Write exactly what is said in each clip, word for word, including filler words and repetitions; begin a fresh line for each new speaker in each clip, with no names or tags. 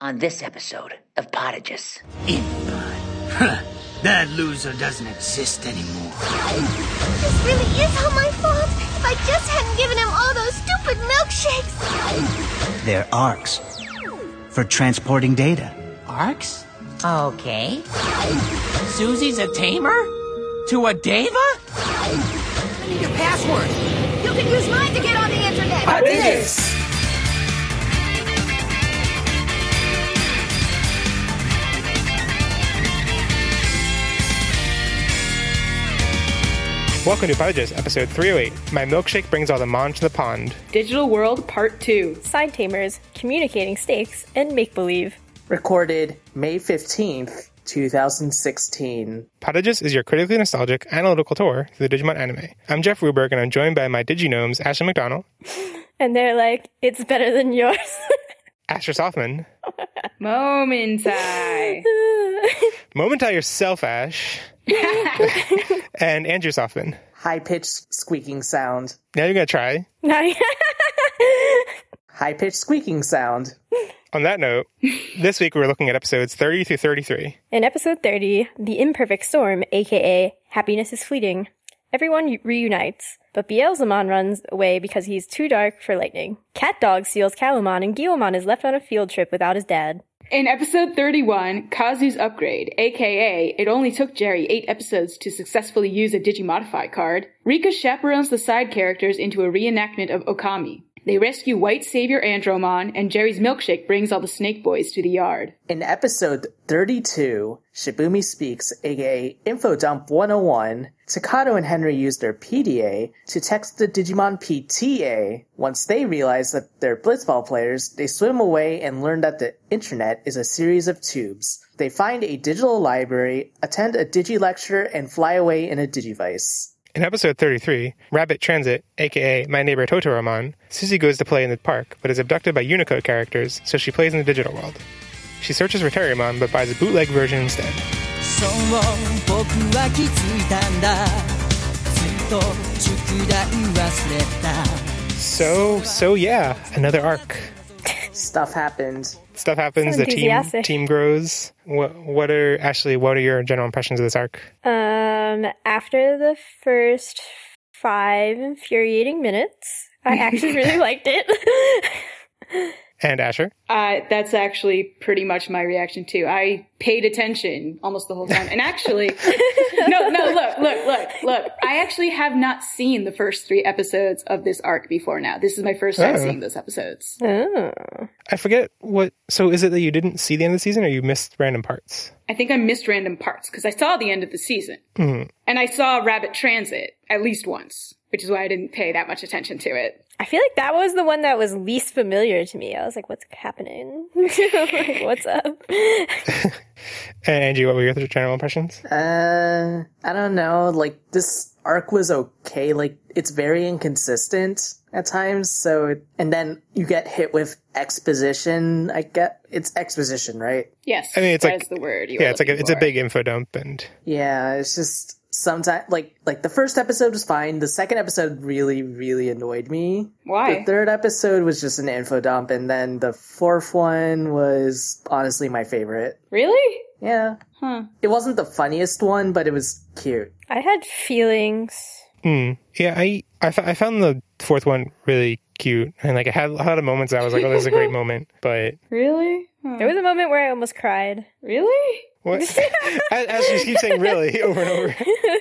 on this episode of Podages.
Impod. Huh. That loser doesn't exist anymore.
This really is all my fault. If I just hadn't given him all those stupid milkshakes.
They're ARCs for transporting data.
ARCs?
Okay.
Susie's a tamer? To a Deva?
I need your password.
You can use mine to get on the internet.
Podages!
Welcome to Podages, episode three oh eight. My milkshake brings all the mon to the pond.
Digital World Part two.
Side Tamers, Communicating Stakes, and Make-Believe.
Recorded May fifteenth, twenty sixteen.
Podages is your critically nostalgic, analytical tour through the Digimon anime. I'm Jeff Ruberg, and I'm joined by my Diginomes, Ashley McDonald.
And they're like, it's better than yours.
Asher Softman.
Momentai.
Momentai yourself, Ash. And Andrew Softman.
High-pitched squeaking sound.
Now you're going to try.
High-pitched squeaking sound.
On that note, this week we're looking at episodes thirty through thirty-three.
In episode thirty, The Imperfect Storm, aka Happiness is Fleeting. Everyone reunites, but Beelzemon runs away because he's too dark for lightning. Cat Dog steals Calumon, and Guilmon is left on a field trip without his dad.
In episode thirty-one, Kazu's Upgrade, aka It Only Took Jerry eight episodes to successfully use a Digimodify card, Rika chaperones the side characters into a reenactment of Okami. They rescue White Savior Andromon, and Jerry's milkshake brings all the Snake Boys to the yard.
In episode thirty-two, Shibumi Speaks, aka Infodump one oh one, Takato and Henry use their P D A to text the Digimon P T A. Once they realize that they're Blitzball players, they swim away and learn that the internet is a series of tubes. They find a digital library, attend a Digi-lecture, and fly away in a Digivice.
In episode thirty-three, Rabbit Transit, aka My Neighbor Totoromon, Susie goes to play in the park, but is abducted by Unicode characters, so she plays in the digital world. She searches for Terriermon, but buys a bootleg version instead. So, so yeah, another arc.
Stuff happened.
Stuff happens,
So
the team team grows. What, what are, Ashley, what are your general impressions of this arc?
Um, after the first five infuriating minutes, I actually really liked it.
And Asher?
Uh, that's actually pretty much my reaction too. I paid attention almost the whole time. And actually, no, no, look, look, look, look. I actually have not seen the first three episodes of this arc before now. This is my first time
oh.
seeing those episodes.
Oh.
I forget what, so is it that you didn't see the end of the season or you missed random parts?
I think I missed random parts because I saw the end of the season.
Mm-hmm.
And I saw Rabbit Transit at least once, which is why I didn't pay that much attention to it.
I feel like that was the one that was least familiar to me. I was like, what's happening? Like, what's up?
And Angie, what were your general impressions?
Uh, I don't know. Like, this arc was okay. Like, it's very inconsistent at times. So, and then you get hit with exposition. I get it's exposition, right?
Yes,
I mean, it's
that
like
is the word. You
yeah,
were
it's like a, it's a
for.
big info dump, and
yeah, it's just. Sometimes, like, like the first episode was fine. The second episode really, really annoyed me.
Why?
The third episode was just an info dump, and then the fourth one was honestly my favorite.
Really?
Yeah.
Huh.
It wasn't the funniest one, but it was cute.
I had feelings.
Mm. Yeah, I I, f- I found the fourth one really cute, and like it had a lot of moments that I was like, oh, this is a great moment. But
Really? Huh.
There was a moment where I almost cried.
Really?
what? as, as she keeps saying, really over and over.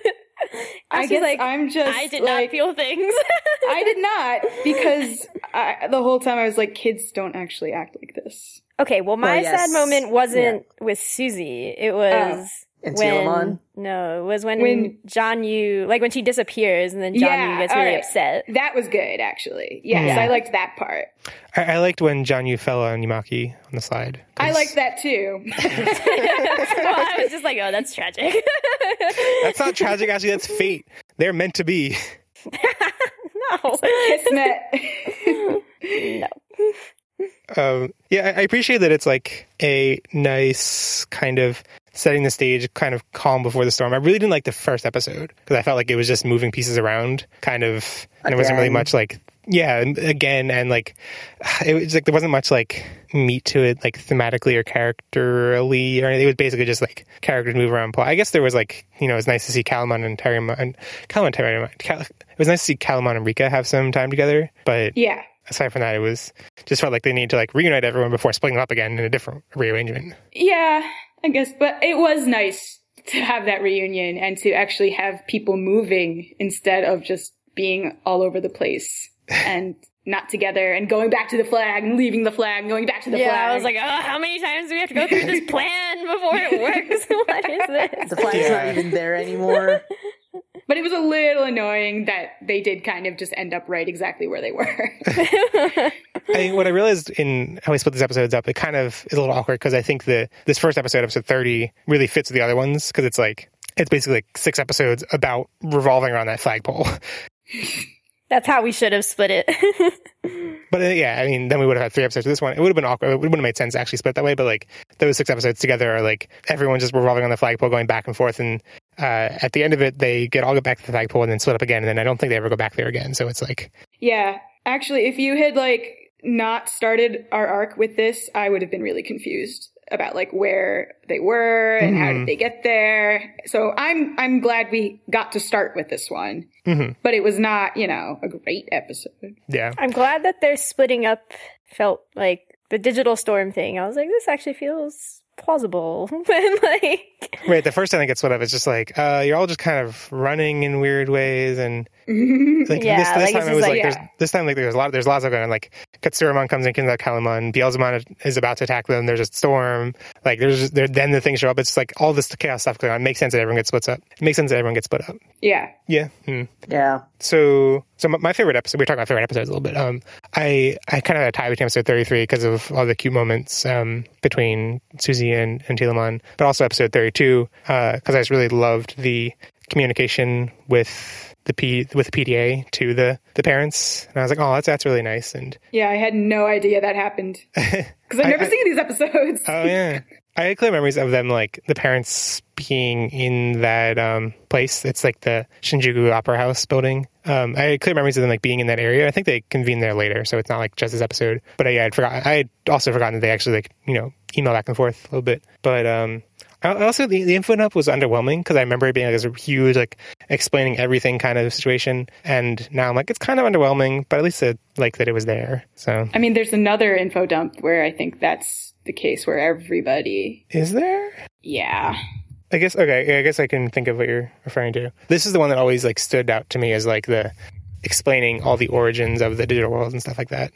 I guess
like,
I'm just
I did
like,
not feel things.
I did not, because I, the whole time I was like, kids don't actually act like this.
Okay, well, my
Well, yes.
sad moment wasn't with Susie. It was
And
when
Telamon?
no, it was when,
When-
John Yu, like when she disappears and then John
Yeah,
Yu gets really
alright.
upset.
That was good, actually. Yes,
Yeah.
I liked that part.
I, I liked when John Yu fell on Yumaki on the slide.
I liked that too.
Well, I was just like, oh, that's tragic.
That's not tragic, actually. That's fate. They're meant to be.
No.
Kismet.
No.
Um, yeah, I, I appreciate that it's like a nice kind of setting the stage, kind of calm before the storm. I really didn't like the first episode because I felt like it was just moving pieces around, kind of, and there wasn't really
Again.
much like Yeah, and again, and like it was like there wasn't much like meat to it, like thematically or characterally, or anything. It was basically just like characters move around plot. I guess there was like, you know, it was nice to see Calamon and Terriermon and Calamon and Terriermon. Cal- it was nice to see Calamon and Rika have some time together, but
Yeah.
aside from that, it was just felt like they need to like reunite everyone before splitting them up again in a different rearrangement.
Yeah, I guess, but it was nice to have that reunion and to actually have people moving instead of just being all over the place and not together and going back to the flag and leaving the flag and going back to the
yeah,
flag.
I was like, oh, how many times do we have to go through this plan before it works? What is this?
The flag's
Yeah.
not even there anymore.
But it was a little annoying that they did kind of just end up right exactly where they were.
I think what I realized in how we split these episodes up, it kind of is a little awkward because I think the this first episode, episode thirty, really fits the other ones because it's like it's basically like six episodes about revolving around that flagpole.
That's how we should have split it.
But uh, yeah, I mean, then we would have had three episodes of this one. It would have been awkward. It wouldn't have made sense to actually split that way. But like those six episodes together are like everyone just revolving on the flagpole, going back and forth. And uh, at the end of it, they get all get back to the flagpole and then split up again. And then I don't think they ever go back there again. So it's like,
Yeah, actually, if you had like not started our arc with this, I would have been really confused about like where they were and how did they get there. So I'm I'm glad we got to start with this one,
mm-hmm.
but it was not, you know, a great episode.
yeah.
I'm glad that they're splitting up felt like the digital storm thing. I was like, this actually feels plausible. And like,
Right, the first time they get split up, it's just like, uh, you're all just kind of running in weird ways, and like
Yeah,
this, this
like, it's
time it
just
was
like,
like, there's,
yeah.
this time like there's a lot, there's lots of going on. Like Katsuramon comes in, kills out Calamon, Beelzemon is about to attack them. There's a storm. Like there's there, then the things show up. It's like all this chaos stuff going on. It makes sense that everyone gets split up. It makes sense that everyone gets split up.
Yeah.
Yeah. Hmm.
Yeah.
So, so my, my favorite episode. We were talking about favorite episodes a little bit. Um, I I kind of had a tie between episode thirty-three because of all the cute moments um between Susie and and Telamon, but also episode thirty-two because uh, I just really loved the communication with the P with the P D A to the the parents, and I was like, oh, that's that's really nice. And
Yeah, I had no idea that happened because I've never
I- I-
seen these episodes.
oh yeah. I had clear memories of them, like the parents being in that um, place. It's like the Shinjuku Opera House building. Um, I had clear memories of them like being in that area. I think they convened there later, so it's not like just this episode. But I, yeah, I'd forgotten. I had also forgotten that they actually like you know email back and forth a little bit. But um, I also the, the info dump was underwhelming because I remember it being like this huge like explaining everything kind of situation, and now I'm like it's kind of underwhelming, but at least I like that it was there. So
I mean, there's another info dump where I think that's the case where everybody.
is there?
Yeah.
I guess okay. Yeah, I guess I can think of what you're referring to. This is the one that always like stood out to me as like the explaining all the origins of the digital world and stuff like that.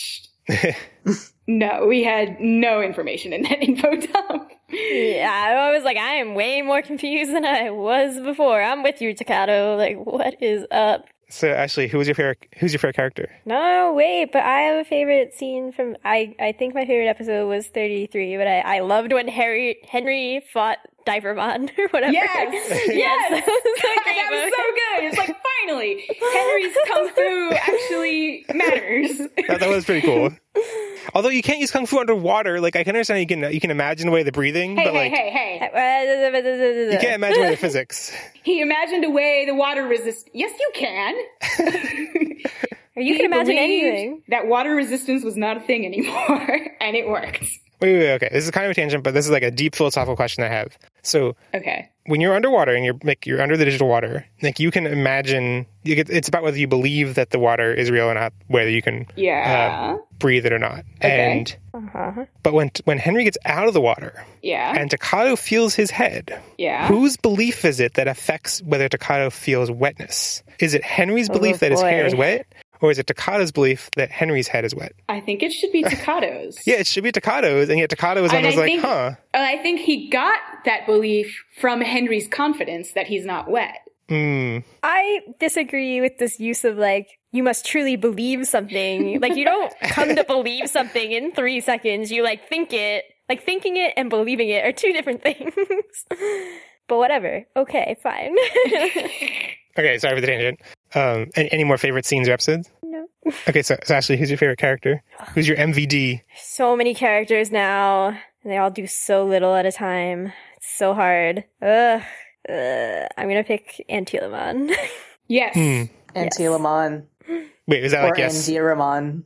No, we had no information in that info dump.
yeah, I was like, I am way more confused than I was before. I'm with you, Takato. Like, what is up?
So Ashley, who was your favorite? Who's your favorite character?
No, wait, but I have a favorite scene from. I, I think my favorite episode was thirty-three, but I, I loved when Harry Henry fought Divermon or whatever.
Yes,
yes,
yes.
that was a great
That was
moment.
so good. It's like finally, Henry's kung fu actually matters.
That, that was pretty cool. Although you can't use kung fu underwater, like I can understand you can you can imagine away the breathing,
Hey,
but
hey,
like
hey, hey!
you can't imagine away the physics.
He imagined away the water resist. Yes, you can.
Or you
He
can imagine
believed
anything.
That water resistance was not a thing anymore, and it worked.
Wait, wait, wait, okay. This is kind of a tangent, but this is like a deep philosophical question I have. So
Okay.
when you're underwater and you're like you're under the digital water, like you can imagine. You get, it's about whether you believe that the water is real or not, whether you can
Yeah.
uh, breathe it or not.
Okay.
And
Uh-huh.
but when when Henry gets out of the water
Yeah.
and Takato feels his head,
Yeah.
whose belief is it that affects whether Takato feels wetness? Is it Henry's belief
Oh,
that his hair is
boy.
wet, or is it Takato's belief that Henry's head is wet?
I think it should be Takato's.
Yeah, it should be Takato's, and yet Takato was
And
almost
I
like,
think,
huh.
I think he got that belief from Henry's confidence that he's not wet.
Mm.
I disagree with this use of like, you must truly believe something. Like, you don't come to believe something in three seconds. You like think it. Like, thinking it and believing it are two different things. But whatever. Okay, fine.
Okay, sorry for the tangent. Um, any, any more favorite scenes or episodes?
No.
Okay, so, so Ashley, who's your favorite character? Who's your M V D?
So many characters now, and they all do so little at a time. It's so hard. Ugh. Ugh. I'm gonna pick Antilamon.
Yes.
Hmm.
And Telamon.
Wait, is that
or
like yes?
Andiramon.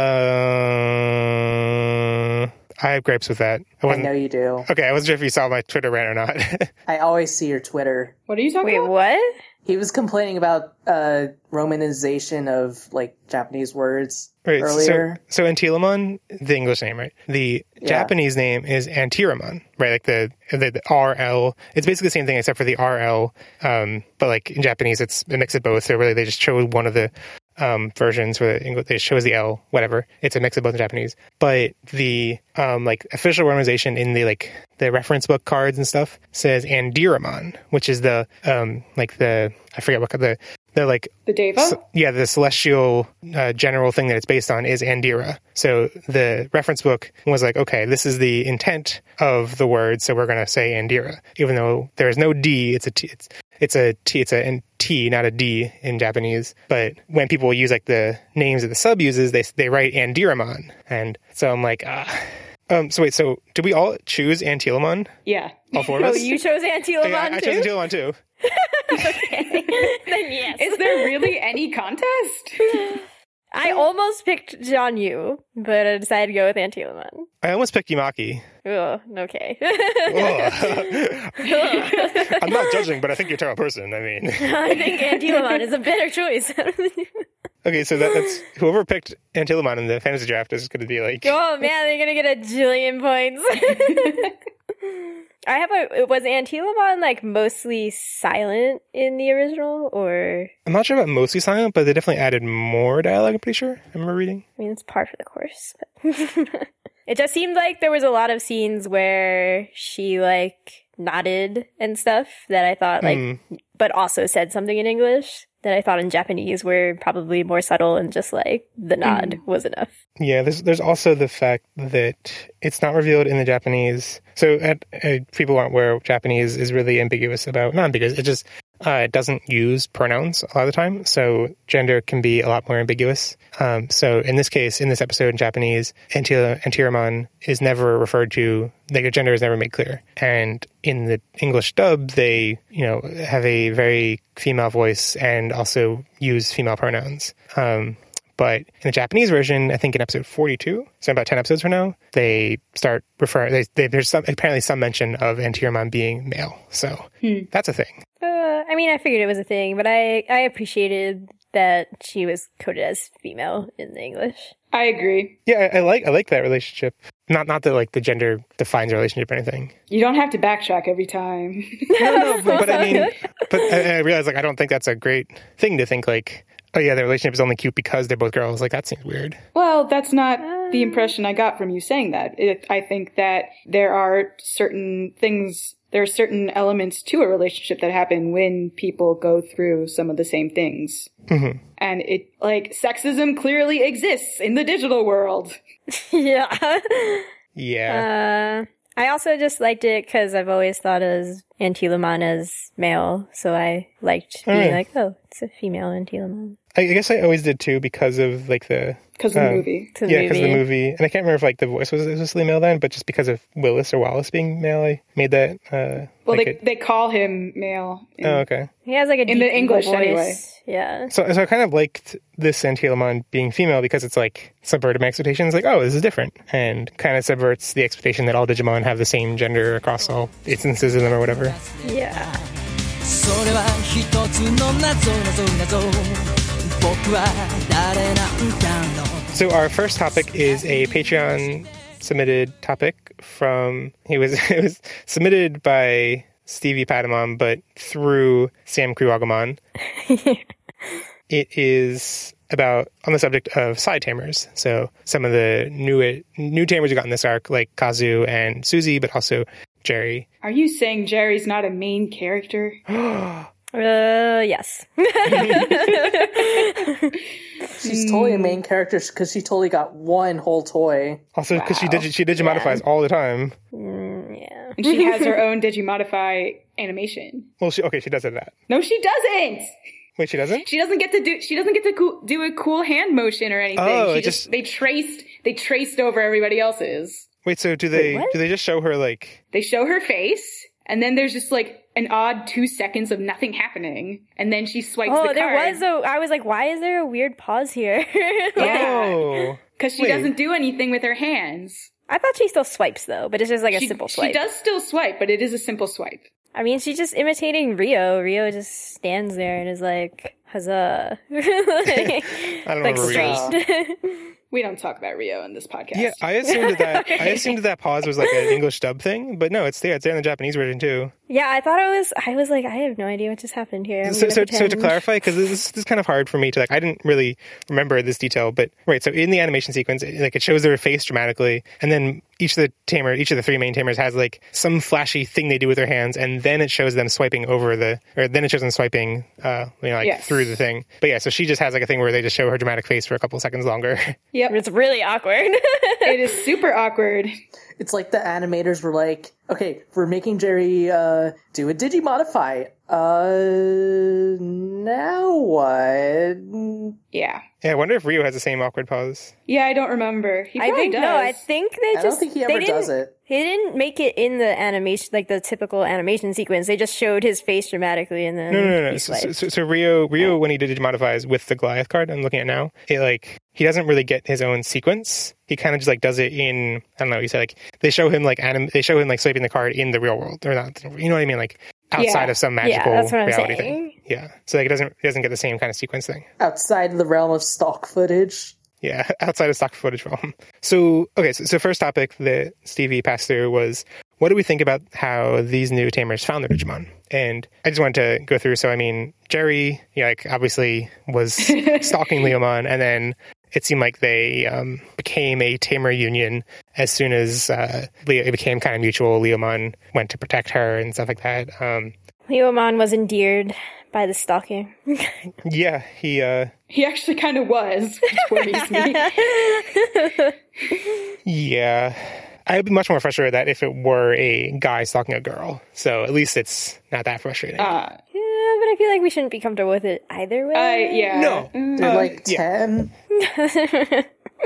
Uh, I have gripes with that. I,
I
wasn't-
know you do.
Okay, I wasn't sure if you saw my Twitter rant or not.
I always see your Twitter.
What are you talking
Wait,
about?
what?
He was complaining about uh, romanization of like Japanese words
Right,
earlier.
So, so Antilamon, the English name, right? The
Yeah.
Japanese name is Antiramon, right? Like the, the the R L. It's basically the same thing except for the R L. Um, but like in Japanese, it's a mix of both. So really, they just chose one of the um, versions where the English, they chose the L, whatever. It's a mix of both in Japanese. But the um, like official romanization in the like the reference book cards and stuff says Andiramon, which is the um like the I forget what the the like
The Deva?
S- yeah, the celestial uh, general thing that it's based on is Andira. So the reference book was like, okay, this is the intent of the word, so we're going to say Andira, even though there is no D. It's a T. It's it's a T. It's a N- T, not a D in Japanese. But when people use like the names that the sub uses, they they write Andiramon, and so I'm like, ah. Um, so wait, so did we all choose Antilamon?
Yeah.
All four of
Oh,
us?
you chose Antilamon
Yeah, I
too?
chose Antilamon too.
Okay. Then yes.
Is there really any contest?
I almost picked John Yu, but I decided to go with Antilamon.
I almost picked Yumaki.
Oh, okay.
Ugh. I'm not judging, but I think you're a terrible person. I mean,
I think Antilamon is a better choice.
okay, so that, that's whoever picked Antilamon in the fantasy draft is going to be like,
Oh man, they're gonna get a jillion points. I have a. Was Antilamon like mostly silent in the original, or
I'm not sure about mostly silent, but they definitely added more dialogue. I'm pretty sure. I remember reading.
I mean, it's par for the course. But it just seemed like there was a lot of scenes where she like nodded and stuff that I thought like,
Mm.
but also said something in English that I thought in Japanese were probably more subtle and just like the nod
Mm.
was enough.
Yeah, there's there's also the fact that it's not revealed in the Japanese. So at, uh, people aren't aware Japanese is really ambiguous about not ambiguous. It just uh, it doesn't use pronouns a lot of the time. So gender can be a lot more ambiguous. Um, so in this case, in this episode in Japanese, Anti- Antiramon is never referred to. Like, gender is never made clear. And in the English dub, they you know have a very female voice and also use female pronouns. Um, But in the Japanese version, I think in episode forty-two, so about ten episodes from now, they start referring, they, they, there's some, apparently some mention of Antiramon being male. So
Hmm.
that's a thing.
Uh, I mean, I figured it was a thing, but I, I appreciated that she was coded as female in the English.
I agree.
Yeah, I, I like I like that relationship. Not not that like the gender defines a relationship or anything.
You don't have to backtrack every time.
No, no, but, but I mean, but I, I realize like I don't think that's a great thing to think like, oh yeah, the relationship is only cute because they're both girls. Like that seems weird.
Well, that's not the impression I got from you saying that. It, I think that there are certain things, there are certain elements to a relationship that happen when people go through some of the same things.
Mm-hmm.
And it, like, sexism clearly exists in the digital world.
Yeah.
Yeah.
Uh, I also just liked it because I've always thought of Antilamon as male, so I liked being
Alright.
like, oh, it's a female Antilamon.
I, I guess I always did too because of like the
Because of the
uh,
movie.
To the
yeah, because of the
movie.
movie, and I can't remember if like the voice was explicitly male then, but just because of Willis or Wallace being male, I made that. Uh,
Well,
like
they
it.
they call him male. in-
Oh, okay.
He has like a
In the
deep
English,
voice.
anyway.
Yeah.
So, so I kind of liked this Antilamon being female because it's like subverted my expectations. Like, oh, this is different, and kind of subverts the expectation that all Digimon have the same gender across all instances of them or whatever.
Yeah.
それは一つの謎謎謎僕は誰なんだろう
So our first topic is a Patreon submitted topic from he was it was submitted by Stevie Patamon, but through Sam Kriwagumon. It is about on the subject of side tamers. So some of the new new tamers we got in this arc, like Kazu and Suzy, but also Jerry.
Are you saying Jerry's not a main character?
Uh, yes.
She's totally a main character because she totally got one whole toy.
Also, because she
Wow.
did she digimodifies all the time.
Mm, yeah.
And she has her own Digimodify animation.
Well, she okay, she does have that.
No, she doesn't.
Wait, she doesn't?
She doesn't get to do. She doesn't get to co- do a cool hand motion or anything.
Oh,
she
it
just,
just-
they traced they traced over everybody else's.
Wait, so do they
Wait, what?
do they just show her like?
They show her face, and then there's just like an odd two seconds of nothing happening, and then she swipes
Oh,
the
there
card.
was a. I was like, why is there a weird pause here?
Oh.
Because she
Wait.
doesn't do anything with her hands.
I thought she still swipes though, but it's just like a
She,
simple
she
swipe.
does still swipe, but it is a simple swipe.
I mean, she's just imitating Rio. Rio just stands there and is like, huzzah. like,
I don't
like
remember Rio's.
straight.
We don't talk about Rio in this podcast.
Yeah, I assumed that I assumed that, that pause was like an English dub thing, but no, it's there. It's there in the Japanese version too.
Yeah, I thought it was. I was like, I have no idea what just happened here. I'm
So,
gonna
so, so to
pretend.
clarify, because this, this is kind of hard for me to like, I didn't really remember this detail, but right. So in the animation sequence, it, like it shows their face dramatically, and then each of the tamer, each of the three main tamers has like some flashy thing they do with their hands, and then it shows them swiping over the, or then it shows them swiping, uh, you know, like
Yes.
through the thing. But yeah, so she just has like a thing where they just show her dramatic face for a couple seconds longer.
Yep.
It's really awkward.
It is super awkward.
It's like the animators were like, okay, we're making Jerry uh, do a Digimodify. Uh, now what?
Yeah.
Yeah, I wonder if Rio has the same awkward pause.
Yeah, I don't remember. He
I
probably
think
does.
no. I think they
I
just.
don't think he
they
ever does
didn't-
it.
He didn't make it in the animation, like the typical animation sequence. They just showed his face dramatically, and then
No, no, no, no.
he
So,
swiped.
so, so Rio, Rio, when he did Digimodifies with the Goliath card, I'm looking at now, it like he doesn't really get his own sequence. He kind of just like does it in, I don't know. You said like they show him like anim, they show him like swiping the card in the real world, or not? You know what I mean? Like outside
Yeah.
of some
Yeah,
magical
that's what I'm
reality
saying.
thing. Yeah. So like it doesn't, it doesn't get the same kind of sequence thing.
Outside the realm of stock footage.
Yeah, outside of stock footage film. So, okay, so, so first topic that Stevie passed through was, what do we think about how these new tamers found their Digimon? And I just wanted to go through, so I mean, Jerry, yeah, like, obviously was stalking Leomon, and then it seemed like they um, became a tamer union as soon as uh, Leo, it became kind of mutual. Leomon went to protect her and stuff like that. Um,
Leomon was endeared by the stalking.
yeah, he... Uh,
He actually kind of was, which worries me.
Yeah. I'd be much more frustrated that if it were a guy stalking a girl. So at least it's not that frustrating.
Uh,
Yeah, but I feel like we shouldn't be comfortable with it either way.
I, yeah.
No.
They're like
yeah.
ten.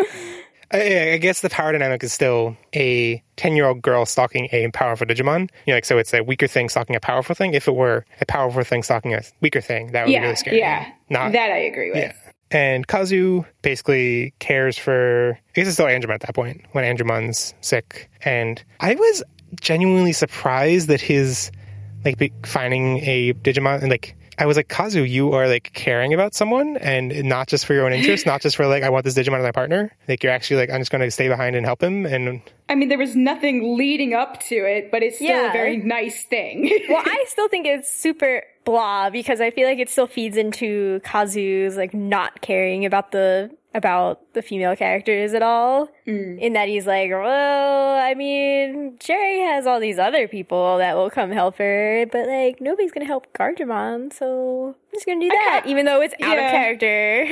I, I guess the power dynamic is still a ten-year-old girl stalking a powerful Digimon. You know, like, so it's a weaker thing stalking a powerful thing. If it were a powerful thing stalking a weaker thing, that would
yeah,
be really scary.
yeah.
Not,
That I agree with.
yeah. And Kazu basically cares for... I guess it's still Andromon at that point, when Andromon's sick. And I was genuinely surprised that his, like, be- finding a Digimon... and like, I was like, Kazu, you are, like, caring about someone, and not just for your own interest, not just for, like, I want this Digimon as my partner. Like, you're actually, like, I'm just going to stay behind and help him, and...
I mean, there was nothing leading up to it, but it's still
Yeah.
a very nice thing.
Well, I still think it's super blah because I feel like it still feeds into Kazu's like not caring about the about the female characters at all.
Mm.
In that he's like, well, I mean, Jerry has all these other people that will come help her, but like nobody's gonna help Gargemon, so I'm just gonna do that, even though it's out
yeah.
of character.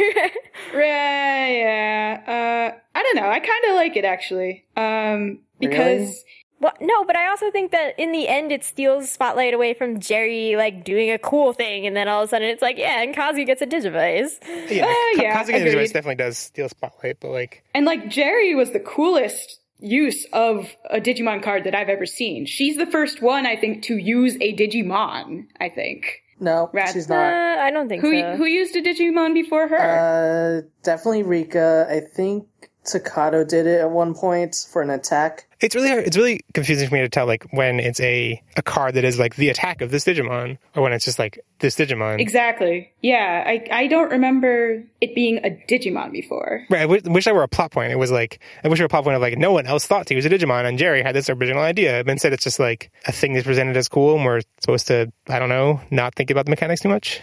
Right, yeah. Uh, I don't know. I kind of like it, actually. Um, because...
Really?
Well, no, but I also think that in the end it steals spotlight away from Jerry, like, doing a cool thing, and then all of a sudden it's like, yeah, and Kazu gets a Digivice.
Yeah,
Uh,
Ka-
yeah,
Kazu Games
agreed.
definitely does steal spotlight, but, like...
And, like, Jerry was the coolest use of a Digimon card that I've ever seen. She's the first one, I think, to use a Digimon, I think.
No,
Rat-
she's
Uh,
not.
I don't think
Who
so.
who used a Digimon before her?
Uh, definitely Rika. I think Takato did it at one point for an attack.
It's really hard. It's really confusing for me to tell, like, when it's a, a card that is, like, the attack of this Digimon, or when it's just, like, this Digimon.
Exactly. Yeah, I I don't remember it being a Digimon before.
Right, I wish, wish that were a plot point. It was, like, I wish there were a plot point of, like, no one else thought to use a Digimon, and Jerry had this original idea. But instead, it's just, like, a thing that's presented as cool, and we're supposed to, I don't know, not think about the mechanics too much.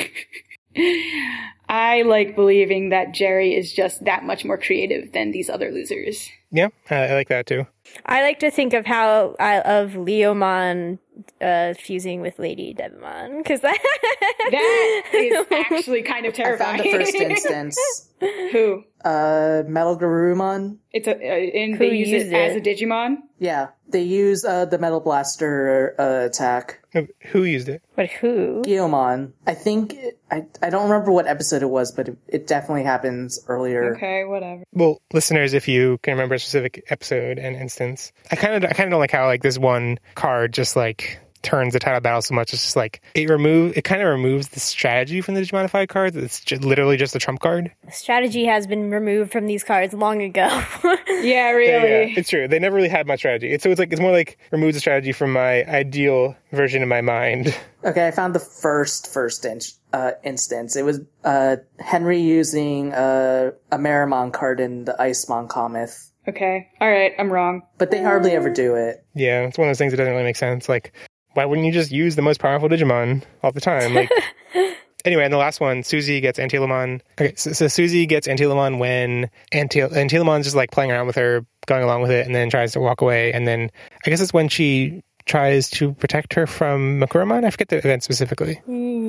I like believing that Jerry is just that much more creative than these other losers.
Yeah, uh, I like that, too.
I like to think of how I of Leomon uh, fusing with Lady Devimon because that
That is actually kind of
I
terrifying.
found the first instance.
Who?
Uh, Metal Garurumon.
It's a uh, and
Who
they use
used
it, as a
it?
Digimon.
Yeah, they use uh, the Metal Blaster uh, attack.
Who used it?
but who?
Guilmon. I think it, I I don't remember what episode it was, but it, it definitely happens earlier.
Okay, whatever.
Well, listeners, if you can remember a specific episode and instance, I kind of, I kind of don't like how, like, this one card just, like, turns the title battle so much. It's just like it remove it kind of removes the strategy from the Digimodified cards. It's just literally just a trump card.
Strategy has been removed from these cards long ago.
Yeah, really.
Yeah, yeah, it's true. They never really had much strategy. It's, so it's like it's more like removes the strategy from my ideal version of my mind.
Okay, I found the first first in- uh, instance. It was uh, Henry using uh, a Meramon card in the Icemon Cometh.
Okay. All right. I'm wrong.
But they hardly ever do it.
Yeah, it's one of those things that doesn't really make sense. Like, why wouldn't you just use the most powerful Digimon all the time? Like, anyway, and the last one, Susie gets Antilamon. Okay, so, so Susie gets Antilamon when Antil- Antilamon's just like playing around with her, going along with it, and then tries to walk away. And then I guess it's when she tries to protect her from Makuramon. I forget the event specifically.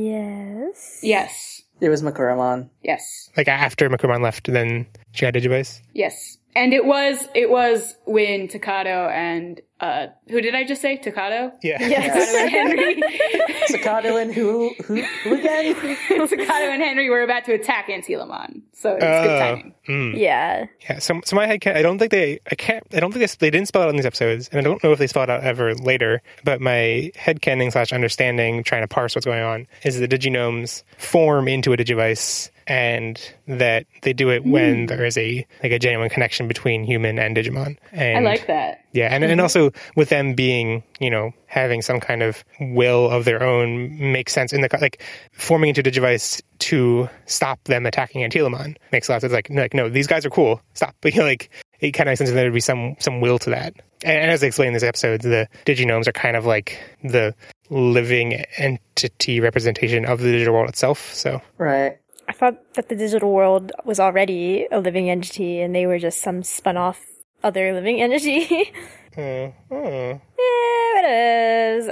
Yes.
Yes.
It was Makuramon.
Yes.
Like after Makuramon left, then she had Digivice.
Yes. And it was it was when Takato and uh who did I just say? Takato?
Yeah.
Takato and Henry.
Takato and who who who again?
Takato and Henry were about to attack Antilamon. So it's
Uh,
good timing.
Mm.
Yeah.
Yeah. So, so my head can I don't think they. I can't. I don't think they, they didn't spell it out in these episodes, and I don't know if they spell it out ever later. But my headcanon slash understanding, trying to parse what's going on, is the Diginomes form into a Digivice, and that they do it when there is a like a genuine connection between human and Digimon. And
I like that.
Yeah, and, and also with them being, you know, having some kind of will of their own makes sense in the like forming into Digivice to stop them attacking Antilamon makes a lot of sense. Like, like no, these guys are cool. Stop. But you know, like it kind of makes sense that there would be some some will to that. And, and as they explain in this episode, the Diginomes are kind of like the living entity representation of the digital world itself. So
Right.
I thought that the digital world was already a living entity and they were just some spun off other living entity.
uh, uh.
Yeah, it is.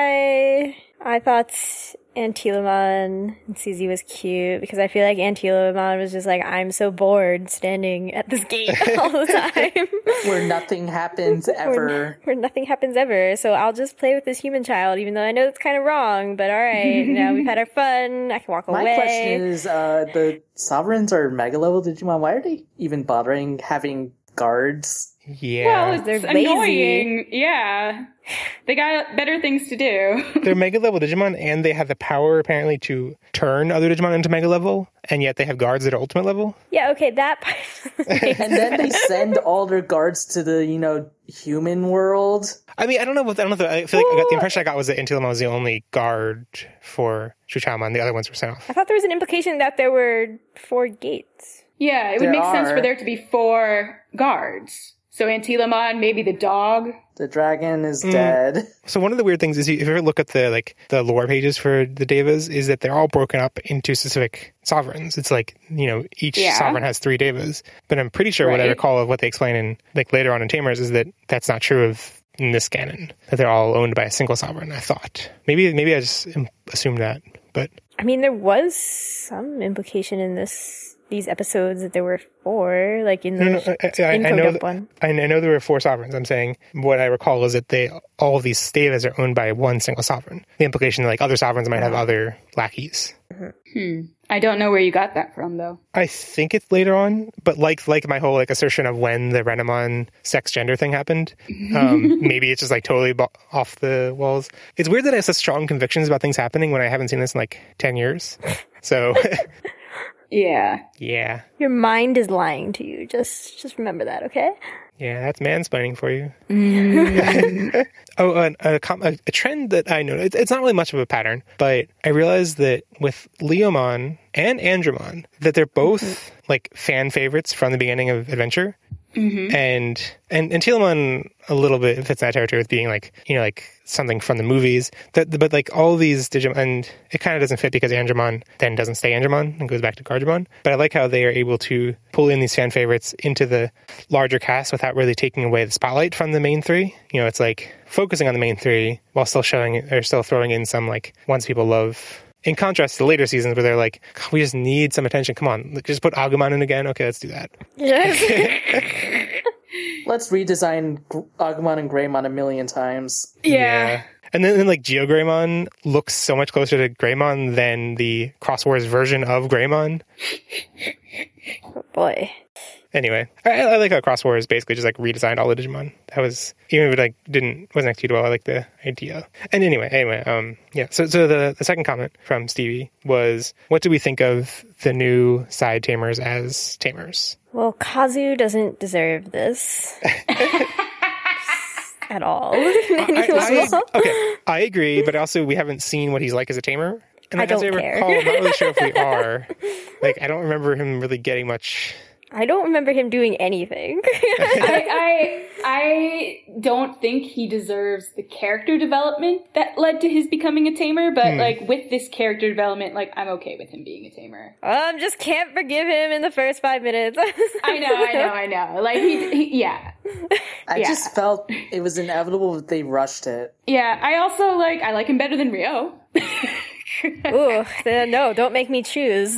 I I thought Antilamon and Susie was cute because I feel like Antilamon was just like, I'm so bored standing at this gate all the time.
Where nothing happens ever.
Where, where nothing happens ever. So I'll just play with this human child, even though I know it's kind of wrong, but alright, you know, we've had our fun, I can walk
My
away.
My question is, uh, the Sovereigns are Mega level Digimon. Why are they even bothering having guards?
Yeah.
Well, it's
They're
annoying.
lazy.
Yeah. They got better things to do.
They're Mega level Digimon, and they have the power apparently to turn other Digimon into Mega level, and yet they have guards that are Ultimate level.
Yeah, okay, that part.
And then they send all their guards to the, you know, human world.
I mean, I don't know what I don't know. If, I feel like I got, the impression I got was that Antilamon was the only guard for Shuchamon. The other ones were sent off.
I thought there was an implication that there were four gates.
Yeah, it would
There
make sense
are.
for there to be four guards. So Antilamon, maybe the dog.
The dragon is dead.
So one of the weird things is, you, if you ever look at the like the lore pages for the Devas, is that they're all broken up into specific sovereigns. It's like, you know, each
Yeah.
sovereign has three Devas. But I'm pretty sure what I
Right.
recall of what they explain in like later on in Tamers is that that's not true of in this canon. That they're all owned by a single sovereign. I thought maybe maybe I just assumed that, but
I mean, there was some implication in this these episodes that there were four, like in the
No, no, I, I,
info
I know
dump
that,
one.
I know there were four sovereigns. I'm saying what I recall is that they all of these Devas are owned by one single sovereign. The implication that like other sovereigns might have other lackeys.
Hmm. I don't know where you got that from, though.
I think it's later on, but like like my whole like assertion of when the Renamon sex gender thing happened, um, maybe it's just like totally bo- off the walls. It's weird that I have such strong convictions about things happening when I haven't seen this in like ten years. So.
Yeah.
Yeah.
Your mind is lying to you. Just just remember that, okay?
Yeah, that's mansplaining for you.
Mm.
oh, uh, a, com- a, a trend that I noticed, it's not really much of a pattern, but I realized that with Leomon and Andromon, that they're both mm-hmm. like fan favorites from the beginning of Adventure. Mm-hmm. And, and, and Telamon a little bit fits that territory with being like, you know, like something from the movies. That, but like all these Digimon, and it kind of doesn't fit because Andromon then doesn't stay Andromon and goes back to Gargemon. But I like how they are able to pull in these fan favorites into the larger cast without really taking away the spotlight from the main three. You know, it's like focusing on the main three while still showing, or still throwing in some like ones people love. In contrast to later seasons where they're like, we just need some attention. Come on, just put Agumon in again. Okay, let's do that.
Let's redesign G- Agumon and Greymon a million times.
Yeah.
yeah. And then, then like GeoGreymon looks so much closer to Greymon than the Cross Wars version of Greymon.
Oh boy.
Anyway, I, I like how Cross Wars basically just like redesigned all the Digimon. That was, even if it like didn't, wasn't executed well, I like the idea. And anyway, anyway, um, yeah. So, so the, the second comment from Stevie was, what do we think of the new side tamers as tamers?
Well, Kazu doesn't deserve this. At all.
I, I, okay, I agree, but also we haven't seen what he's like as a tamer. And
I
as
don't
I
care.
recall, I'm not really sure if we are. Like, I don't remember him really getting much.
I don't remember him doing anything.
I, I I don't think he deserves the character development that led to his becoming a tamer, but
Hmm.
like with this character development, like I'm okay with him being a tamer.
Um, just can't forgive him in the first five minutes.
I know, I know, I know. Like he, he yeah.
I
Yeah.
just felt it was inevitable that they rushed it.
Yeah, I also like I like him better than Rio.
Ooh, the, no, don't make me choose.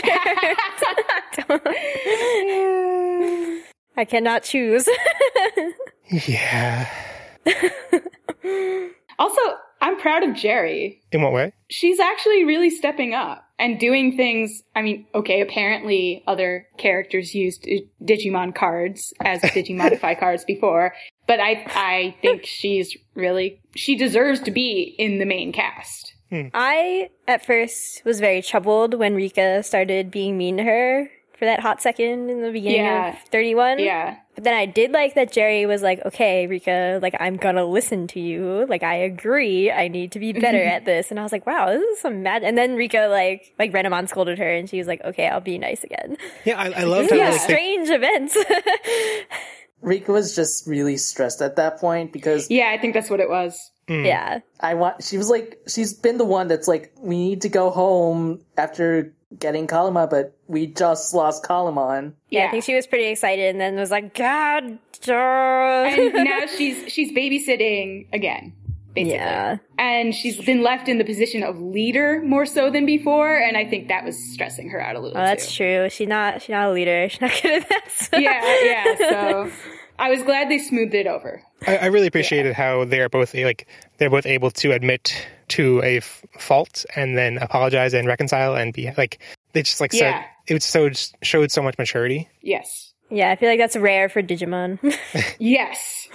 I cannot choose.
Yeah.
Also, I'm proud of Jerry.
In what way?
She's actually really stepping up and doing things. I mean, okay, apparently other characters used Digimon cards as Digimodify cards before, but I I think she's really, she deserves to be in the main cast.
I, at first, was very troubled when Rika started being mean to her for that hot second in the beginning
Yeah.
of thirty-one.
Yeah.
But then I did like that Jerry was like, okay, Rika, like, I'm gonna listen to you. Like, I agree. I need to be better at this. And I was like, wow, this is some mad. And then Rika, like, like Renamon scolded her and she was like, okay, I'll be nice again.
Yeah, I, I love
These
how
are
like, they-
strange events.
Rika was just really stressed at that point because
Yeah, I think that's what it was.
Yeah.
I want. She was like, she's been the one that's like, we need to go home after getting Kalima, but we just lost Kalimon.
Yeah, I think she was pretty excited and then was like, God, darn.
And now she's she's babysitting again, basically.
Yeah.
And she's been left in the position of leader more so than before, and I think that was stressing her out a little
Oh, that's
too.
true. She's not. She's not a leader. She's not good at that. So.
Yeah, yeah. So I was glad they smoothed it over.
I, I really appreciated how they are both like they're both able to admit to a f- fault and then apologize and reconcile and be like they just like
Yeah.
said it was so just showed so much maturity.
Yes.
Yeah, I feel like that's rare for Digimon.
Yes.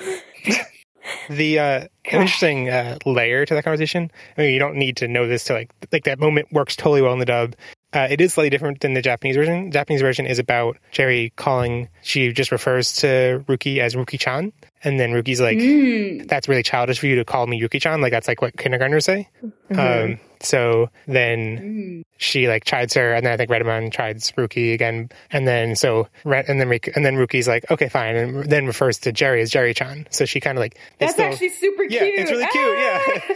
The uh, an interesting uh, layer to that conversation. I mean, you don't need to know this to like like that moment works totally well in the dub. Uh, it is slightly different than the Japanese version. The Japanese version is about Cherry calling. She just refers to Ruki as Ruki-chan, and then Ruki's like,
Mm.
"That's really childish for you to call me Yuki-chan." Like that's like what kindergartners say.
Mm-hmm.
Um, so then
Mm.
she like chides her, and then I think Redamon chides Ruki again, and then so Red, and then Rik- and then Ruki's like, "Okay, fine," and then refers to Jerry as Jerry-chan. So she kind of like
That's
still-
actually super
yeah,
cute.
it's really cute. Yeah.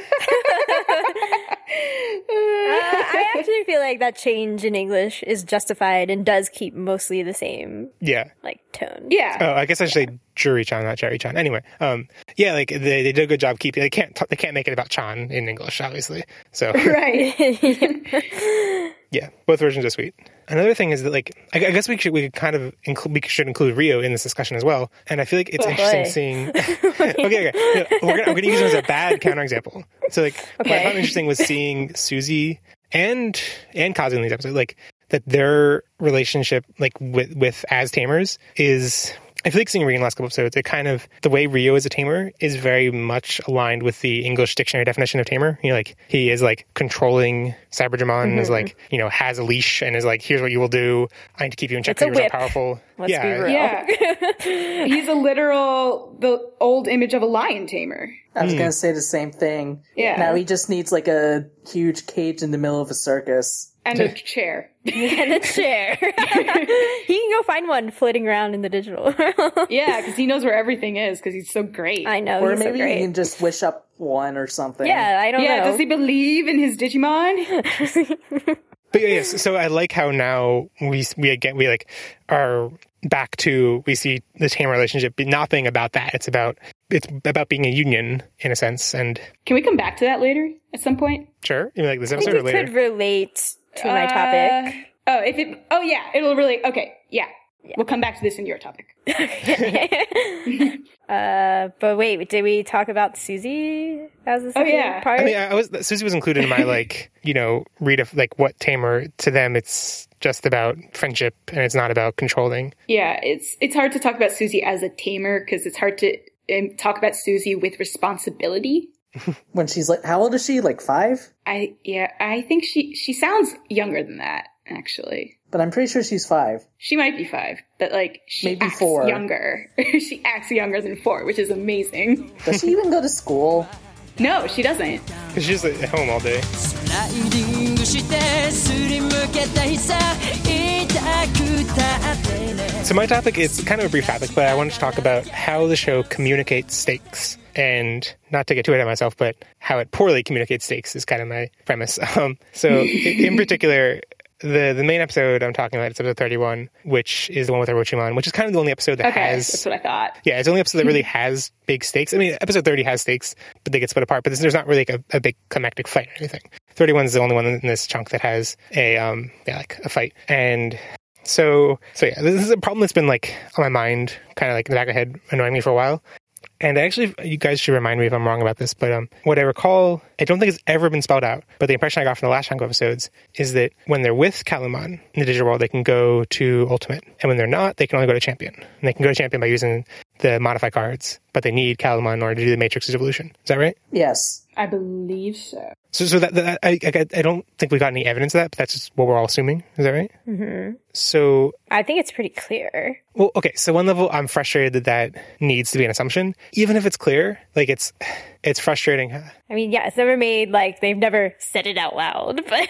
Uh, I actually feel like that change in English is justified and does keep mostly the same
Yeah.
like tone.
Yeah.
Oh, I guess I should say Jury-chan, not Jerry-chan. Anyway, um, yeah, like they, they did a good job keeping. They can't t- they can't make it about Chan in English, obviously. So
Right.
yeah, both versions are sweet. Another thing is that like I, I guess we should we could kind of include we should include Rio in this discussion as well. And I feel like it's
Oh,
interesting
boy.
seeing. okay, okay, yeah, we're gonna, we're gonna use him as a bad counterexample. So like what I
Okay.
found interesting was seeing Suzy and and Kazu in these episodes, like that their relationship like with with as tamers is. I feel like seeing Rio in the last couple episodes, it kind of, the way Rio is a tamer is very much aligned with the English dictionary definition of tamer. You know, like, he is like controlling Cybergemon,
Mm-hmm.
is like, you know, has a leash and is like, here's what you will do. I need to keep you in check
It's a
because you're
whip.
so powerful.
Let's
yeah.
be real.
Yeah. He's a literal, the old image of a lion tamer.
I was gonna say the same thing.
Yeah.
Now he just needs like a huge cage in the middle of a circus.
And a chair.
And a chair. He can go find one floating around in the digital.
Yeah, because he knows where everything is because he's so great.
I know.
Or
he's
maybe
so great.
he can just wish up one or something.
Yeah, I don't
yeah,
know.
does he believe in his Digimon?
But yeah, yes, so I like how now we, we again, we like are back to, we see the tamer relationship be- not being about that. It's about, it's about being a union in a sense. And
Can we come back to that later at some point?
sure, you know, like this
I think
episode or
it
later.
could relate to my
Uh,
topic.
Oh, if it, oh yeah, it'll really, okay, yeah. Yeah. We'll come back to this in your topic.
uh, but wait, did we talk about Susie as the second
oh, yeah.
part?
I mean, I was Susie was included in my like, you know, read of like what Tamer to them. It's just about friendship and it's not about controlling.
Yeah, it's it's hard to talk about Susie as a tamer because it's hard to um, talk about Susie with responsibility.
When she's like, how old is she? Like five?
I yeah, I think she she sounds younger than that actually.
But I'm pretty sure she's five.
She might be five, but like she
Maybe
acts
four.
younger. She acts younger than four, which is amazing.
Does she even go to school?
No, she doesn't.
Because she's at home all day. So my topic is kind of a brief topic, but I wanted to talk about how the show communicates stakes. And not to get too ahead of myself, but how it poorly communicates stakes is kind of my premise. Um, so in particular, the the main episode I'm talking about is episode thirty-one, which is the one with Orochimaru, which is kind of the only episode that
okay,
has...
that's what I thought.
Yeah, it's the only episode that really has big stakes. I mean, episode thirty has stakes, but they get split apart. But this, there's not really like a, a big climactic fight or anything. thirty-one is the only one in this chunk that has a um yeah like a fight. And so so yeah, this is a problem that's been like on my mind, kind of like in the back of the head, annoying me for a while. And actually, you guys should remind me if I'm wrong about this, but um, what I recall, I don't think it's ever been spelled out, but the impression I got from the last chunk of episodes is that when they're with Calumon in the digital world, they can go to Ultimate. And when they're not, they can only go to Champion. And they can go to Champion by using the Modify cards, but they need Calumon in order to do the Matrix's evolution. Is that right?
Yes.
I believe so.
So, so that, that I, I, I don't think we got any evidence of that, but that's just what we're all assuming. Is that right?
Mm-hmm.
So
I think it's pretty clear.
Well, okay. So one level, I'm frustrated that that needs to be an assumption, even if it's clear. Like it's, it's frustrating.
I mean, yeah, it's never made like they've never said it out loud, but.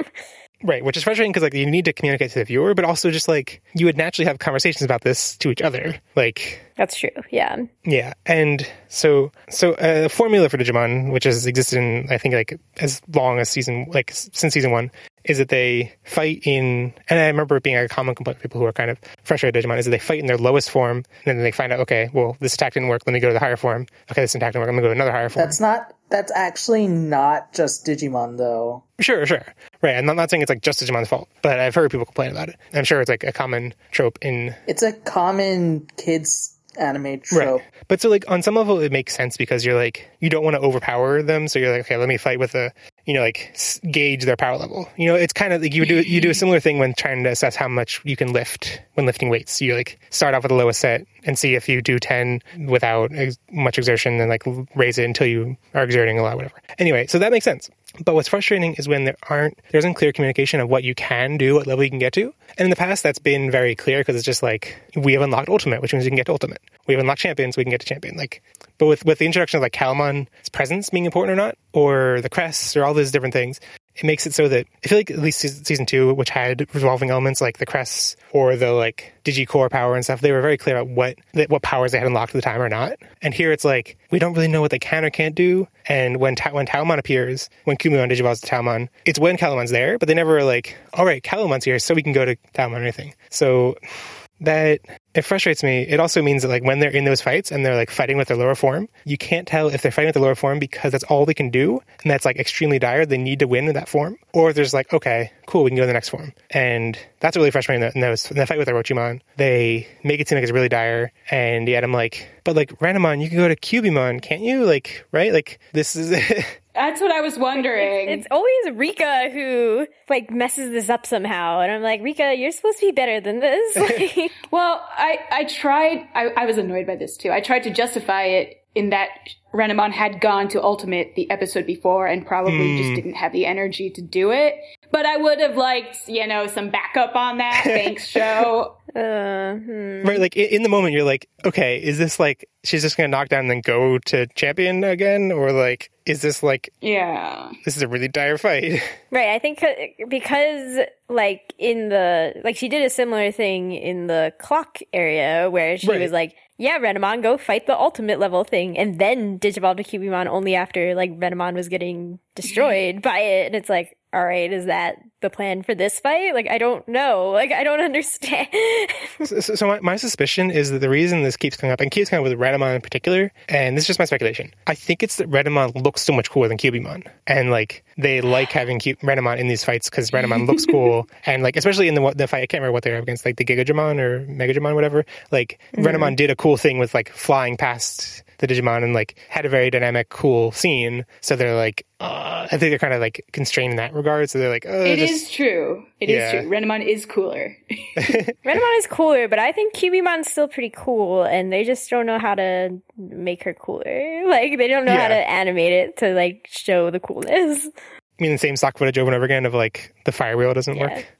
Right, which is frustrating because like you need to communicate to the viewer, but also just like you would naturally have conversations about this to each other. Like
that's true, yeah,
yeah, and so so a uh, formula for Digimon, which has existed in I think like as long as season like since season one, is that they fight in, and I remember it being a common complaint for people who are kind of frustrated with Digimon, is that they fight in their lowest form, and then they find out, okay, well this attack didn't work, let me go to the higher form. Okay, this attack didn't work, I'm gonna go to another higher form.
That's not. That's actually not just Digimon, though.
Sure, sure. Right, I'm not saying it's like just Digimon's fault, but I've heard people complain about it. I'm sure it's like a common trope in...
It's a common kids anime trope.
Right. But so like on some level it makes sense because you're like, you don't want to overpower them, so you're like, okay, let me fight with a, you know, like gauge their power level. You know, it's kind of like you do you do a similar thing when trying to assess how much you can lift when lifting weights. You like start off with the lowest set and see if you do ten without ex- much exertion, then like raise it until you are exerting a lot, whatever. Anyway, so that makes sense. But what's frustrating is when there aren't, there isn't clear communication of what you can do, what level you can get to. And in the past, that's been very clear because it's just like, we have unlocked Ultimate, which means we can get to Ultimate. We have unlocked Champions, we can get to Champion. Like, but with, with the introduction of like Calumon's presence being important or not, or the crests, or all those different things, it makes it so that I feel like at least season two, which had revolving elements like the crests or the like Digicore power and stuff, they were very clear about what what powers they had unlocked at the time or not. And here it's like we don't really know what they can or can't do. And when Ta- when Taomon appears, when Kumon digivolves to Taomon, it's when Calumon's there, but they never are like, all right, Calumon's here, so we can go to Taomon or anything. So that it frustrates me. It also means that like when they're in those fights and they're like fighting with their lower form, you can't tell if they're fighting with the lower form because that's all they can do and that's like extremely dire, they need to win in that form, or if there's like, okay, cool, we can go to the next form. And that's really frustrating. In those in the fight with Orochimaru, they make it seem like it's really dire, and yet I'm like, but like Renamon, you can go to Cubimon, can't you? Like, right? Like this is
That's what I was wondering.
It's, it's always Rika who like messes this up somehow, and I'm like, Rika, you're supposed to be better than this. Like,
well, I I tried. I, I was annoyed by this too. I tried to justify it in that Renamon had gone to Ultimate the episode before and probably mm. just didn't have the energy to do it. But I would have liked, you know, some backup on that. Thanks, show.
Uh, hmm.
Right, like in the moment you're like, okay, is this like she's just gonna knock down and then go to Champion again, or like is this like,
yeah,
this is a really dire fight?
Right, I think because like in the like she did a similar thing in the clock area where she right. was like, yeah, Renamon, go fight the ultimate level thing, and then digivolve to Cubimon only after like Renamon was getting destroyed by it, and it's like, all right, is that the plan for this fight? Like, I don't know. Like, I don't understand.
so so my, my suspicion is that the reason this keeps coming up, and keeps coming up with Renamon in particular, and this is just my speculation, I think it's that Renamon looks so much cooler than Cubimon. And, like, they like having Q- Renamon in these fights because Renamon looks cool. And, like, especially in the the fight, I can't remember what they were up against, like the Gigadramon or Megadramon, whatever. Like, mm-hmm. Renamon did a cool thing with, like, flying past the Digimon and, like, had a very dynamic, cool scene. So they're like, uh, I think they're kind of, like, constrained in that regard. So they're like, oh,
It
just...
is true. It
yeah.
is true. Renamon is cooler.
Renamon is cooler, but I think Cubimon's still pretty cool, and they just don't know how to make her cooler. Like, they don't know
yeah.
how to animate it to, like, show the coolness.
I mean, the same stock footage over and over again of, like, the fire wheel doesn't yeah. work.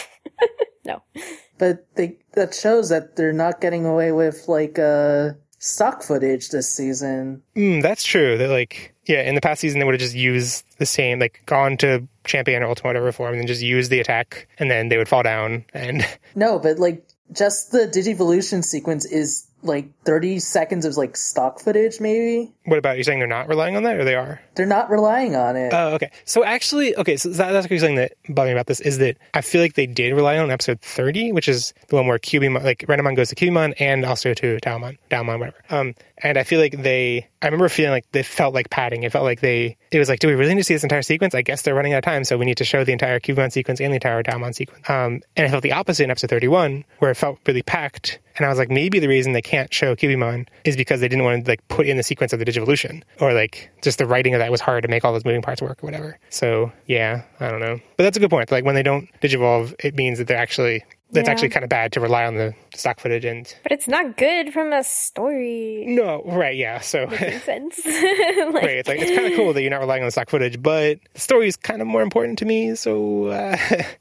No.
But they that shows that they're not getting away with, like, uh, stock footage this season.
Mm, that's true. That, like, yeah, in the past season, they would have just used the same, like, gone to Champion or Ultimate whatever form, and then just used the attack, and then they would fall down, and...
No, but, like, just the Digivolution sequence is, like, thirty seconds of, like, stock footage, maybe?
What about, you're saying they're not relying on that, or they are?
They're not relying on it.
Oh, okay. So actually, okay, so that, that's something that bothered me about this, is that I feel like they did rely on episode thirty, which is the one where Cubimon, like, Renamon goes to Cubimon, and also to Daomon, Daomon, whatever. Um, and I feel like they, I remember feeling like they felt like padding. It felt like they, it was like, do we really need to see this entire sequence? I guess they're running out of time, so we need to show the entire Cubimon sequence and the entire Daomon sequence. Um, and I felt the opposite in episode thirty-one, where it felt really packed. And I was like, maybe the reason they can't show Cubimon is because they didn't want to, like, put in the sequence of the Digivolution, or, like, just the writing of that was hard to make all those moving parts work or whatever. So, yeah, I don't know. But that's a good point. Like, when they don't Digivolve, it means that they're actually, that's
yeah.
actually kind of bad to rely on the stock footage. And
But it's not good from a story.
No, right, yeah. So,
making sense.
like, right, it's like, it's kind of cool that you're not relying on the stock footage, but the story is kind of more important to me, so, uh,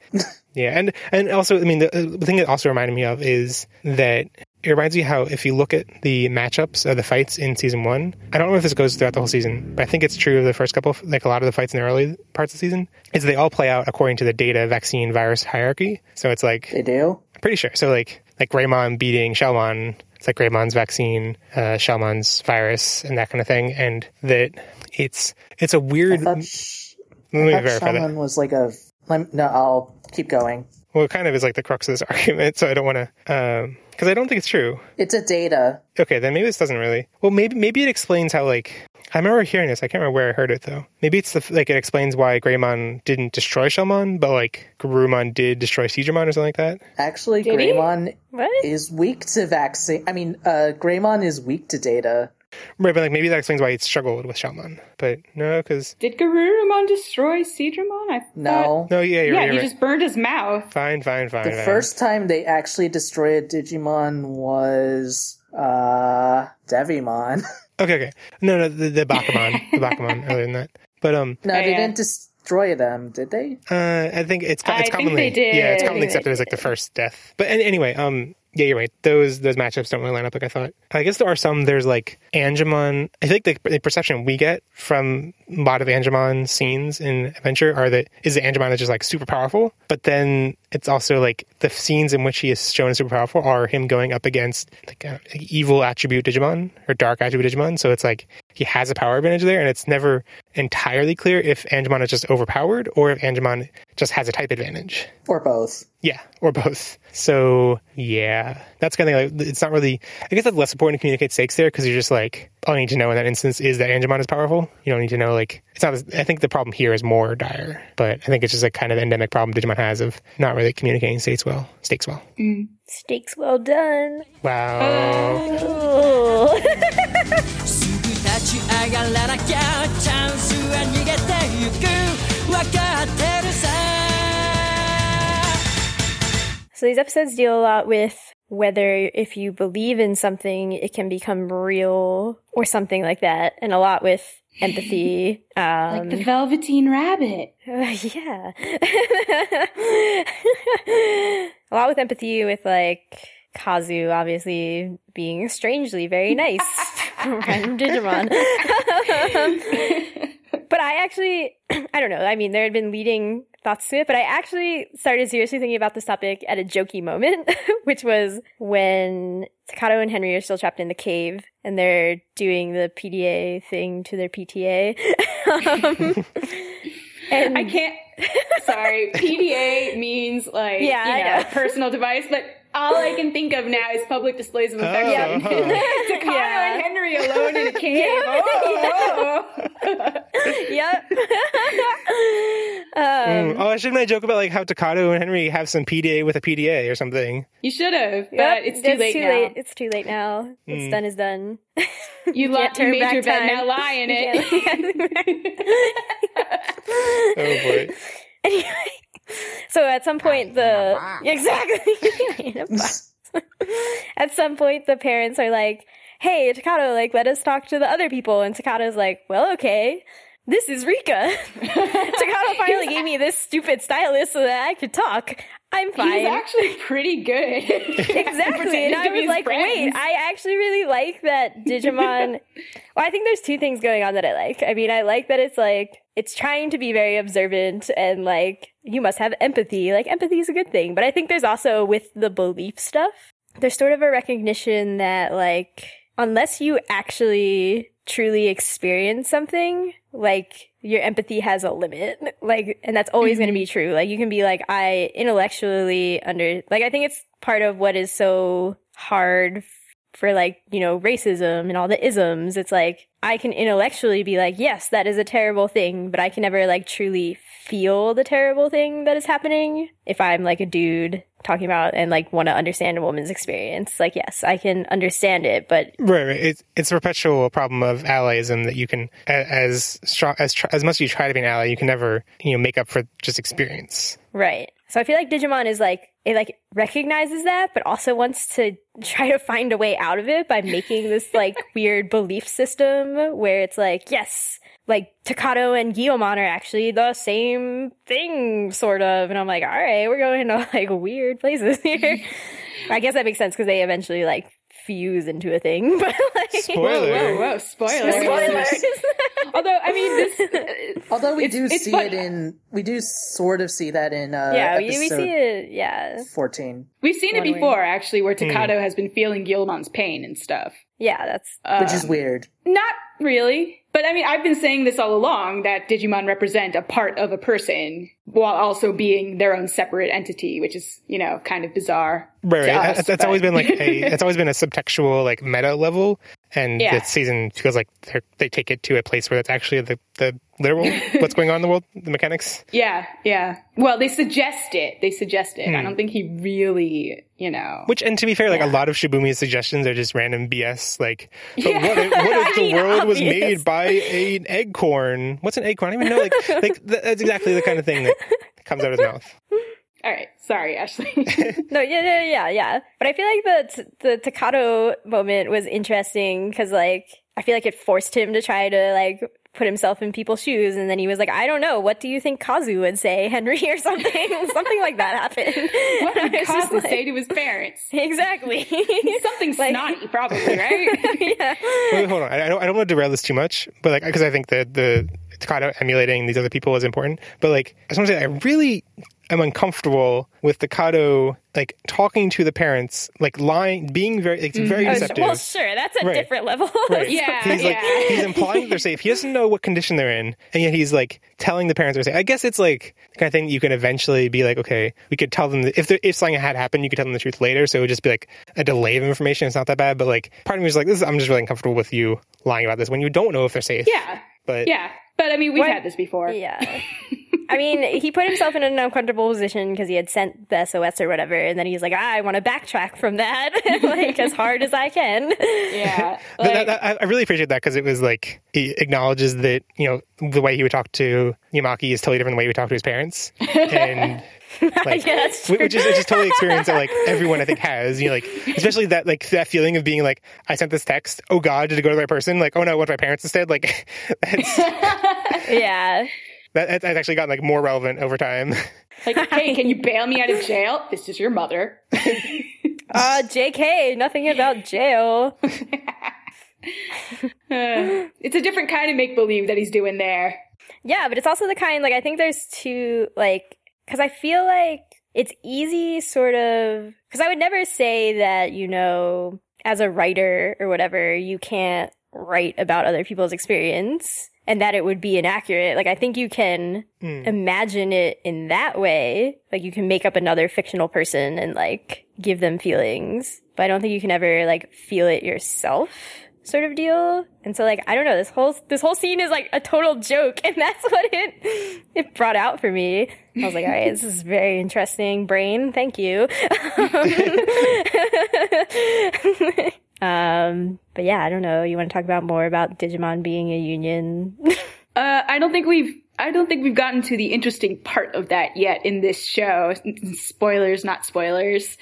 yeah. And, and also, I mean, the, the thing that also reminded me of is that it reminds me how if you look at the matchups of the fights in season one, I don't know if this goes throughout the whole season, but I think it's true of the first couple, of, like a lot of the fights in the early parts of the season, is they all play out according to the data, vaccine, virus hierarchy. So it's like...
They do?
I'm pretty sure. So like, like Greymon beating Shellmon, it's like Greymon's vaccine, uh, Shellmon's virus, and that kind of thing. And that it's, it's a weird...
I thought, sh-
let me
I thought
verify
Shellmon
that.
was like a... No, I'll keep going.
Well, it kind of is like the crux of this argument, so I don't want to... Um, because I don't think it's true.
It's a data.
Okay, then maybe this doesn't really... Well, maybe maybe it explains how, like... I remember hearing this. I can't remember where I heard it, though. Maybe it's the like it explains why Greymon didn't destroy Shellmon, but, like, Garurumon did destroy Seadramon or something like that.
Actually,
Did
Greymon
what?
is weak to vaccine. I mean, uh, Greymon is weak to data.
Right, but, like, maybe that explains why he struggled with Shellmon. But, no, because...
Did Garurumon destroy Seadramon? I thought...
No.
No, yeah, you're
Yeah,
right, you're
he
right.
just burned his mouth.
Fine, fine, fine.
The
fine.
first time they actually destroyed a Digimon was, uh, Devimon.
Okay, okay. No, no, the, the Bakumon. the Bakumon, earlier than that. But, um...
No, they
Yeah.
didn't destroy them, did they?
Uh, I think it's,
I
it's
think
commonly...
they did.
Yeah, it's
I
commonly
think they
accepted as, like, the
did.
first death. But an- anyway, um... yeah, you're right. Those those matchups don't really line up like I thought. I guess there are some. There's like Angemon. I think the, the perception we get from a lot of Angemon scenes in Adventure are that is that Angemon is just like super powerful. But then it's also like the scenes in which he is shown as super powerful are him going up against like a, like evil attribute Digimon or dark attribute Digimon. So it's like he has a power advantage there, and it's never entirely clear if Angemon is just overpowered or if Angemon just has a type advantage.
Or both.
Yeah, or both. So, yeah, that's kind of like, it's not really, I guess that's less important to communicate stakes there, because you're just like, all you need to know in that instance is that Angemon is powerful. You don't need to know, like, it's not, I think the problem here is more dire, but I think it's just a kind of endemic problem Digimon has of not really communicating stakes well, stakes well.
Mm.
Stakes well done.
Wow.
Oh.
すぐ立ち上がらなきゃチャンスは逃げてゆくわかってるさ
So these episodes deal a lot with whether if you believe in something, it can become real or something like that. And a lot with empathy. Um,
Like the Velveteen Rabbit.
Uh, yeah. A lot with empathy with, like, Kazu obviously being strangely very nice. Random Digimon. But I actually, I don't know. I mean, there had been leading thoughts to it, but I actually started seriously thinking about this topic at a jokey moment, which was when Takato and Henry are still trapped in the cave and they're doing the P D A thing to their P T A. um, and
I can't Sorry, P D A means like
Yeah,
you
I
know,
know.
personal device, but all I can think of now is public displays of affection.
Oh.
Takano
Yeah.
and Henry alone in a cave. Oh, oh.
Yep. um,
Mm. Oh, I shouldn't I joke about like how Takano and Henry have some P D A with a P D A or something?
You should have, but
yep,
it's too late
too
now.
late. It's too late now. What's
Mm.
done is done.
You, lo-
Can't
you
turn
made
back
your bed,
time.
now lie in it.
Oh boy.
Anyway, so at some point the exactly In a box. At some point the parents are like, "Hey, Takano, like let us talk to the other people," and Takano's like, "Well, okay." This is Rika. Takano finally gave me this stupid stylus so that I could talk. I'm fine.
He's actually pretty good.
Exactly. And I was like, wait, I actually really like that Digimon. Well, I think there's two things going on that I like. I mean, I like that it's like, it's trying to be very observant and like, you must have empathy. Like, empathy is a good thing. But I think there's also, with the belief stuff, there's sort of a recognition that like, unless you actually truly experience something, like your empathy has a limit, like, and that's always mm-hmm. going to be true. Like you can be like, I intellectually under, like, I think it's part of what is so hard for like, you know, racism and all the isms. It's like, I can intellectually be like, yes, that is a terrible thing, but I can never like truly feel the terrible thing that is happening. If I'm like a dude talking about and like want to understand a woman's experience, like, yes, I can understand it, but
right, right. It's it's a perpetual problem of allyism that you can, as strong as as much as you try to be an ally, you can never, you know, make up for just experience.
Right. So I feel like Digimon is like, it like recognizes that, but also wants to try to find a way out of it by making this like weird belief system where it's like, yes, like Takano and Guillaumon are actually the same thing, sort of. And I'm like, all right, we're going to like weird places here. I guess that makes sense because they eventually like fuse into a thing. But like,
spoiler.
Whoa, whoa, whoa, spoilers.
Spoilers.
Although, I mean, this.
Although we
it's,
do
it's
see
fun.
it in, we do sort of see that in uh,
yeah, we,
episode
we see it. Yeah,
fourteen.
We've seen it
One
before,
way.
actually, where Takano
Mm.
has been feeling Guillaumon's pain and stuff.
yeah, that's
Um,
Which is weird.
Not really. But I mean, I've been saying this all along, that Digimon represent a part of a person while also being their own separate entity, which is, you know, kind of bizarre.
Right,
to
right.
us,
That's, that's
but-
always been like a, it's always been a subtextual like meta level, and
Yeah.
this season feels like they they take it to a place where it's actually the the literal what's going on in the world, the mechanics.
Yeah, yeah. Well, they suggest it. They suggest it. I don't think he really, you know.
Which, and to be fair, like
Yeah.
a lot of Shibumi's suggestions are just random B S. Like, but
Yeah.
what if, what if
I
the
mean,
world was
obvious.
made by a, an eggcorn? What's an eggcorn? I don't even know. Like, like th- that's exactly the kind of thing that comes out of his mouth.
All right. Sorry, Ashley.
No, yeah, yeah, yeah, yeah. But I feel like the the Takano moment was interesting because, like, I feel like it forced him to try to like put himself in people's shoes, and then he was like, "I don't know, what do you think Kazu would say, Henry, or something?" Something like that happened.
What
And
would
I was just
Kazu
like-
say to his parents?
Exactly.
Something
Like-
snotty, probably, right?
Yeah.
Wait, hold on. I I don't, I don't want to derail this too much, but like, because I think that the Takano emulating these other people is important. But like, I just want to say, I really am uncomfortable with Takano like talking to the parents, like lying, being very, it's very
Oh, sh-
deceptive.
well, sure, that's a
Right.
different level.
Right.
Yeah,
He's like,
yeah.
he's implying that they're safe. He doesn't know what condition they're in. And yet he's like telling the parents they're safe. I guess it's like the kind of thing that you can eventually be like, okay, we could tell them that if there, if something had happened, you could tell them the truth later. So it would just be like a delay of information. It's not that bad. But like part of me was like, this is, I'm just really uncomfortable with you lying about this when you don't know if they're safe.
Yeah.
But
Yeah. But I mean, we've
What-
had this before.
Yeah. I mean, he put himself in an uncomfortable position because he had sent the S O S or whatever, and then he's like, ah, I want to backtrack from that, like, as hard as I can.
Yeah.
But
Like,
that, that, I really appreciate that because it was like he acknowledges that, you know, the way he would talk to Yamaki is totally different than the way he would talk to his parents, and like,
Yeah, that's
wh-
true.
which is which is totally experience that like everyone I think has, you know, like especially that like that feeling of being like, I sent this text, oh God, did it go to the right person? Like, oh no, what my parents instead? Like that's
Yeah.
that, that's actually gotten like more relevant over time.
like, hey, can you bail me out of jail? This is your mother.
Uh, J K, nothing about jail.
Uh, it's a different kind of make believe that he's doing there.
Yeah, but it's also the kind, like, I think there's two, like, because I feel like it's easy, sort of, because I would never say that, you know, as a writer or whatever, you can't write about other people's experience. and that it would be inaccurate. Like, I think you can
Mm.
imagine it in that way. Like, you can make up another fictional person and, like, give them feelings. But I don't think you can ever, like, feel it yourself, sort of deal. And so, like, I don't know, this whole this whole scene is, like, a total joke, and that's what it it brought out for me. I was like, all right, this is very interesting. Brain, thank you. um, but yeah, I don't know. You want to talk about more about Digimon being a union?
Uh, I don't think we've I don't think we've gotten to the interesting part of that yet in this show. Spoilers, not spoilers.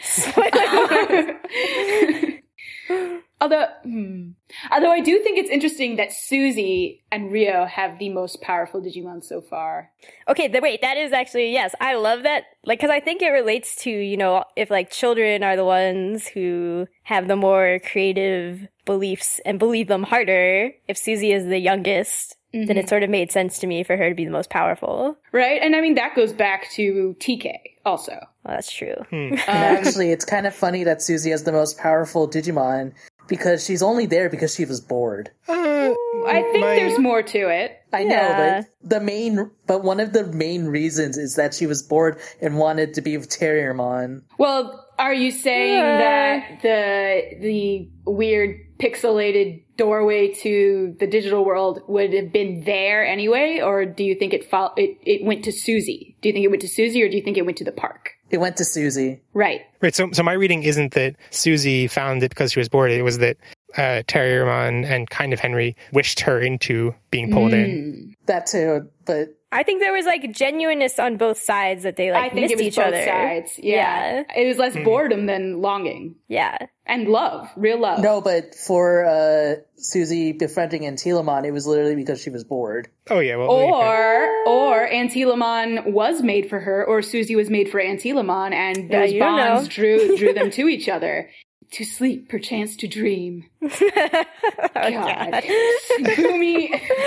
Although, hmm. Although I do think it's interesting that Suzy and Rio have the most powerful Digimon so far.
Okay, the, wait, that is actually, yes, I love that. Like, because I think it relates to, you know, if, like, children are the ones who have the more creative beliefs and believe them harder, if Suzy is the youngest, mm-hmm. then it sort of made sense to me for her to be the most powerful.
Right, and I mean, that goes back to T K also.
Well, that's true.
Hmm.
Um, Actually, it's kind of funny that Suzy has the most powerful Digimon, because she's only there because she was bored.
Uh,
I think
my...
there's more to it.
I
Yeah.
know, but the main, but one of the main reasons is that she was bored and wanted to be with Terriermon.
Well, are you saying
Yeah.
that the the weird pixelated doorway to the digital world would have been there anyway, or do you think it fo- it it went to Suzy? Do you think it went to Suzy, or do you think it went to the park?
It went to Suzy.
Right.
Right, so so my reading isn't that Suzy found it because she was bored. It was that uh, Terriermon and kind of Henry wished her into being pulled
Mm.
in.
That too, but
I think there was, like, genuineness on both sides that they, like,
I think
missed
it was
each
both
other.
sides. Yeah. It was less boredom than longing.
Yeah.
And love. Real love.
no, but for uh, Suzy befriending Antilamon, it was literally because she was bored.
Oh, yeah. Well,
Or, or Antilamon was made for her, or Suzy was made for Antilamon, and
Yeah,
those
you don't
bonds
know.
drew drew them to each other. To sleep, perchance to dream.
Oh,
God. Shibumi,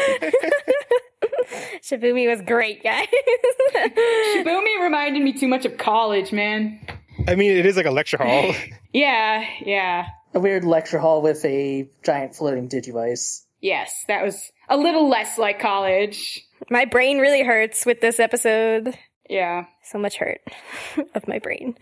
Shibumi was great, guys.
Shibumi reminded me too much of college, man.
I mean, it is like a lecture hall.
Yeah, yeah.
A weird lecture hall with a giant floating Digivice.
Yes, that was a little less like college.
My brain really hurts with this episode.
Yeah.
So much hurt of my brain.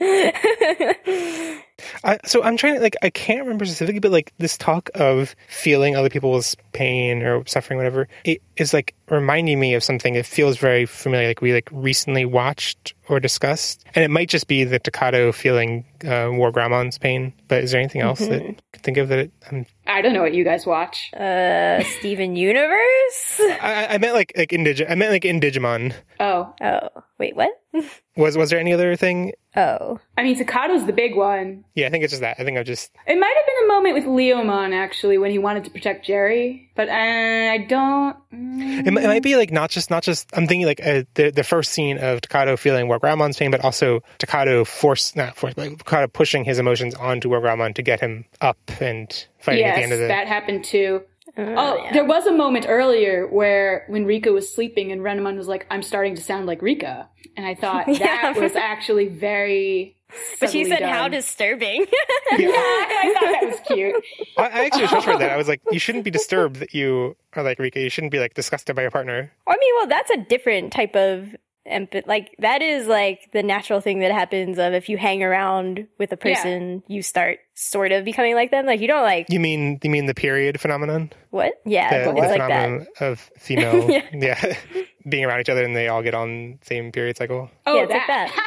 I, so I'm trying to, like, I can't remember specifically, but, like, this talk of feeling other people's pain or suffering, whatever, it is, like, reminding me of something that feels very familiar, like we, like, recently watched or discussed. And it might just be the Takato feeling uh, War Grammon's pain, but is there anything else
Mm-hmm.
that you can think of that it, um,
I don't know what you guys watch.
Uh, Steven Universe?
I, I meant, like, like in Digi- I meant, like, in Digimon.
Oh.
Oh, wait, what?
Was, was there any other thing?
Oh.
I mean, Takato's the big one.
Yeah, I think it's just that. I think I just...
It might have been a moment with Leomon, actually, when he wanted to protect Jerry. But uh, I don't...
It, might- it might be like not just not just. I'm thinking like uh, the the first scene of Takato feeling War Grammon's pain, but also Takato force not force, but Takato pushing his emotions onto War Grammon to get him up and fighting
yes,
at the end of the.
that happened too.
Uh,
oh,
yeah.
there was a moment earlier where when Rika was sleeping and Renamon was like, I'm starting to sound like Rika. And I thought that
Yeah.
was actually very
But she
subtly
said, how
done.
disturbing.
Yeah, I thought that was cute.
I, I actually just read that. I was like, you shouldn't be disturbed that you are like Rika. You shouldn't be like disgusted by your partner.
I mean, well, that's a different type of empathy. Like, that is like the natural thing that happens of if you hang around with a person, you start sort of becoming like them. Like, you don't like,
You mean you mean the period phenomenon?
what? Yeah,
The,
it's
the
like
phenomenon
that.
of female,
Yeah.
yeah, being around each other and they all get on the same period cycle.
Oh,
Yeah, it's like that.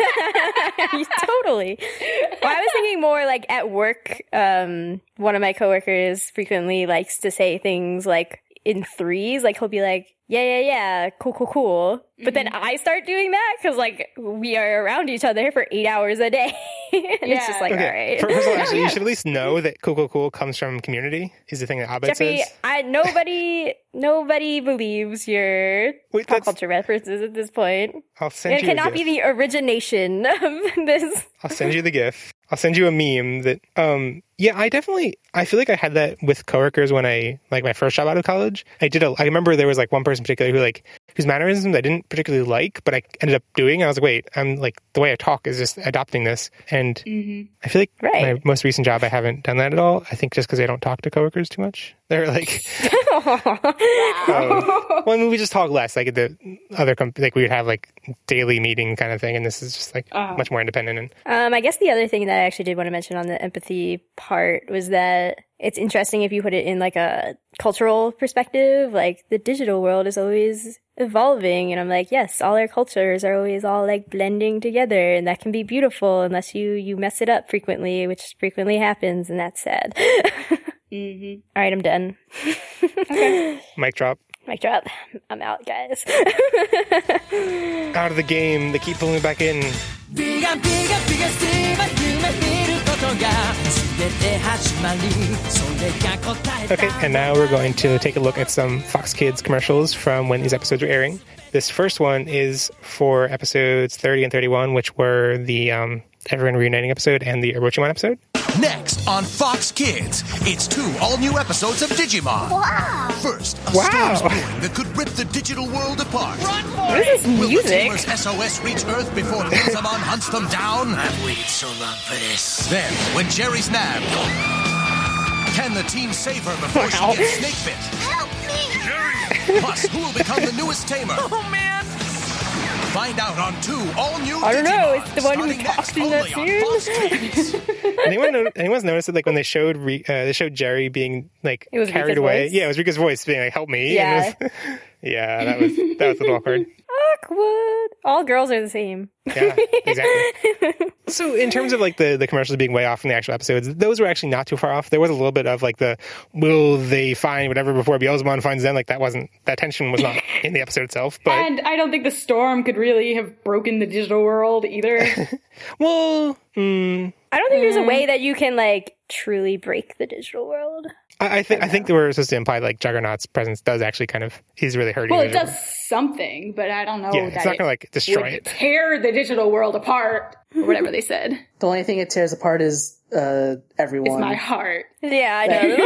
Totally. Well, I was thinking more like at work, um, one of my coworkers frequently likes to say things like in threes, like he'll be like, yeah, yeah, yeah, cool, cool, cool. But then I start doing that because like we are around each other for eight hours a day. And it's just like, all right.
First of all, actually, you should at least know that cool, cool, cool comes from community. Is the thing that Abed
Jeffrey,
says.
I nobody nobody believes your
Wait,
pop
that's-
culture references at this point.
I'll send
It
you. a
cannot
GIF.
be the origination of this.
I'll send you the GIF. I'll send you a meme that um Yeah, I definitely, I feel like I had that with coworkers when I, like my first job out of college. I did a, I remember there was like one person in particular who like, whose mannerisms I didn't particularly like, but I ended up doing. I was like, wait, I'm like, the way I talk is just adopting this. And mm-hmm. I feel like
right.
my most recent job, I haven't done that at all. I think just because I don't talk to coworkers too much. They're like, um, well, we just talk less. Like at the other, comp- like we would have like daily meeting kind of thing. And this is just like uh-huh. much more independent. And
um, I guess the other thing that I actually did want to mention on the empathy part was that it's interesting if you put it in like a cultural perspective. Like the digital world is always evolving, and I'm like, yes, all our cultures are always all like blending together, and that can be beautiful unless you you mess it up frequently, which frequently happens, and that's sad. mm-hmm. All right, I'm done.
Okay. Mic drop.
Mic drop. I'm out, guys.
Out of the game. They keep pulling me back in. Okay, and now we're going to take a look at some Fox Kids commercials from when these episodes were airing. This first one is for episodes thirty and thirty-one, which were the um, Everyone Reuniting episode and the Orochimaru episode.
Next on Fox Kids, it's two all-new episodes of Digimon.
Wow!
First, a
wow.
storm's brewing that could rip the digital world apart.
Run for
what is this music?
Will the Tamers S O S reach Earth before Beelzemon hunts them down?
I've waited so long for this.
Then, when Jerry's nabbed, can the team save her before
wow.
she gets snake bit?
Help me!
Jerry! Plus, who will become the newest Tamer?
Oh, man!
Find out on two all-new
I don't know,
Digimon,
it's the one who talks in that scene.
Anyone know, anyone's noticed that like when they showed Re, uh, they showed Jerry being like
it was
carried
Rika's
away?
voice?
Yeah, it was Rika's voice being like, "Help me!"
Yeah,
was, yeah, that was that was a little awkward.
Awkward. All girls are the same.
Yeah, exactly. So in terms of like the, the commercials being way off from the actual episodes, those were actually not too far off. There was a little bit of like the will they find whatever before Beelzemon finds them? Like that wasn't that tension was not in the episode itself. But
and I don't think the storm could really have broken the digital world either.
well, mm,
I don't think there's a way that you can like truly break the digital world.
I, I think I, I think they were supposed to imply like Juggernaut's presence does actually kind of is really hurting.
Well, it does something, but I don't know.
Yeah,
that
it's not gonna like destroy
would
it.
Tear the digital world apart, or whatever they said.
The only thing it tears apart is uh, everyone.
It's my heart.
Yeah,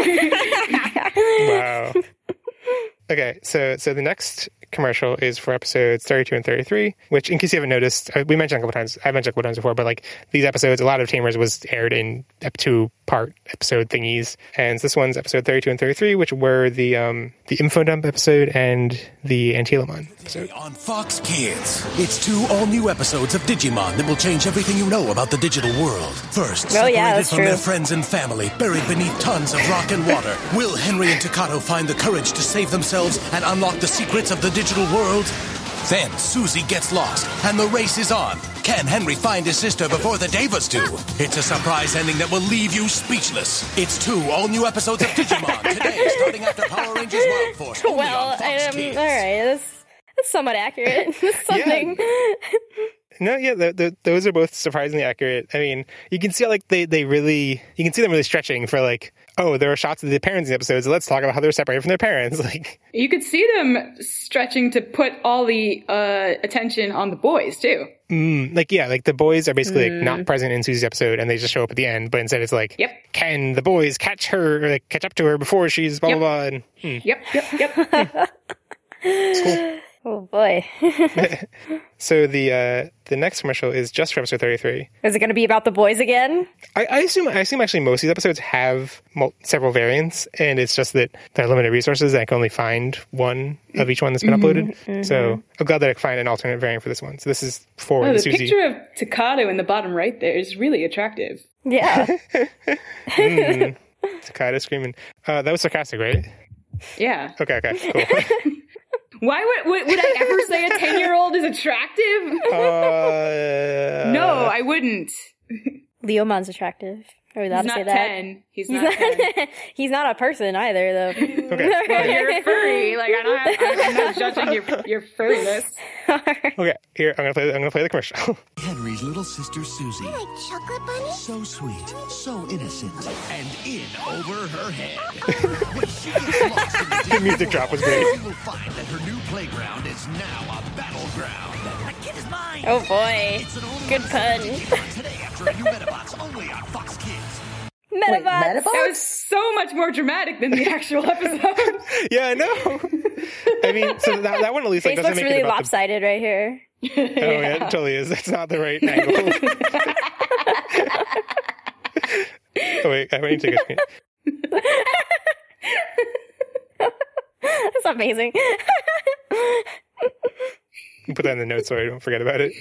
I
Wow.
know.
Okay, so so the next commercial is for episodes thirty-two and thirty-three, which, in case you haven't noticed, we mentioned a couple times, I mentioned a couple times before, but like these episodes, a lot of Tamers was aired in ep two part episode thingies, and this one's episode thirty-two and thirty-three, which were the um the info dump episode and the Antilamon episode.
On Fox Kids, it's two all-new episodes of Digimon that will change everything you know about the digital world. First,
oh,
separated
yeah, that's
from
true.
their friends and family, buried beneath tons of rock and water, will Henry and Takato find the courage to save themselves and unlock the secrets of the digital world? Then Susie gets lost, and the race is on. Can Henry find his sister before the Devas do? It's a surprise ending that will leave you speechless. It's two all-new episodes of Digimon today, starting after Power Rangers Wild Force. Only
Well,
on Fox
um,
Kids.
all right, that's, that's somewhat accurate. That's something.
No, yeah, the, the, those are both surprisingly accurate. I mean, you can see like they, they really, you can see them really stretching for like, oh, there are shots of the parents in the episodes. Let's talk about how they're separated from their parents. Like,
you could see them stretching to put all the uh, attention on the boys too.
Mm, like, yeah, like the boys are basically
Mm.
like not present in Susie's episode, and they just show up at the end. But instead, it's like,
yep.
Can the boys catch her, or like catch up to her before she's blah
Yep.
blah blah? And, hmm.
Yep, yep, yep.
Cool.
Oh boy.
So the uh, the next commercial is just for episode thirty-three.
Is it going to be about the boys again?
I, I assume I assume actually most of these episodes have mul- several variants, and it's just that there are limited resources and I can only find one of each one that's been
Mm-hmm,
uploaded.
mm-hmm.
So I'm glad that I could find an alternate variant for this one. So this is for
Oh, the
Susie.
picture of Takato in the bottom right there is really attractive.
Yeah.
mm, Takata screaming. Uh, that was sarcastic, right?
Yeah.
Okay, okay, cool.
Why would, would would I ever say a ten-year-old is attractive?
Uh,
no, I wouldn't.
Leomon's attractive. Are we allowed
He's
to say
not
that?
ten. He's,
He's
not,
not.
ten.
He's not a person either, though.
Okay.
Well, you're a furry. Like I'm not. I'm not judging your your furriness.
Okay, here I'm gonna play. I'm gonna play the commercial.
Henry's little sister Susie.
Like chocolate bunny?
So sweet, so innocent, and in over her head. When she gets lost in the,
The music drop was great.
She will find that her new playground is now a battleground. That kid is mine.
Oh boy. Good pun.
Today after a new Metabots only on Fox Kids.
Metabots.
Metabots?
That was so much more dramatic than the actual episode.
Yeah, I know. I mean, so that, that one at least like,
Face
doesn't
looks
make
really
it about
lopsided right here.
the... Oh, yeah. It totally is. It's not the right angle. Oh, wait. I need to take a screen.
That's amazing.
Put that in the notes so I don't forget about it.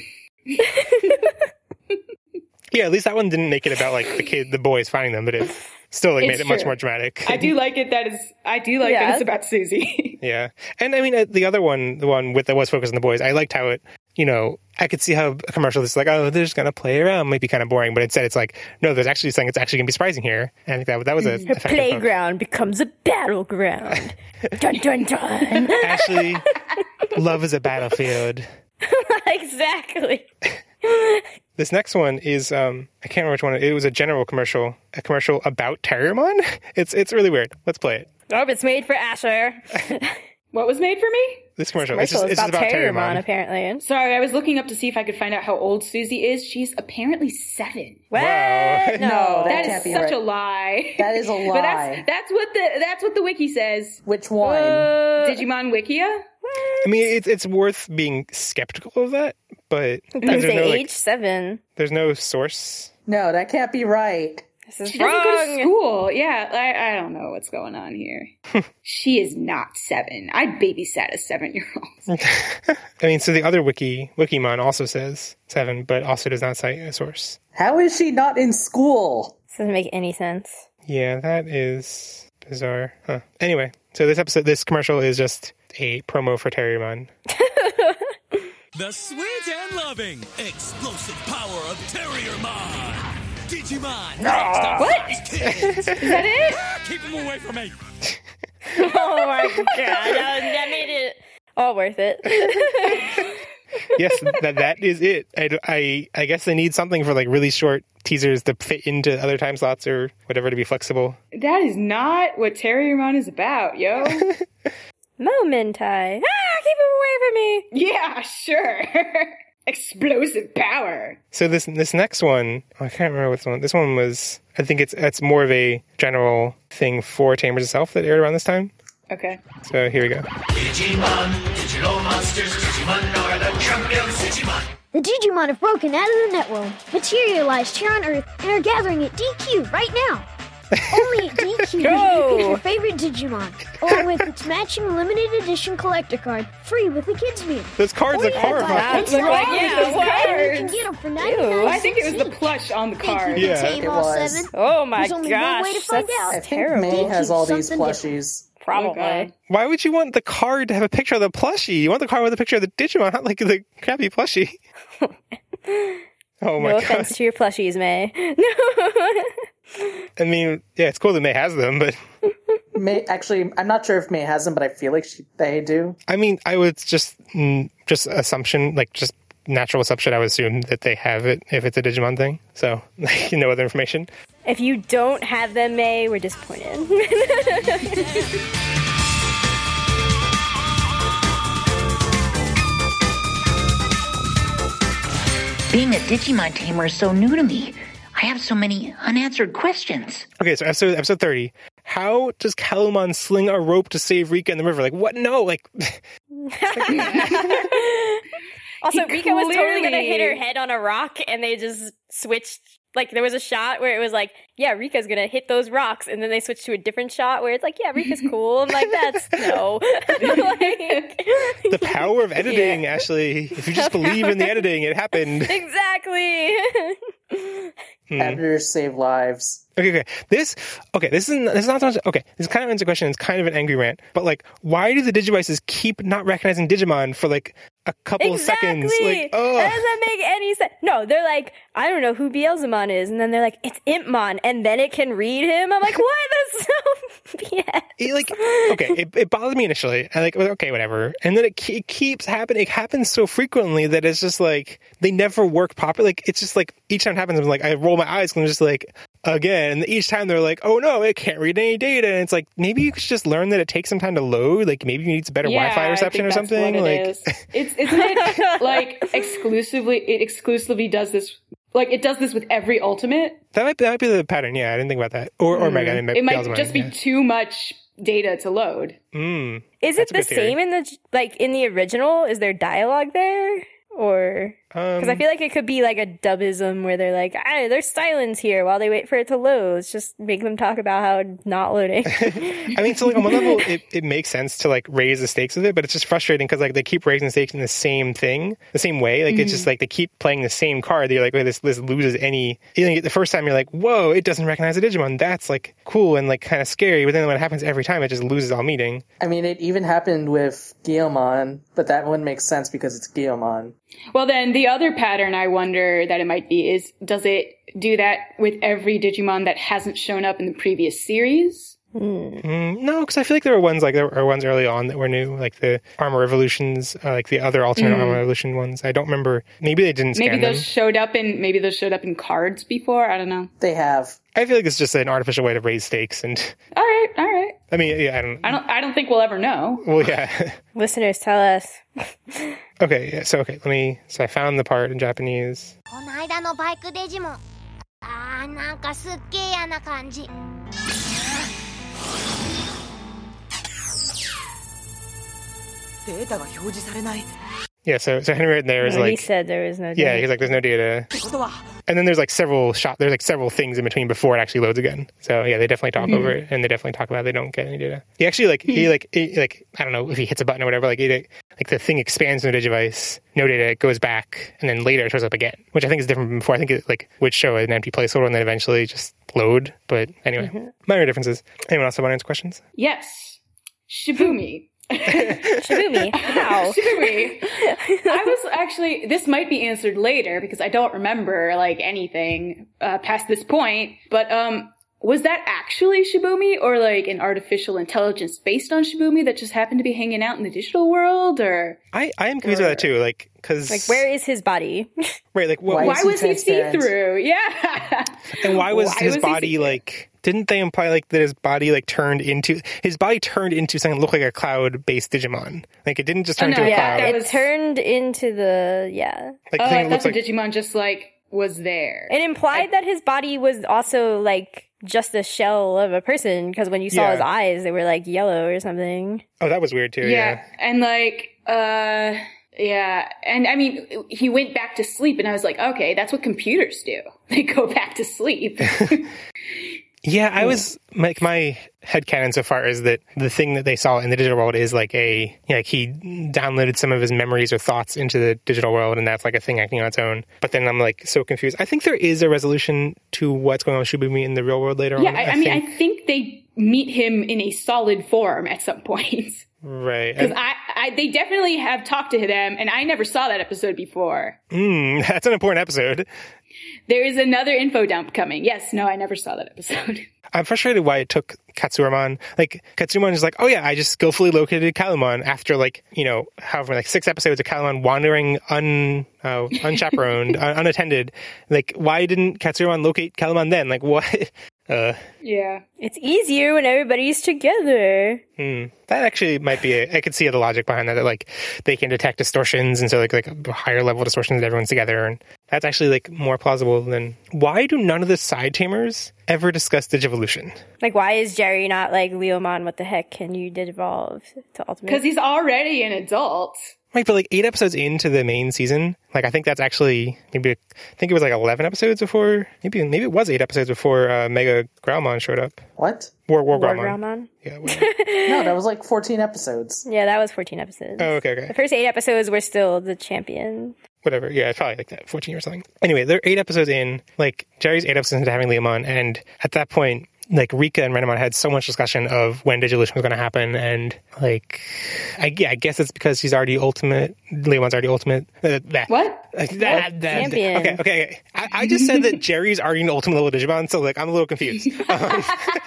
Yeah, at least that one didn't make it about like the kid, the boys finding them, but it still like
It's
made it much
true.
more dramatic.
I do like it that is. I do like
Yeah.
that it's about Susie.
Yeah, and I mean uh, the other one, the one with that was focused on the boys. I liked how it, you know, I could see how a commercial is like, oh, they're just gonna play around, might be kind of boring, but instead it's like, no, there's actually something that's actually gonna be surprising here, and I think that that was a
A
effective focus.
playground becomes a battleground. Dun dun dun.
Ashley, love is a battlefield.
Exactly.
This next one is um I can't remember which one. It was a general commercial, a commercial about Terriermon. It's it's really weird. Let's play it.
Oh, it's made for Asher.
What was made for me?
This commercial.
Commercial
It's
is
just, it's
about
just about
Terriermon,
Terriermon.
apparently.
Sorry, I was looking up to see if I could find out how old Susie is. She's apparently seven.
What?
Wow.
No,
No, that
That
can't
is
be
such
right.
a lie.
That is a
But that's
lie.
that's what the that's what the wiki says.
Which one?
Uh,
Digimon Wikia.
I mean, it's it's worth being skeptical of that, but
Does
there's
they
no, like,
age seven?
there's no source.
No, that can't be right.
This is
She doesn't go to
wrong.
school. Yeah, I, I don't know what's going on here. She is not seven. I babysat a seven-year-old.
I mean, so the other wiki, Wikimon, also says seven, but also does not cite a source.
How is she not in school?
This doesn't make any sense.
Yeah, that is bizarre. Huh. Anyway, so this episode, this commercial is just a promo for Terriermon.
The sweet and loving explosive power of Terriermon. Digimon.
What?
Kids.
Is that it?
Keep them away from me.
Oh my god, that, that made it all worth it.
Yes, that that is it. I, I, I guess they need something for like really short teasers to fit into other time slots or whatever to be flexible.
That is not what Terriermon is about, yo.
Momentai. Ah, keep him away from me.
Yeah, sure. Explosive power.
So this this next one, oh, I can't remember which one. This one was, I think it's it's more of a general thing for Tamers itself that aired around this time.
Okay.
So here we go.
Digimon, digital monsters, Digimon are the champions, Digimon.
The Digimon have broken out of the networld, materialized here on Earth, and are gathering at D Q right now. Only at D Q
Go!
you can pick your favorite Digimon, along with its matching limited edition collector card, free with the kids meal.
Those cards look horrifying.
That look like, yeah,
those
what?
You can get them for ninety-nine
Oh, I think it was the
cents.
plush on the card.
Thank you,
Yeah,
Tame
it
All
was.
Seven.
Oh my
There's only one
gosh,
way to find
that's
out.
I think
terrible.
May has all these
Something
plushies.
Probably.
Oh, God.
Why would you want the card to have a picture of the plushie? You want the card with a picture of the Digimon, not like the crappy plushie. Oh my
No
god.
offense to your plushies, May.
I mean, yeah, it's cool that May has them, but
May actually, I'm not sure if May has them, but I feel like she, they do.
I mean, I would just mm, just assumption, like just natural assumption. I would assume that they have it if it's a Digimon thing. So like, no other information.
If you don't have them, May, we're disappointed.
Being a Digimon tamer is so new to me. I have so many unanswered questions.
Okay, so episode episode thirty. How does Kalumon sling a rope to save Rika in the river? Like what? No, like
Also,
He
Rika was totally gonna
clearly-
hit her head on a rock, and they just switched. Like, there was a shot where it was like, yeah, Rika's gonna hit those rocks, and then they switched to a different shot where it's like, yeah, Rika's cool. I'm like, that's no. Like,
the power of editing, Ashley. If you just believe in the editing, it happened.
exactly.
Editors save lives.
Okay, okay. This, okay, this is this is not so much. Okay, this is kind of an answer question. It's kind of an angry rant. But like, why do the Digivices keep not recognizing Digimon for like a couple
Exactly.
of seconds? Like, oh,
That doesn't make any sense. No, they're like, I don't know who Beelzemon is, and then they're like, it's Impmon, and then it can read him. I'm like, what? That's so B S.
it, like, okay, it, it bothered me initially. I like, okay, whatever. And then it, ke- it keeps happening. It happens so frequently that it's just like they never work properly. Like, it's just like each time it happens, I'm like, I roll my eyes and I'm just like, again. And each time they're like, oh no, it can't read any data. And it's like, maybe you could just learn that it takes some time to load. Like, maybe you need better
Yeah,
Wi-Fi reception
I
or
think that's
something.
what
Like,
it is. It's isn't it like exclusively? It exclusively does this Like, it does this with every Ultimate.
That might be, that might be the pattern, yeah. I didn't think about that. Or, or
Mm.
Mega. I mean,
It might
Beelzemon,
just be
yeah.
too much data to load.
Mm.
Is
That's
it
a
the
good theory.
same in the like in the original? Is there dialogue there, or because I
Um,
feel like it could be like a dubism where they're like, "Ah, there's silence here" while they wait for it to load. It's just make them talk about how it's not loading.
I mean, so like on one level, it, it makes sense to like raise the stakes of it, but it's just frustrating because like they keep raising the stakes in the same thing, the same way. Like it's just like they keep playing the same card. You're like, wait, this this loses any. You know, the first time you're like, whoa, it doesn't recognize a Digimon. That's like cool and like kind of scary. But then when it happens every time, it just loses all meaning.
I mean, it even happened with Guilmon, but that wouldn't make sense because it's Guilmon.
Well, then the other pattern I wonder that it might be is, does it do that with every Digimon that hasn't shown up in the previous series?
Mm, no, because I feel like there were ones like there were ones early on that were new, like the Armor Revolutions, uh, like the other alternate
Mm.
Armor Revolution ones. I don't remember. Maybe they didn't scan
Maybe those
them.
showed up in maybe those showed up in cards before. I don't know.
They have.
I feel like it's just an artificial way to raise stakes, and
All right, all right.
I mean, yeah, I don't.
I don't. I don't think we'll ever know.
Well, yeah.
Listeners, tell us.
Okay, yeah, so okay, let me. So I found the part in Japanese.
この間のバイクデジモンあーなんかすっげー嫌な感じ
データが表示されない。
Yeah, so so Henry right there is
No, he
like,
said there was no.
yeah,
data.
he's like, there's no data,
ってことは
and then there's like several shot, there's like several things in between before it actually loads again. So yeah, they definitely talk
Mhm.
over it, and they definitely talk about they don't get any data. He actually like he like he, like I don't know if he hits a button or whatever, like it, like the thing expands in the Digivice, no data, it goes back, and then later it shows up again, which I think is different from before. I think it like would show an empty placeholder and then eventually just load. But anyway,
Mhm.
minor differences. Anyone else want to answer questions?
Yes, Shibumi.
Shibumi. How?
Shibumi. I was actually, this might be answered later because I don't remember like anything uh, past this point, but um, was that actually Shibumi or like an artificial intelligence based on Shibumi that just happened to be hanging out in the digital world, or?
I, I am confused with that too, like, because...
Like, where is his body?
Right, like, what,
Why,
Why is he
was he
transparent?
see-through? Yeah.
and why was
Why
his
was he
body,
see-through?
like... Didn't they imply, like, that his body, like, turned into... His body turned into something that looked like a cloud-based Digimon. Like, it didn't just turn
Oh, no,
into a
yeah,
cloud.
that
It
was-
turned into the yeah.
Like,
Oh,
the thing
I
that
thought
looks
the
like...
Digimon just like was there.
It implied that his body was also like just a shell of a person because when you saw
Yeah.
his eyes, they were like yellow or something.
Oh, that was weird, too,
Yeah,
yeah.
and like, uh, yeah, and I mean, he went back to sleep, and I was like, okay, that's what computers do. They go back to sleep.
Yeah, I was... Like, my headcanon so far is that the thing that they saw in the digital world is, like, a... You know, like, he downloaded some of his memories or thoughts into the digital world, and that's, like, a thing acting on its own. But then I'm, like, so confused. I think there is a resolution to what's going on with Shibumi in the real world later
yeah,
on.
I, I mean, I think they meet him in a solid form at some point.
Right.
Because I, I, they definitely have talked to them, and I never saw that episode before.
Mm, that's an important episode.
There is another info dump coming. Yes, no, I never saw that episode.
I'm frustrated why it took Katsuramon. Like, Katsuramon is like, oh yeah, I just skillfully located Kalumon after, like, you know, however, like six episodes of Kalumon wandering un, uh, unchaperoned, un- unattended. Like, why didn't Katsuramon locate Kalumon then? Like, what? Uh,
Yeah.
It's easier when everybody's together.
hmm. That actually might be a, I could see the logic behind that, that, like, they can detect distortions, and so, like, like a higher level distortions that everyone's together, and that's actually, like, more plausible than... Why do none of the side tamers ever discuss Digivolution?
Like, why is Jerry not like Leomon? What the heck can you digivolve to Ultimate?
Because he's already an adult.
Right, but like eight episodes into the main season, like I think that's actually maybe I think it was like eleven episodes before, maybe maybe it was eight episodes before uh, Mega Growlmon showed up.
What?
War War,
War
Growlmon.
Growlmon?
Yeah. whatever.
No, that was like fourteen episodes.
Yeah, that was fourteen episodes.
Oh, okay, okay.
The first eight episodes were still the champion.
Whatever. Yeah, it's probably like that, fourteen or something. Anyway, they're eight episodes in. Like Jerry's eight episodes into having Leomon, and at that point, like Rika and Renamon had so much discussion of when Digivolution was going to happen, and like, I, yeah, I guess it's because he's already ultimate. Leomon's already ultimate. Uh, that,
What?
Like, that, that,
Champion.
Okay, okay. okay. I, I just said that Jerry's already an ultimate level Digimon, so like I'm a little confused. Um,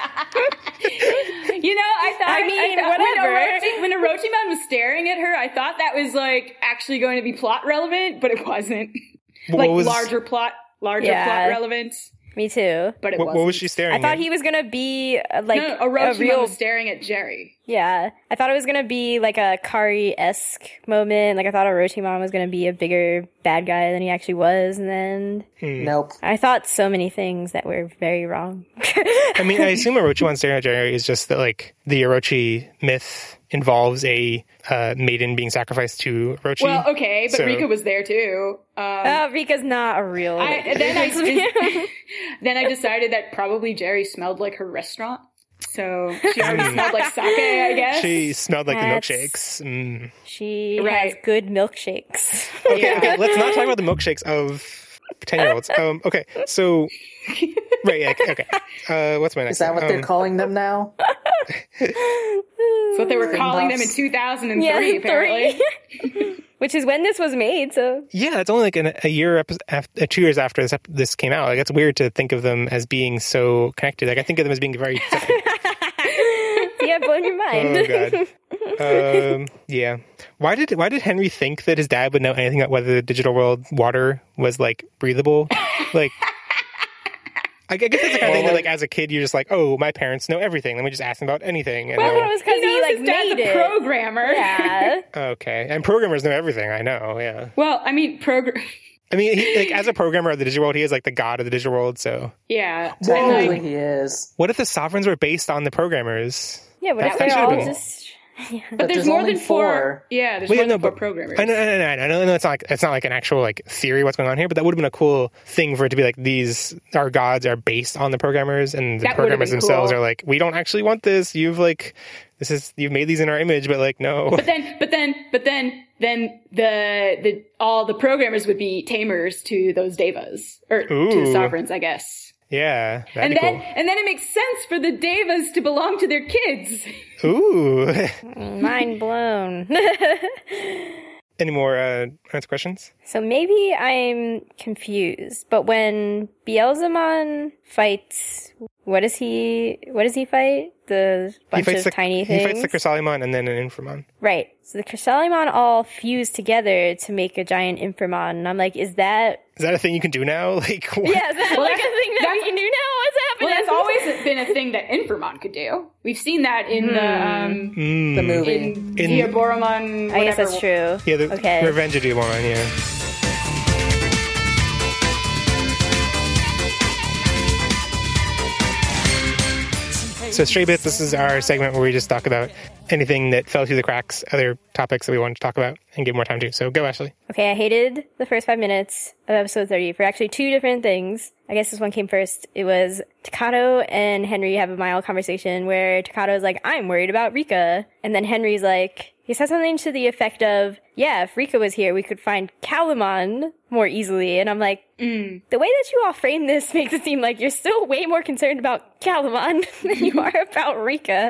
You know, I thought,
I mean,
thought
whatever.
When, Orochi, when Orochimaru was staring at her, I thought that was like actually going to be plot relevant, but it wasn't.
What
like
was-
larger plot, larger
Yeah.
plot relevant,
Me too.
but it
what,
wasn't.
what was she staring
I thought
at?
he was gonna be uh, like
No, no,
a
Orochimaru
real.
was staring at Jerry.
Yeah. I thought it was going to be like a Kari-esque moment. Like I thought Orochimaru was going to be a bigger bad guy than he actually was. And then...
Hmm. Nope.
I thought so many things that were very wrong.
I mean, I assume Orochimaru's staring at Jerry is just that like the Orochi myth involves a uh, maiden being sacrificed to Orochi.
Well, okay, but
so...
Rika was there too. Um,
oh, Rika's not a real...
I, then, I, then I decided that probably Jerry smelled like her restaurant. So she already smelled like sake, I guess.
She smelled like
That's...
the milkshakes. Mm.
She
right.
has good milkshakes.
Okay,
Yeah.
okay, let's not talk about the milkshakes of ten-year-olds. Um, okay, so... Right, yeah, okay. Uh, what's my next
Is that
one?
what
um,
they're calling them now?
That's what they were calling them in two thousand three,
yeah,
apparently.
Which is when this was made, so...
Yeah, it's only like an, a year, after, two years after this, this came out. Like, it's weird to think of them as being so connected. Like, I think of them as being very separate.
Yeah, blown your mind.
Oh, God. um, yeah. Why did why did Henry think that his dad would know anything about whether the digital world water was, like, breathable? Like... I guess it's the kind of thing that, like, as a kid, you're just like, oh, my parents know everything. Let me just ask them about anything. And
well,
they'll...
it was because he, he, like,
his dad's
made
a
it.
programmer.
Yeah.
Okay. And programmers know everything. I know, yeah.
Well, I mean, program...
I mean, he, like, as a programmer of the digital world, he is, like, the god of the digital world, so...
Yeah.
Totally
like,
he is.
What if the sovereigns were based on the programmers?
Yeah, but
That-
they're
that
all
should've been-
just...
But,
But
there's,
there's
more
only
than four.
four.
Yeah, there's
Well,
more
yeah,
than
no,
four
but-
programmers.
I know, I know, I know, I know it's not like it's not like an actual like theory what's going on here, but that would have been a cool thing for it to be like these our gods are based on the programmers, and the
That would've
programmers
been
themselves
cool.
are like, we don't actually want this. You've like this is you've made these in our image, but like no.
But then, but then, but then, then the the all the programmers would be tamers to those devas or to
Ooh.
the sovereigns, I guess.
Yeah, that'd
And
be
then, and then it makes sense for the devas to belong to their kids.
cool. Ooh.
Mind blown.
Any more uh, answer questions?
So maybe I'm confused, but when Beelzemon fights, what does he, what does he fight? The bunch
he fights
of
the,
tiny
He
things?
fights the Chrysalimon and then an Inframon.
Right. So the Chrysalimon all fuse together to make a giant Inframon. And I'm like, is that...
Is that a thing you can do now? Like, what?
Yeah, is that
Well,
like a thing that we can do now? What's happening?
Well, that's always been a thing that Inframon could do. We've seen that in the um,
Mm.
The movie.
in,
In-
Diaboromon.
I guess
whatever.
that's true.
Yeah, the
Okay.
Revenge of Diamond, yeah. So Stray Bits, this is our segment where we just talk about anything that fell through the cracks, other topics that we wanted to talk about, and give more time to. So go, Ashley.
Okay, I hated the first five minutes of episode thirty for actually two different things. I guess this one came first. It was Takato and Henry have a mild conversation where Takato's like, I'm worried about Rika. And then Henry's like, he says something to the effect of, yeah, if Rika was here, we could find Calamon more easily. And I'm like, mm. the way that you all frame this makes it seem like you're still way more concerned about Calamon than you are about Rika.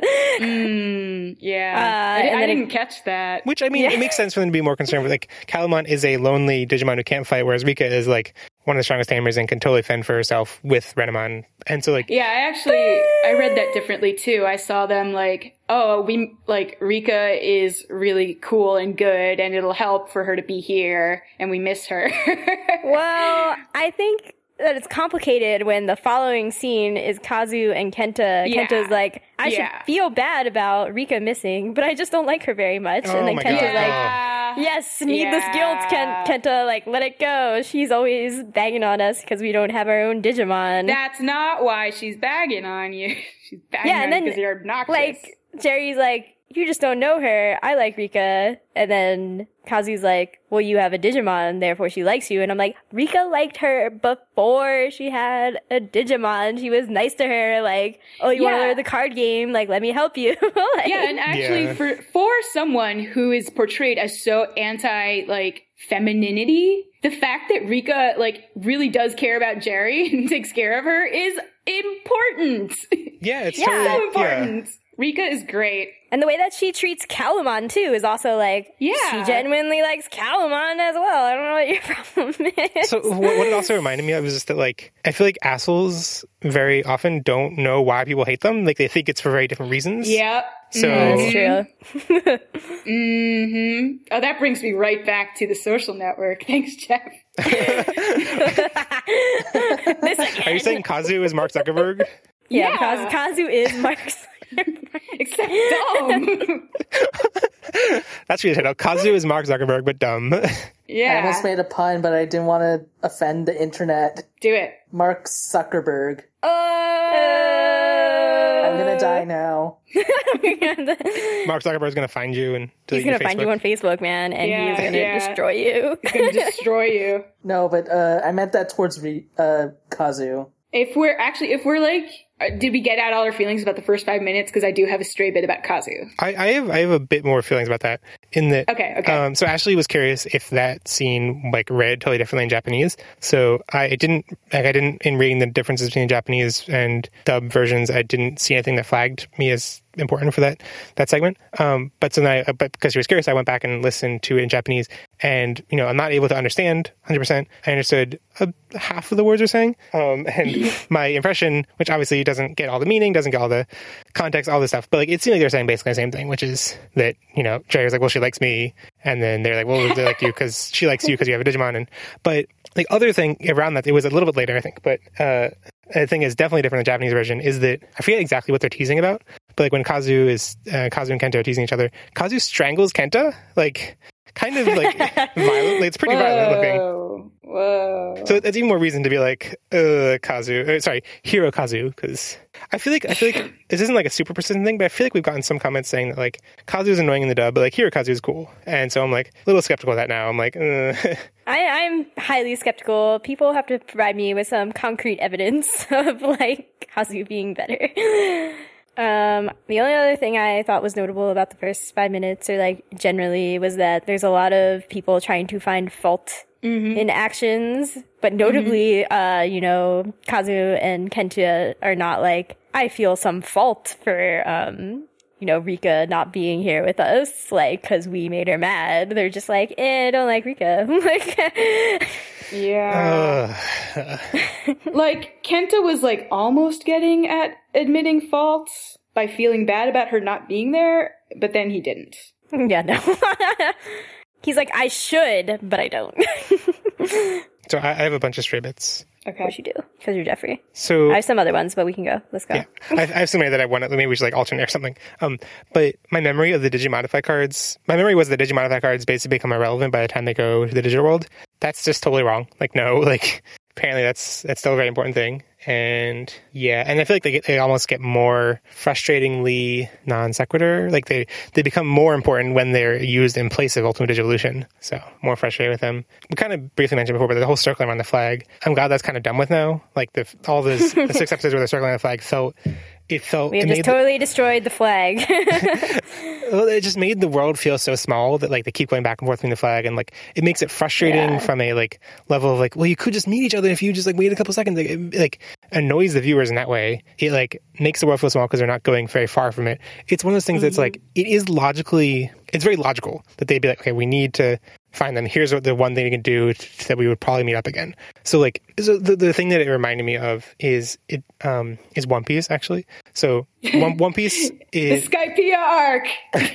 Mm, yeah.
Uh,
I, di-
and
I
then it-
didn't catch that.
Which, I mean,
Yeah.
it makes sense for them to be more concerned with. Like, Calamon is a lonely Digimon who can't fight, whereas Rika is, like, one of the strongest tamers and can totally fend for herself with Renamon. And so, like...
Yeah, I actually, I read that differently too. I saw them like, oh, we, like, Rika is really cool and good and it'll help for her to be here and we miss her.
Well, I think that it's complicated when the following scene is Kazu and Kenta.
Yeah.
Kenta's like, I
Yeah.
should feel bad about Rika missing, but I just don't like her very much.
Oh
and then
my
Kenta's
God.
like, yes, needless
Yeah.
guilt, Ken- Kenta, like, let it go. She's always bagging on us because we don't have our own Digimon.
That's not why she's bagging on you. She's bagging
Yeah,
on
and
you
then,
because you're obnoxious.
like, Jerry's like, you just don't know her. I like Rika. And then Kazu's like, well, you have a Digimon, therefore she likes you. And I'm like, Rika liked her before she had a Digimon. She was nice to her. Like, oh, you want to
Yeah.
learn the card game? Like, let me help you. Like,
yeah, and actually,
Yeah.
for for someone who is portrayed as so anti like femininity, the fact that Rika like really does care about Jerry and takes care of her is important.
Yeah, it's
Yeah.
totally...
so
Yeah.
important. Rika is great.
and the way that she treats Calamon, too, is also like,
Yeah.
she genuinely likes Calamon as well. I don't know what your problem is.
So what, what it also reminded me of is just that, like, I feel like assholes very often don't know why people hate them. Like, they think it's for very different reasons.
Yep.
So...
That's true.
Mm-hmm. Oh, that brings me right back to the Social Network. Thanks, Jeff.
This again.
Are you saying Kazu is Mark Zuckerberg?
Yeah,
Yeah.
Kazu, Kazu is Mark
Except dumb.
That's your title. Kazu is Mark Zuckerberg, but dumb.
Yeah.
I almost made a pun, but I didn't want to offend the internet.
Do it.
Mark Zuckerberg.
Oh!
I'm gonna die now.
Mark Zuckerberg's gonna find you and
he's gonna find you on Facebook, man, and
Yeah,
he's gonna
yeah.
destroy you.
He's gonna destroy you.
No, but uh, I meant that towards re- uh, Kazu.
If we're actually, if we're like, uh, did we get out all our feelings about the first five minutes? Because I do have a stray bit about Kazu.
I, I have I have a bit more feelings about that. In that,
Okay, okay.
Um, so Ashley was curious if that scene like read totally differently in Japanese. So I it didn't like I didn't in reading the differences between Japanese and dub versions. I didn't see anything that flagged me as important for that that segment. Um, but so then I, but because she was curious, I went back and listened to it in Japanese, and you know I'm not able to understand one hundred percent. I understood a, half of the words they're saying, um, and my impression, which obviously doesn't get all the meaning, doesn't get all the context, all this stuff, but like it seemed like they're saying basically the same thing, which is that you know Jerry was like, well, she likes me, and then they're like, well, they like you because she likes you because you have a Digimon, and but like other thing around that, it was a little bit later, I think, but uh, I think is definitely different in the Japanese version is that I forget exactly what they're teasing about, but like when Kazu is uh, Kazu and Kenta are teasing each other, Kazu strangles Kenta like kind of like violently. It's pretty
Whoa.
violent looking.
Whoa.
So that's even more reason to be like, uh, Kazu, or, sorry, Hiro Kazu, because I feel like I feel like this isn't like a super persistent thing, but I feel like we've gotten some comments saying that like Kazu is annoying in the dub, but like Hiro Kazu is cool, and so I'm like a little skeptical of that now. I'm like, uh.
I, I'm highly skeptical. People have to provide me with some concrete evidence of like Kazu being better. Um, the only other thing I thought was notable about the first five minutes, or like generally, was that there's a lot of people trying to find fault mm-hmm. in actions, but notably, mm-hmm. uh, you know, Kazu and Kenta are not like, I feel some fault for, um, you know, Rika not being here with us, like, cause we made her mad. They're just like, eh, I don't like Rika. Like,
yeah. Uh. Like, Kenta was like almost getting at admitting faults by feeling bad about her not being there, but then he didn't.
Yeah, no. He's like, I should, but I don't.
So I, I have a bunch of stray bits.
Okay. What you do? Because you're Jeffrey.
So
I have some other ones, but we can go. Let's go.
Yeah, I, I have so many that I want to, maybe we should like alternate or something. Um, but my memory of the Digimodify cards, my memory was that Digimodify cards basically become irrelevant by the time they go to the digital world. That's just totally wrong. Like, no, like, apparently that's, that's still a very important thing. And yeah, and I feel like they get, they almost get more frustratingly non sequitur. Like they, they become more important when they're used in place of Ultimate Digivolution. So more frustrated with them. We kind of briefly mentioned before, but the whole circling around the flag, I'm glad that's kind of done with now. Like the, all those, the six episodes where they're circling the flag felt, it felt,
we have
it
just totally the, destroyed the flag.
Well, it just made the world feel so small that like they keep going back and forth between the flag, and like it makes it frustrating yeah. from a like level of like, well, you could just meet each other if you just like wait a couple seconds. Like, it, like annoys the viewers in that way. It like makes the world feel small because they're not going very far from it. It's one of those things mm-hmm. that's like it is logically, it's very logical that they'd be like, okay, we need to find them. Here's what the one thing we can do to, that we would probably meet up again. So like, so the the thing that it reminded me of is it um is One Piece actually. So One One Piece is
the Skypiea arc.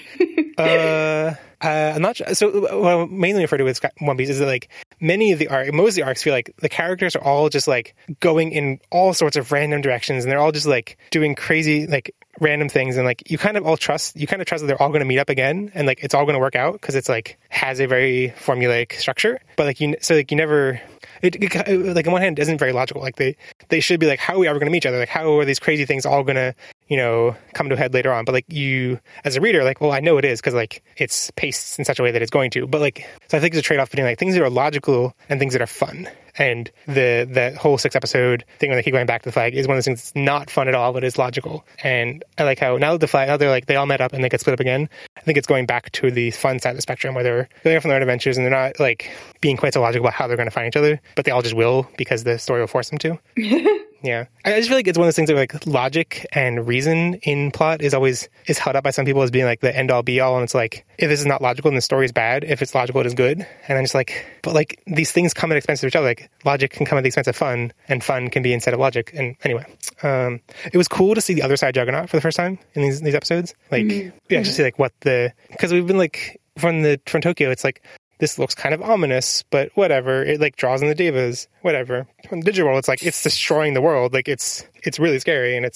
uh, uh, I'm not sure. So what I mainly refer to with One Piece is that like many of the arc, most of the arcs feel like the characters are all just like going in all sorts of random directions, and they're all just like doing crazy like random things, and like you kind of all trust you kind of trust that they're all going to meet up again, and like it's all going to work out because it's like has a very formulaic structure. But like you, so like you never. It, it like on one hand isn't very logical. Like they they should be like, how are we ever going to meet each other? Like how are these crazy things all going to you know come to a head later on? But like you as a reader, like, well, I know it is because like it's paced in such a way that it's going to. But like so I think there's a trade off between like things that are logical and things that are fun. And the that whole six episode thing where they keep going back to the flag is one of those things that's not fun at all, but is logical. And I like how now that the flag, now they're like they all met up and they get split up again. I think it's going back to the fun side of the spectrum where they're going off on their own adventures and they're not like being quite so logical about how they're going to find each other, but they all just will because the story will force them to. Yeah. I just feel like it's one of those things that like logic and reason in plot is always is held up by some people as being like the end all be all. And it's like, if this is not logical and the story is bad, if it's logical, it is good. And I'm just like, but like these things come at expense of each other. Like logic can come at the expense of fun and fun can be instead of logic. And anyway, um, it was cool to see the other side Juggernaut for the first time in these, these episodes. Like, mm-hmm. we actually see like what the, because we've been like from the, from Tokyo, it's like, this looks kind of ominous, but whatever. It like draws in the devas, whatever. From the digital world, it's like it's destroying the world. Like it's it's really scary, and it's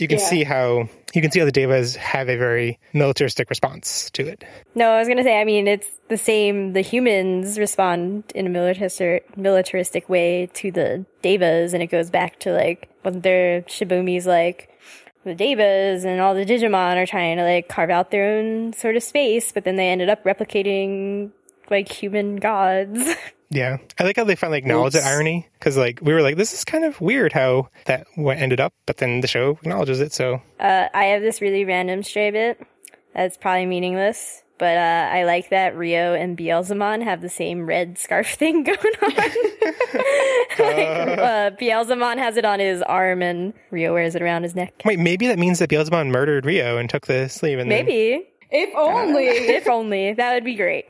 you can
Yeah.
see how you can see how the Devas have a very militaristic response to it.
No, I was going to say, I mean, it's the same. The humans respond in a militaristic, militaristic way to the Devas, and it goes back to, like, when their Shibumi's, like, the Devas and all the Digimon are trying to, like, carve out their own sort of space, but then they ended up replicating, like, human gods.
Yeah. I like how they finally acknowledge that irony, because, like, we were like, this is kind of weird how that what ended up, but then the show acknowledges it, so.
Uh, I have this really random stray bit that's probably meaningless, but uh, I like that Rio and Beelzemon have the same red scarf thing going on. like, uh, Beelzemon has it on his arm, and Rio wears it around his neck.
Wait, maybe that means that Beelzemon murdered Rio and took the sleeve and then...
Maybe.
If only.
If only. That would be great.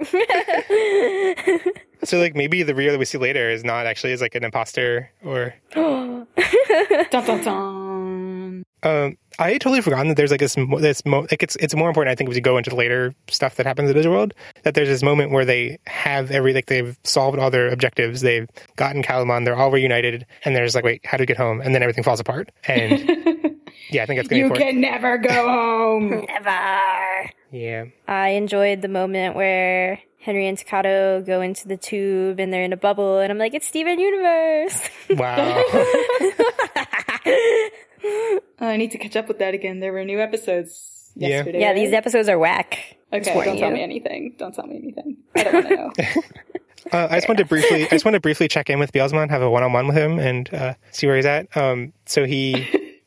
So, like, maybe the Rio that we see later is not actually is like an imposter, or...
dun, dun, dun.
Um, I had totally forgotten that there's like this, mo- this mo- like it's it's more important, I think, if we go into the later stuff that happens in Digital World, that there's this moment where they have every, like, they've solved all their objectives, they've gotten Calumon, they're all reunited, and there's like, wait, how do we get home? And then everything falls apart. And yeah, I think that's going to be
You
important.
can never go home.
Never.
Yeah.
I enjoyed the moment where Henry and Takato go into the tube and they're in a bubble, and I'm like, it's Steven Universe.
Wow.
Oh, I need to catch up with that again. There were new episodes
Yeah.
yesterday.
Yeah,
right?
these episodes are whack.
Okay,
Just warning
don't tell
you.
me anything. Don't tell me anything. I don't want to know.
Uh, I just wanted to briefly, I just want to briefly check in with Beelzemon, have a one-on-one with him, and uh, see where he's at. Um, so he,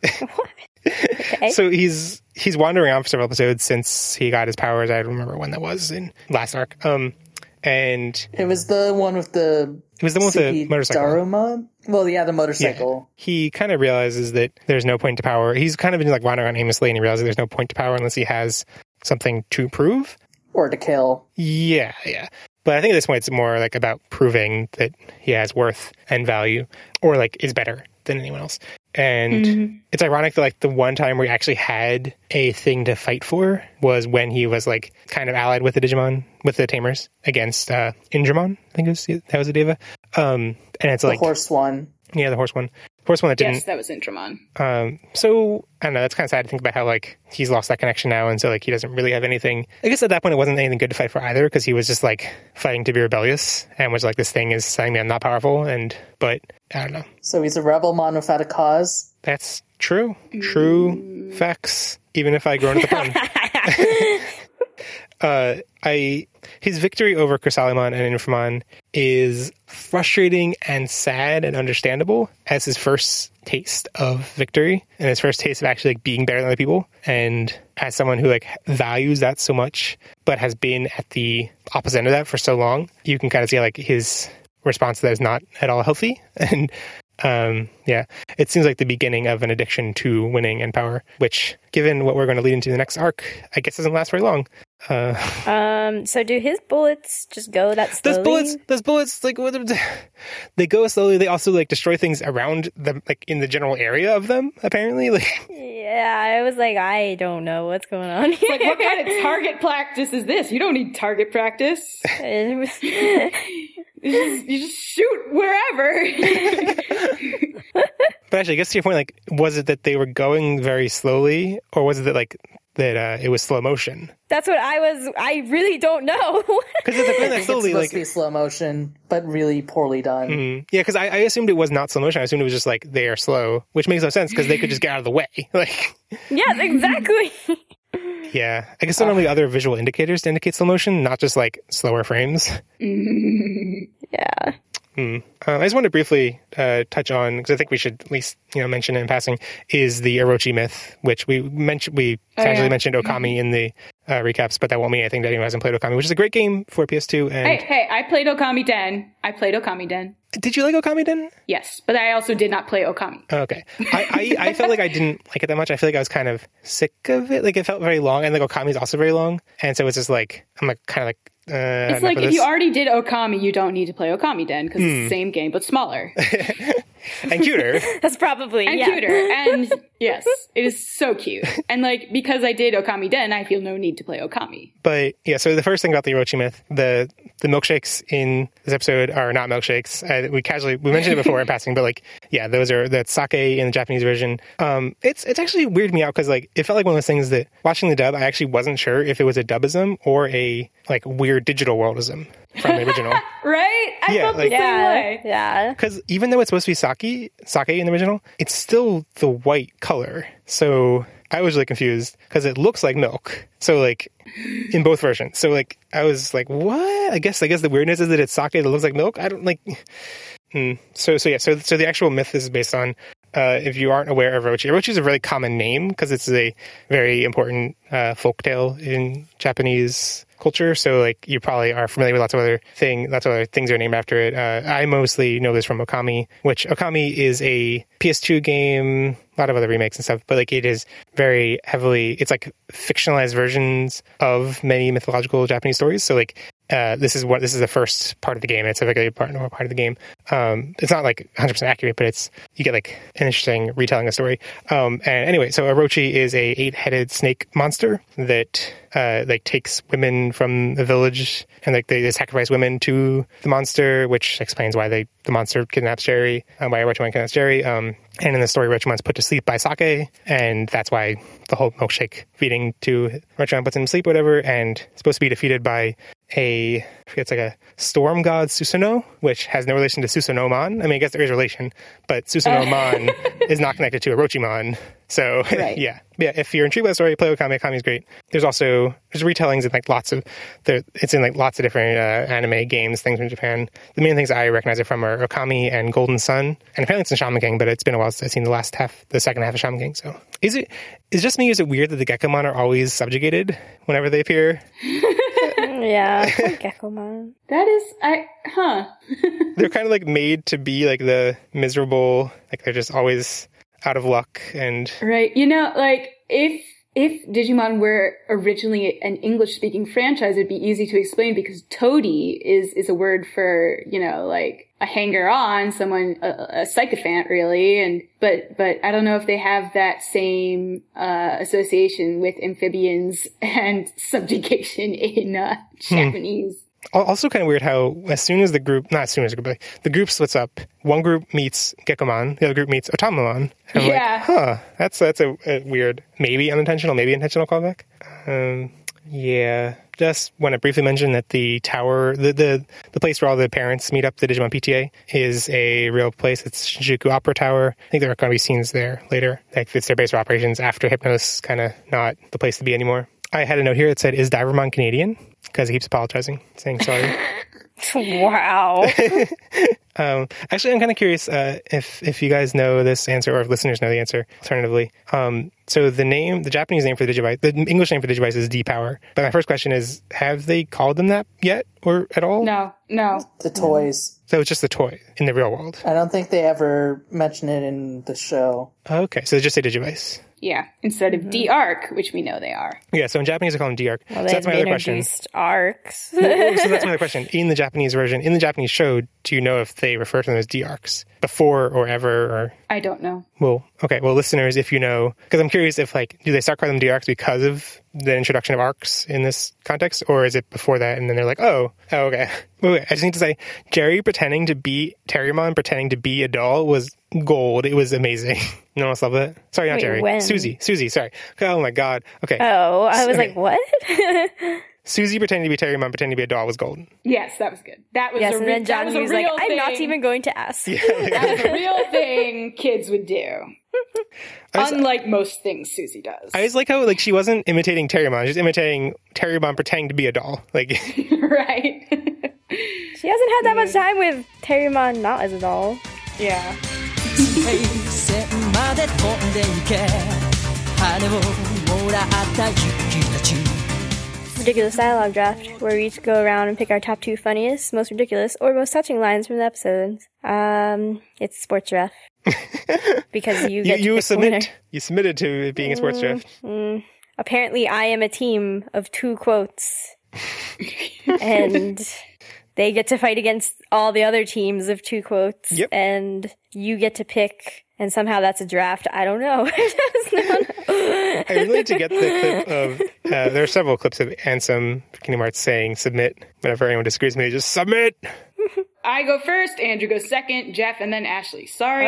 Okay.
so he's he's wandering around for several episodes since he got his powers. I don't remember when that was in last arc. Um, and
It was the one with the.
it was the one with the motorcycle.
Daruma? Well, yeah, the motorcycle.
He kind of realizes that there's no point to power. He's kind of been like wandering around aimlessly, and he realizes there's no point to power unless he has something to prove.
Or to kill.
Yeah, yeah. But I think at this point it's more like about proving that he has worth and value, or like is better than anyone else. And
Mhm.
it's ironic that like the one time where he actually had a thing to fight for was when he was like kind of allied with the Digimon, with the Tamers against uh, Indramon. I think it was, that was a Deva. Um, and it's
The
like
horse one.
yeah, the horse one, horse one that didn't.
Yes, that was Intramon.
Um, so I don't know. That's kind of sad to think about how like he's lost that connection now, and so like he doesn't really have anything. I guess at that point it wasn't anything good to fight for either, because he was just like fighting to be rebellious and was like, this thing is telling me I'm not powerful. And but I don't know.
So he's a rebel mon without a cause.
That's true. True facts. Even if I groan at the pun. uh, I his victory over Chrysalimon and Inframon is frustrating and sad and understandable as his first taste of victory and his first taste of actually like being better than other people. And as someone who like values that so much, but has been at the opposite end of that for so long, you can kind of see like his response to that is not at all healthy. And um, yeah, it seems like the beginning of an addiction to winning and power, which, given what we're going to lead into the next arc, I guess doesn't last very long. Uh,
Um, so do his bullets just go that slowly?
those bullets, those bullets, like what, they go slowly. They also like destroy things around them, like in the general area of them. Apparently, like
Yeah, I was like, I don't know what's going on here.
Like, what kind of target practice is this? You don't need target practice.
It was-
You just, you just shoot wherever.
But actually, I guess to your point, like, was it that they were going very slowly, or was it that like that uh, it was slow motion?
That's what I was. I really don't know.
Because it's like,
I
that
think
slowly,
it's supposed
like,
to be slow motion, but really poorly done.
mm, yeah, because I, I assumed it was not slow motion. I assumed it was just like they are slow, which makes no sense because they could just get out of the way. Like,
Yes, exactly.
yeah, I guess there are only other visual indicators to indicate slow motion, not just like slower frames.
Yeah.
Hmm. Uh, I just want to briefly uh, touch on, because I think we should at least you know mention it in passing, is the Orochi myth, which we mentioned. We
Oh,
casually
yeah.
mentioned Okami in the uh, recaps, but that won't mean anything to anyone who hasn't played Okami, which is a great game for P S two. And
Hey, hey, I played Okami Den. I played Okami Den.
did you like Okami Den?
Yes, but I also did not play Okami.
Okay, I, I I felt like I didn't like it that much. I feel like I was kind of sick of it. Like it felt very long, and like Okami is also very long, and so it's just like I'm like kind of like. Uh,
It's like if you already did Okami, you don't need to play Okami Den because
Hmm.
it's the same game but smaller
and cuter.
That's probably
and
yeah.
cuter. And yes, it is so cute. And like because I did Okami Den, I feel no need to play Okami.
But yeah, so the first thing about the Orochi myth, the the milkshakes in this episode are not milkshakes. Uh, we casually we mentioned it before in passing, but like yeah, those are that's sake in the Japanese version. Um, it's it's actually weirded me out because like it felt like one of those things that watching the dub, I actually wasn't sure if it was a dubism or a like weird digital worldism from the original.
Right? I
Yeah,
felt
like-
the same
Yeah,
way.
yeah.
Because even though it's supposed to be sake, sake in the original, it's still the white color. So I was really confused because it looks like milk. So like in both versions. So like I was like, what? I guess I guess the weirdness is that it's sake that looks like milk. I don't like. Hmm. So so yeah. So so the actual myth is based on. Uh, if you aren't aware of Orochi, Orochi is a really common name because it's a very important uh, folktale in Japanese culture. So, like, you probably are familiar with lots of other thing, lots of other things are named after it. Uh, I mostly know this from Okami, which Okami is a P S two game, a lot of other remakes and stuff, but like it is very heavily, it's like fictionalized versions of many mythological Japanese stories. So, like, Uh, this is what this is the first part of the game. It's a very part, part of the game. Um, it's not like one hundred percent accurate, but it's you get like an interesting retelling of the story. Um, and anyway, so Orochi is a eight-headed snake monster that uh, like takes women from the village and like they, they sacrifice women to the monster, which explains why they the monster kidnaps Jerry, um, why Orochimaru kidnaps Jerry. Um, and in the story, Orochimaru's put to sleep by sake, and that's why the whole milkshake feeding to Orochimaru puts him to sleep, whatever. And it's supposed to be defeated by a, I forget, it's like a storm god Susanoo, which has no relation to Susanoo-mon. I mean, I guess there is relation, but Susanoo-mon is not connected to Orochimaru. So,
Right.
yeah. Yeah, if you're intrigued by the story, play Okami. Okami's great. There's also, there's retellings in like lots of, there, it's in like lots of different uh, anime games, things from Japan. The main things I recognize it from are Okami and Golden Sun. And apparently it's in Shaman King, but it's been a while since I've seen the last half, the second half of Shaman King. So, is it, is it just me, is it weird that the Gekomon are always subjugated whenever they appear?
Yeah, Gekomon.
That is, I, huh.
They're kind of like made to be like the miserable, like they're just always out of luck and
Right. You know, like, if if Digimon were originally an English-speaking franchise, it'd be easy to explain because toady is, is a word for, you know, like, a hanger-on, someone, a, a sycophant, really. And, but, but I don't know if they have that same, uh, association with amphibians and subjugation in, uh, Japanese.
Also kind of weird how as soon as the group, not as soon as the group, but the group splits up, one group meets Gekomon, the other group meets Otamamon. And I'm
Yeah.
like, huh, that's, that's a, a weird, maybe unintentional, maybe intentional callback. Um, yeah. Just want to briefly mention that the tower, the, the, the place where all the parents meet up, the Digimon P T A, is a real place. It's Shinjuku Opera Tower. I think there are going to be scenes there later. Like it's their base of operations after Hypnos, kind of not the place to be anymore. I had a note here that said, is Divermon Canadian? Because he keeps apologizing, saying sorry.
Wow.
um, actually, I'm kind of curious uh, if if you guys know this answer or if listeners know the answer, alternatively. Um, so the name, the Japanese name for the Digivice, the English name for Digivice is D-Power. But my first question is, have they called them that yet or at all?
No, no.
The toys.
So it's just the toy in the real world.
I don't think they ever mention it in the show.
Okay, so they just say Digivice.
Yeah, instead of D-Arc, which we know they are.
Yeah, so in Japanese they call them D-Arc.
Well,
so
they've
that's my other question.
introduced arcs.
Well, so that's my other question. In the Japanese version, in the Japanese show, do you know if they refer to them as D-Arcs before or ever or...
I don't know.
Well, okay. Well, listeners, if you know, because I'm curious if, like, do they start calling them D-Arcs because of the introduction of arcs in this context, or is it before that and then they're like, oh, oh okay. Wait, wait, I just need to say, Jerry pretending to be Terriermon, pretending to be a doll was gold. It was amazing. No one else loved it? Sorry, not
Wait,
Jerry.
when?
Susie. Susie, sorry. Oh my God. Okay.
Oh, I was
Okay.
like, what?
Susie pretending to be Terriermon, pretending to be a doll was golden.
Yes, that was good. That was
yes,
a
and
re-
then
that
Johnny
was, a
was like,
real
I'm not
thing.
even going to ask.
Yeah.
That was a real thing kids would do.
I was-
Unlike most things Susie does.
I just like how, like, she wasn't imitating Terriermon. She's imitating Terriermon pretending to be a doll. Like,
Right.
She hasn't had that much time with Terriermon not as a doll.
Yeah.
線まで飛んで行け羽をもらった雪たち
Ridiculous Dialogue Draft, where we each go around and pick our top two funniest, most ridiculous, or most touching lines from the episodes. Um, it's Sports Ref. Because you
you,
get to
you
pick the winner.
submit. You submitted to it being a sports draft.
Mm, apparently, I am a team of two quotes. And they get to fight against all the other teams of two quotes.
Yep.
And you get to pick, and somehow that's a draft. I don't know.
I really need to get the clip of, uh, there are several clips of Ansem Kingdom Hearts saying submit. Whenever anyone disagrees with me, just submit.
I go first, Andrew goes second, Jeff, and then Ashley. Sorry,
Oh.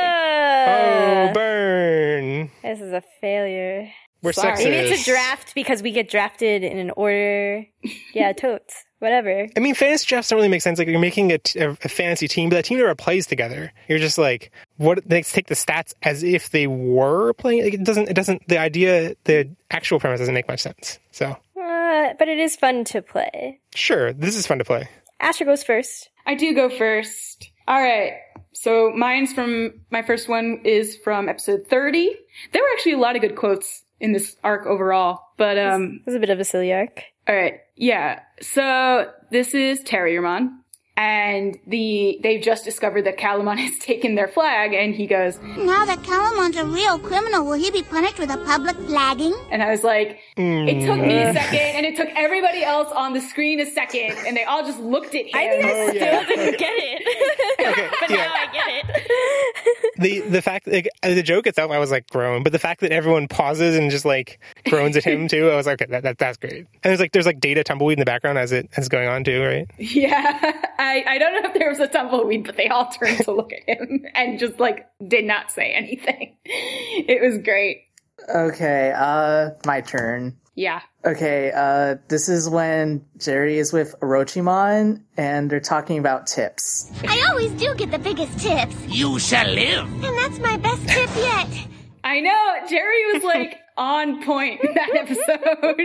Ashley.
Oh, burn.
This is a failure.
We're
Sorry.
sexist.
Maybe it's a draft because we get drafted in an order. Yeah, totes. Whatever.
I mean, fantasy drafts don't really make sense. Like, you're making a, t- a fantasy team, but that team never plays together. You're just like, what? They take the stats as if they were playing. Like, it doesn't. It doesn't. The idea, the actual premise doesn't make much sense. So,
Uh, but it is fun to play.
sure, this is fun to play.
Asher goes first.
I do go first. All right. So mine's from, my first one is from episode thirty. There were actually a lot of good quotes in this arc overall, but um,
It was a bit of a silly arc.
all right, yeah. So this is Terriermon, and the they've just discovered that Calamon has taken their flag, and he goes,
Now that Calamon's a real criminal, will he be punished with a public flagging?
and I was like, it took me a second, and it took everybody else on the screen a second, and they all just looked at him.
I think I
Oh,
still
yeah.
didn't get it.
Okay,
but
yeah.
now I get it.
The the fact, like, the joke itself, I was like groan, but the fact that everyone pauses and just like groans at him too, I was like, okay, that, that that's great. And there's like there's like data tumbleweed in the background as it as going on too, right?
Yeah, I, I don't know if there was a tumbleweed, but they all turned to look at him and just like did not say anything. It was great.
Okay, uh, my turn.
Yeah.
Okay, uh, this is when Jerry is with Orochimon, and they're talking about tips.
I always do get the biggest tips.
You shall live.
And that's my best tip yet.
I know, Jerry was like on point in that episode.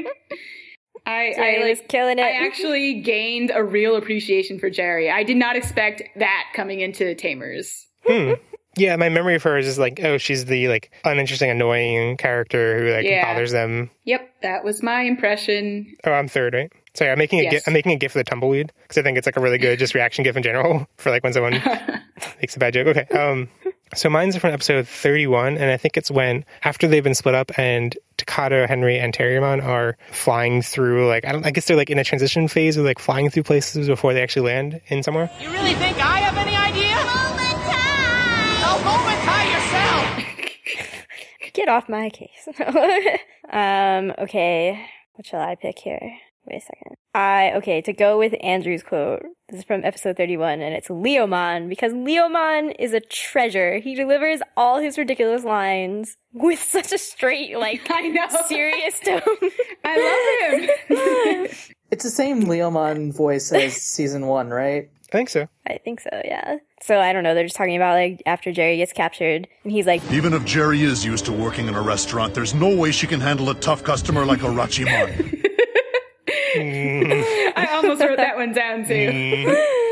I,
Jerry
I
was killing it.
I actually gained a real appreciation for Jerry. I did not expect that coming into Tamers.
Hmm. Yeah, my memory of her is just like, oh, she's the like uninteresting, annoying character who like
Yeah.
bothers them.
Yep, that was my impression.
Oh, I'm third, right? Sorry, I'm making a
Yes.
gif, I'm making a gif of the tumbleweed because I think it's like a really good just reaction gif in general for like when someone makes a bad joke. Okay, um, so mine's from episode thirty-one, and I think it's when after they've been split up and Takato, Henry, and Terriermon are flying through like I don't, I guess they're like in a transition phase of like flying through places before they actually land in somewhere.
You really think I have any idea?
Moment time!
Oh, moment tie yourself!
Get off my case. um, okay. What shall I pick here? Wait a second. I, okay, to go with Andrew's quote, this is from episode thirty-one, and it's Leomon, because Leomon is a treasure. He delivers all his ridiculous lines with such a straight, like,
I know.
serious tone.
I love him.
It's the same Leomon voice as season one, right?
I think so.
I think so, yeah. So, I don't know, they're just talking about, like, after Jerry gets captured, and he's like,
Even if Jerry is used to working in a restaurant, there's no way she can handle a tough customer like Orochimon.
I almost wrote that one down too.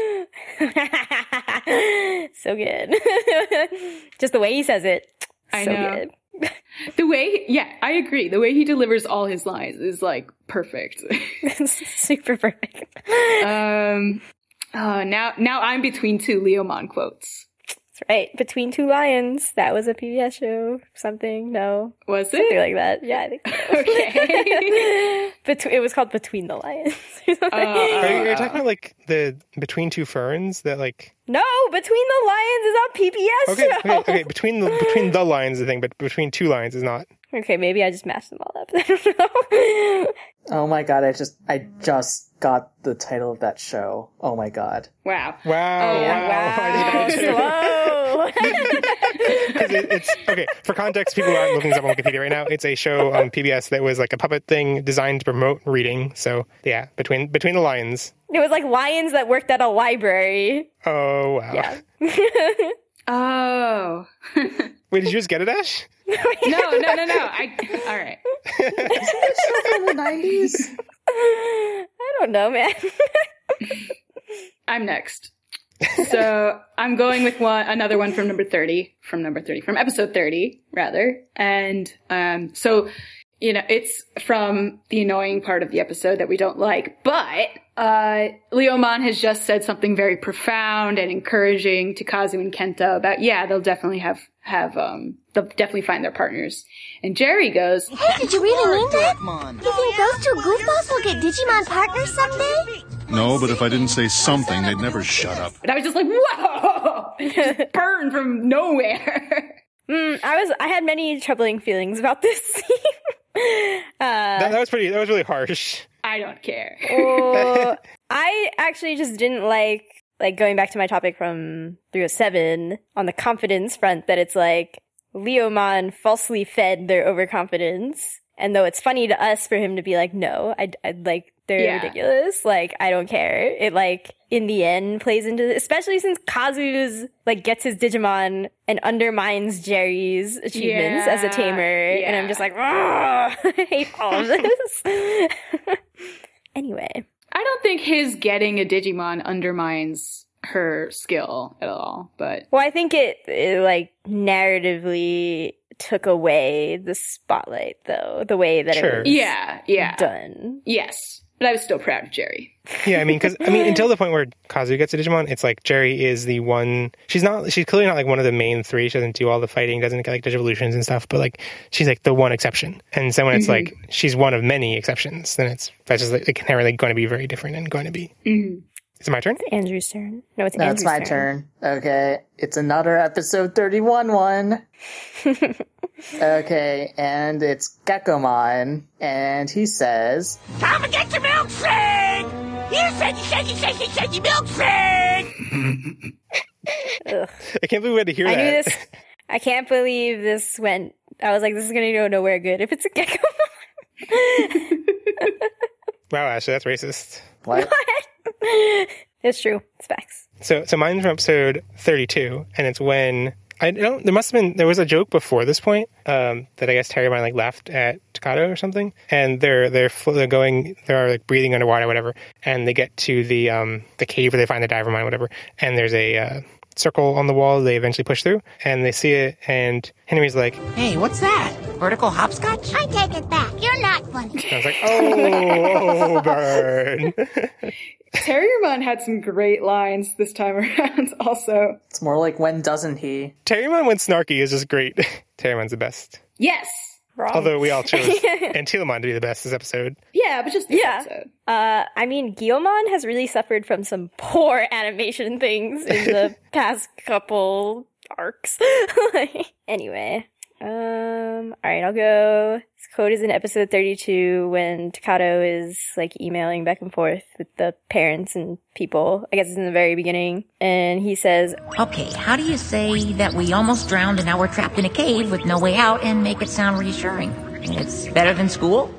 so good. Just the way he says it.
I
so
know.
good.
The way, yeah, I agree. The way he delivers all his lines is like perfect.
Super perfect.
um, oh, now, now I'm between two Leomon quotes.
That's right. Between Two Lions. That was a P B S show. Something. No.
Was it?
Something like that. Yeah, I think so.
Okay.
Bet- it was called Between the Lions.
Uh,
Are you, are you talking about like the Between Two Ferns that like?
No, Between the Lions is on P B S
Okay,
show.
okay, okay. Between the between the lines is the thing, but between two lines is not.
Okay, maybe I just mashed them all up. I don't know.
Oh my god, I just I just got the title of that show. Oh my god.
Wow.
Wow.
Oh,
wow.
Wow.
I just got it
Whoa.
Because it, it's okay. For context, people who aren't looking this up on Wikipedia right now, it's a show on P B S that was like a puppet thing designed to promote reading. So yeah, between between the lines.
It was like lions that worked at a library.
Oh wow.
Yeah.
Oh.
Wait, did you just get it, Ash?
No, no, no, no. I, all right.
Isn't that show from the nineties?
I don't know, man.
I'm next. So I'm going with one, another one from number thirty, from number thirty, from episode thirty, rather. And, um, so, you know, it's from the annoying part of the episode that we don't like, but, uh, Leomon has just said something very profound and encouraging to Kazu and Kenta about, yeah, they'll definitely have, have, um, they'll definitely find their partners. And Jerry goes,
Hey, did you really mean that? You think those two goofballs will get Digimon partners someday?
No, but if I didn't say something, they'd never shut up.
And I was just like, whoa! Just burn from nowhere.
Mm, I was. I had many troubling feelings about this scene. uh,
that, that was pretty. That was really harsh.
I don't care.
oh, I actually just didn't like, like going back to my topic from three oh seven on the confidence front, that it's like Leomon falsely fed their overconfidence. And though it's funny to us for him to be like, no, I, I like, they're
Yeah.
ridiculous. Like, I don't care. It like, in the end plays into, especially since Kazu's like gets his Digimon and undermines Jerry's achievements
Yeah.
as a tamer.
Yeah.
And I'm just like, oh, I hate all of this. Anyway.
I don't think his getting a Digimon undermines her skill at all, but
Well, I think it, it like narratively took away the spotlight, though, the way that
Sure.
it was
yeah, yeah.
done.
Yes. But I was still proud of Jerry.
Yeah, I mean, because I mean, until the point where Kazu gets a Digimon, it's like Jerry is the one. She's not. She's clearly not like one of the main three. She doesn't do all the fighting, doesn't get like Digivolutions and stuff. But like, she's like the one exception. And so when it's
Mm-hmm.
like she's one of many exceptions, then it's that's just like inherently going to be very different and going to be.
Mm-hmm.
Is it my turn?
It's Andrew's turn. No, it's
No,
Andrew's
it's my turn. Okay. It's another episode thirty-one one. Okay, and it's Geckomon, and he says,
Time to get your milkshake! You shaky, shaky, shaky, shaky milkshake!
Ugh.
I can't believe we had to hear
I
that.
knew this. I can't believe this went. I was like, this is going to go nowhere good if it's a Geckomon.
Wow, Ashley, that's racist.
What?
It's true. It's facts.
So, so mine's from episode thirty-two, and it's when I don't. There must have been there was a joke before this point um, that I guess Terriermon like laughed at Takato or something, and they're they're flo- they're going they're like breathing underwater, whatever, and they get to the um the cave where they find the diver mine, whatever, and there's a uh, circle on the wall. They eventually push through, and they see it, and Henry's like,
Hey, what's that? Vertical hopscotch?
I take it back. You're not funny.
and I was like, oh, oh burn.
Terriermon had some great lines this time around also.
it's more like when doesn't he?
Terriermon when snarky is just great. Terriermon's the best.
Yes.
Wrong.
Although we all chose Antilamon to be the best this episode.
Yeah, but just this
Yeah.
episode.
Uh, I mean, Guilmon has really suffered from some poor animation things in the past couple arcs. Anyway, um, all right, I'll go. This quote is in episode thirty-two when Takato is like emailing back and forth with the parents and people. I guess it's in the very beginning, and he says,
Okay, how do you say that we almost drowned and now we're trapped in a cave with no way out and make it sound reassuring? It's better than school?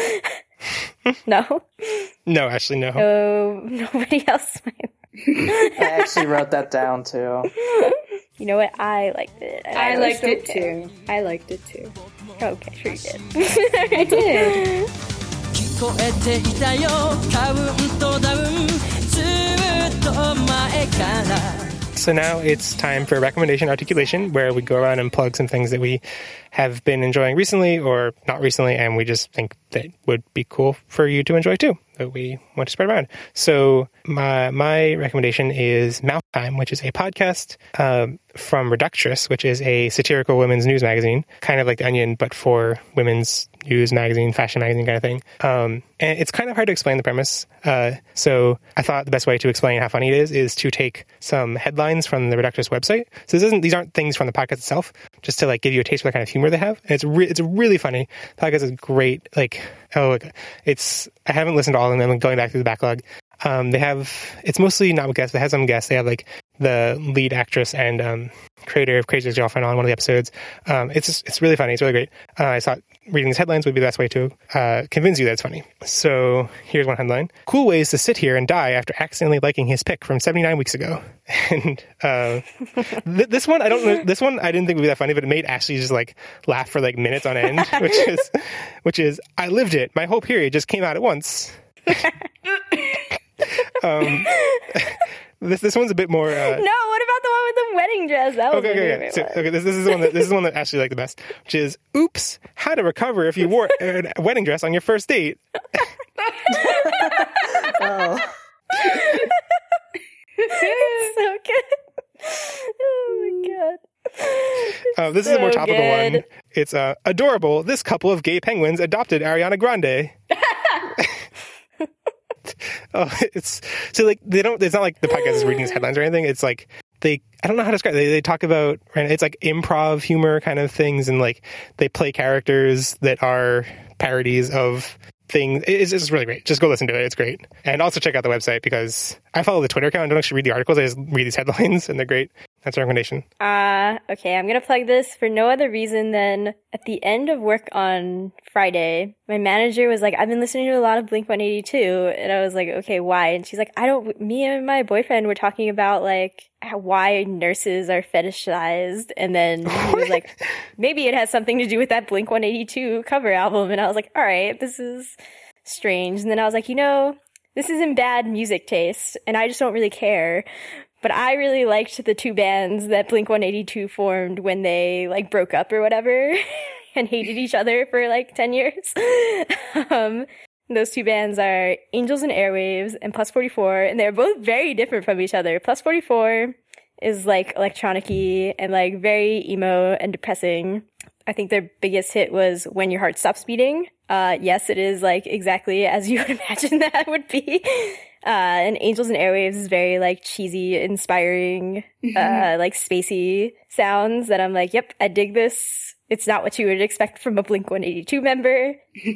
"No,
No, actually, no.
no, nobody else."
I actually wrote that down too.
You know what? I liked it. and
I
was
liked it
okay.
too. I liked it too.
Okay, sure you did.
I did.
聞こえていたよカウントダウンずっと前から
So now it's time for recommendation articulation, where we go around and plug some things that we have been enjoying recently or not recently, and we just think that would be cool for you to enjoy too, that we want to spread around. So my my recommendation is Mouth Time, which is a podcast um, from Reductress, which is a satirical women's news magazine, kind of like The Onion, but for women's news magazine, fashion magazine kind of thing. Um, and it's kind of hard to explain the premise. Uh, so I thought the best way to explain how funny it is is to take some headlines from the Reductress website. So this isn't, these aren't things from the podcast itself, just to like give you a taste for the kind of humor they have. And it's re- it's really funny. The podcast is great. Like, oh, it's, I haven't listened to all of them. I'm going back through the backlog. Um, they have, it's mostly not with guests, they have some guests. They have like the lead actress and um, creator of Crazy Ex-Girlfriend on one of the episodes. Um, it's just, it's really funny. It's really great. Uh, I thought reading these headlines would be the best way to uh, convince you that it's funny. So here's one headline. Cool ways to sit here and die after accidentally liking his pick from seventy-nine weeks ago. And uh, th- this one, I don't know, this one I didn't think would be that funny, but it made Ashley just like laugh for like minutes on end, which is, which is, I lived it. My whole period just came out at once. um, this this one's a bit more. Uh,
No, what about the one with the wedding dress? That was
okay,
my
okay, okay.
favorite
So,
one.
okay, this, this is the one that this is the one that Ashley liked the best, which is, "Oops, how to recover if you wore a wedding dress on your first date."
Oh.
It's so good. Oh my god.
Uh, this is a more
So
topical
good.
one. It's uh, adorable. This couple of gay penguins adopted Ariana Grande. Oh, it's so like they don't. It's not like the podcast is reading these headlines or anything. It's like they. I don't know how to describe it. They, they talk about. And it's like improv humor kind of things, and like they play characters that are parodies of thing. It's just really great. Just go listen to it. It's great. And also check out the website because I follow the Twitter account. I don't actually read the articles. I just read these headlines and they're great. That's a recommendation.
Uh, okay, I'm going to plug this for no other reason than at the end of work on Friday, my manager was like, I've been listening to a lot of Blink one eighty-two. And I was like, okay, why? And she's like, I don't, me and my boyfriend were talking about like how, why nurses are fetishized. And then he was like, maybe it has something to do with that Blink one eighty-two cover album. And I was like, all right, this is strange. And then I was like, you know, this is in bad music taste and I just don't really care. But I really liked the two bands that Blink one eighty-two formed when they like broke up or whatever and hated each other for like ten years. um, those two bands are Angels and Airwaves and Plus forty-four, and they're both very different from each other. Plus forty-four is like electronic-y and like very emo and depressing. I think their biggest hit was When Your Heart Stops Beating. Uh, yes, it is like exactly as you would imagine that would be. Uh, and Angels and Airwaves is very like cheesy, inspiring, uh, like spacey sounds that I'm like, yep, I dig this. It's not what you would expect from a Blink one eighty-two member.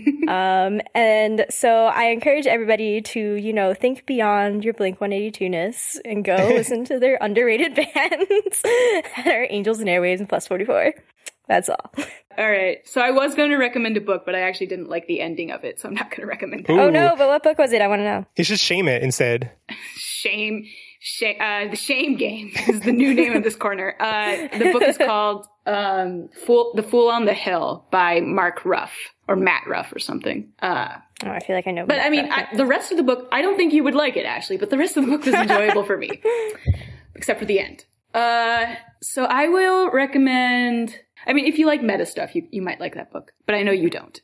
um, and so I encourage everybody to, you know, think beyond your Blink one eighty-two-ness and go listen to their underrated bands that are Angels and Airwaves and Plus forty-four. That's all.
All right. So I was going to recommend a book, but I actually didn't like the ending of it, so I'm not going to recommend it.
Ooh.
Oh, no, but what book was it? I want to know.
You should shame it instead.
Shame. Shame uh, the Shame Game is the new name of this corner. Uh, the book is called um, Fool, The Fool on the Hill by Mark Ruff, or Matt Ruff or something. Uh,
oh, I feel like I know.
But
Matt
I mean, I, the rest of the book, I don't think you would like it, actually, but the rest of the book was enjoyable for me, except for the end. Uh, so I will recommend... I mean, if you like meta stuff, you, you might like that book, but I know you don't.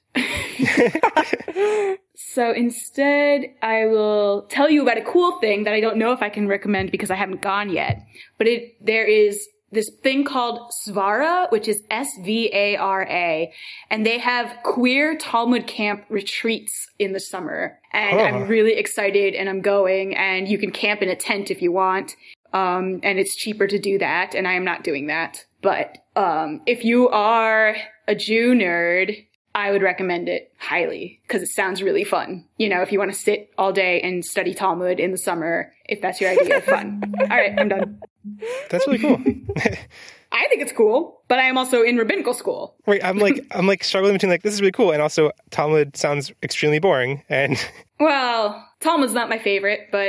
So instead, I will tell you about a cool thing that I don't know if I can recommend because I haven't gone yet. But it there is this thing called Svara, which is S V A R A, and they have queer Talmud camp retreats in the summer. And oh. I'm really excited, and I'm going, and you can camp in a tent if you want. Um, and it's cheaper to do that, and I am not doing that. But um, if you are a Jew nerd, I would recommend it highly because it sounds really fun. You know, if you want to sit all day and study Talmud in the summer, if that's your idea of fun. All right, I'm done.
That's really cool.
I think it's cool, but I am also in rabbinical school.
Wait, I'm like, I'm like struggling between like, this is really cool, and also Talmud sounds extremely boring. And
well, Talmud's not my favorite, but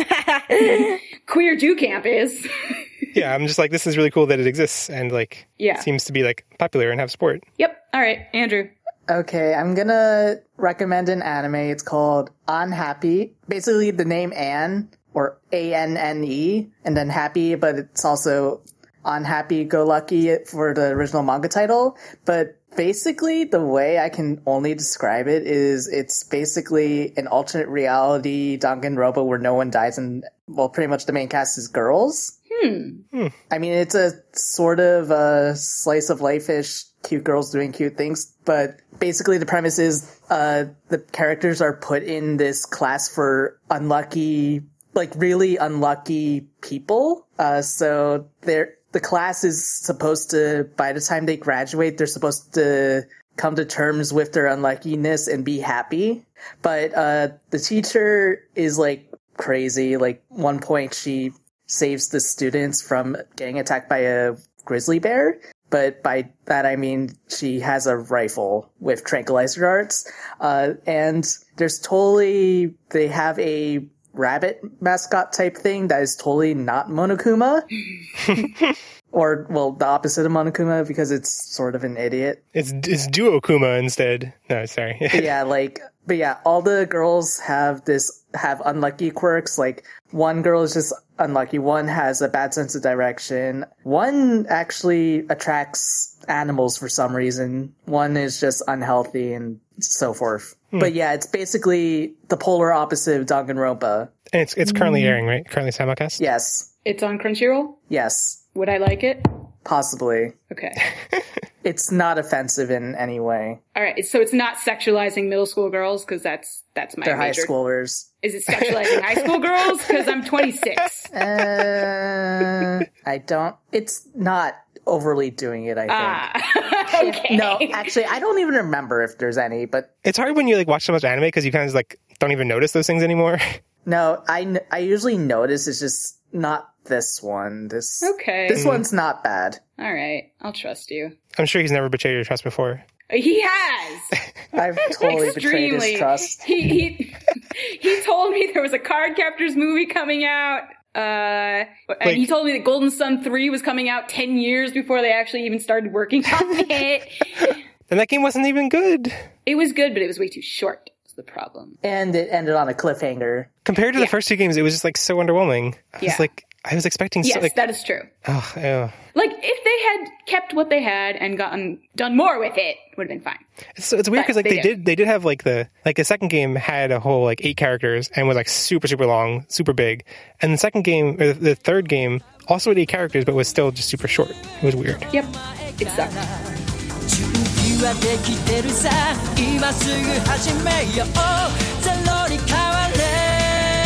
queer Jew camp is.
Yeah, I'm just like, this is really cool that it exists and like,
yeah.
seems to be like popular and have support.
Yep. All right, Andrew.
Okay, I'm gonna recommend an anime. It's called Unhappy. Basically, the name Anne, or A N N E, and then happy, but it's also Unhappy Go Lucky for the original manga title. But basically, the way I can only describe it is it's basically an alternate reality Danganronpa where no one dies and, well, pretty much the main cast is girls.
Hmm.
hmm.
I mean, it's a sort of a slice of life-ish, cute girls doing cute things, but basically the premise is uh the characters are put in this class for unlucky, like really unlucky people. Uh so they're the class is supposed to, by the time they graduate, they're supposed to come to terms with their unluckiness and be happy. But uh the teacher is like crazy. Like one point she saves the students from getting attacked by a grizzly bear. But by that, I mean she has a rifle with tranquilizer darts. Uh, and there's totally, they have a rabbit mascot type thing that is totally not Monokuma. Or, well, the opposite of Monokuma because it's sort of an idiot.
It's, it's Duokuma instead. No, sorry.
Yeah, like, but yeah, all the girls have this, have unlucky quirks. Like, one girl is just unlucky. One has a bad sense of direction. One actually attracts animals for some reason. One is just unhealthy and so forth. Hmm. But yeah, it's basically the polar opposite of Danganronpa.
And it's it's currently airing, right? Currently simulcast?
Yes.
It's on Crunchyroll?
Yes.
Would I like it?
Possibly.
Okay.
It's not offensive in any way.
All right, so it's not sexualizing middle school girls, because that's that's my
They're
major.
high schoolers.
Is it sexualizing high school girls? Because I'm twenty-six.
Uh, I don't. It's not overly doing it, I think.
Ah, okay.
No, actually, I don't even remember if there's any, but...
It's hard when you like watch so much anime because you kind of like don't even notice those things anymore.
No, I, I usually notice. It's just not this one. This
Okay.
This
Mm.
one's not bad.
All right, I'll trust you.
I'm sure he's never betrayed your trust before.
He has.
I've totally betrayed his
Extremely.
trust.
He he he told me there was a Card Captors movie coming out. Uh, and
Like-
he told me that Golden Sun three was coming out ten years before they actually even started working on it.
And that game wasn't even good.
It was good, but it was way too short. That's the problem.
And it ended on a cliffhanger.
Compared to the first two games, it was just like so underwhelming. I
Yeah.
was like, I was expecting
Yes,
so like,
that is true.
oh, ew.
Like, if they had kept what they had and gotten done more with it, it would have been fine.
It's, it's weird
But
because like
they
they, did
didn't.
they did have like the like the second game had a whole like eight characters and was like super super long, super big, and the second game or the third game also had eight characters but was still just super short. It was weird.
Yep, it sucked.
準備はできてるさ今すぐ始めようゼロに変われ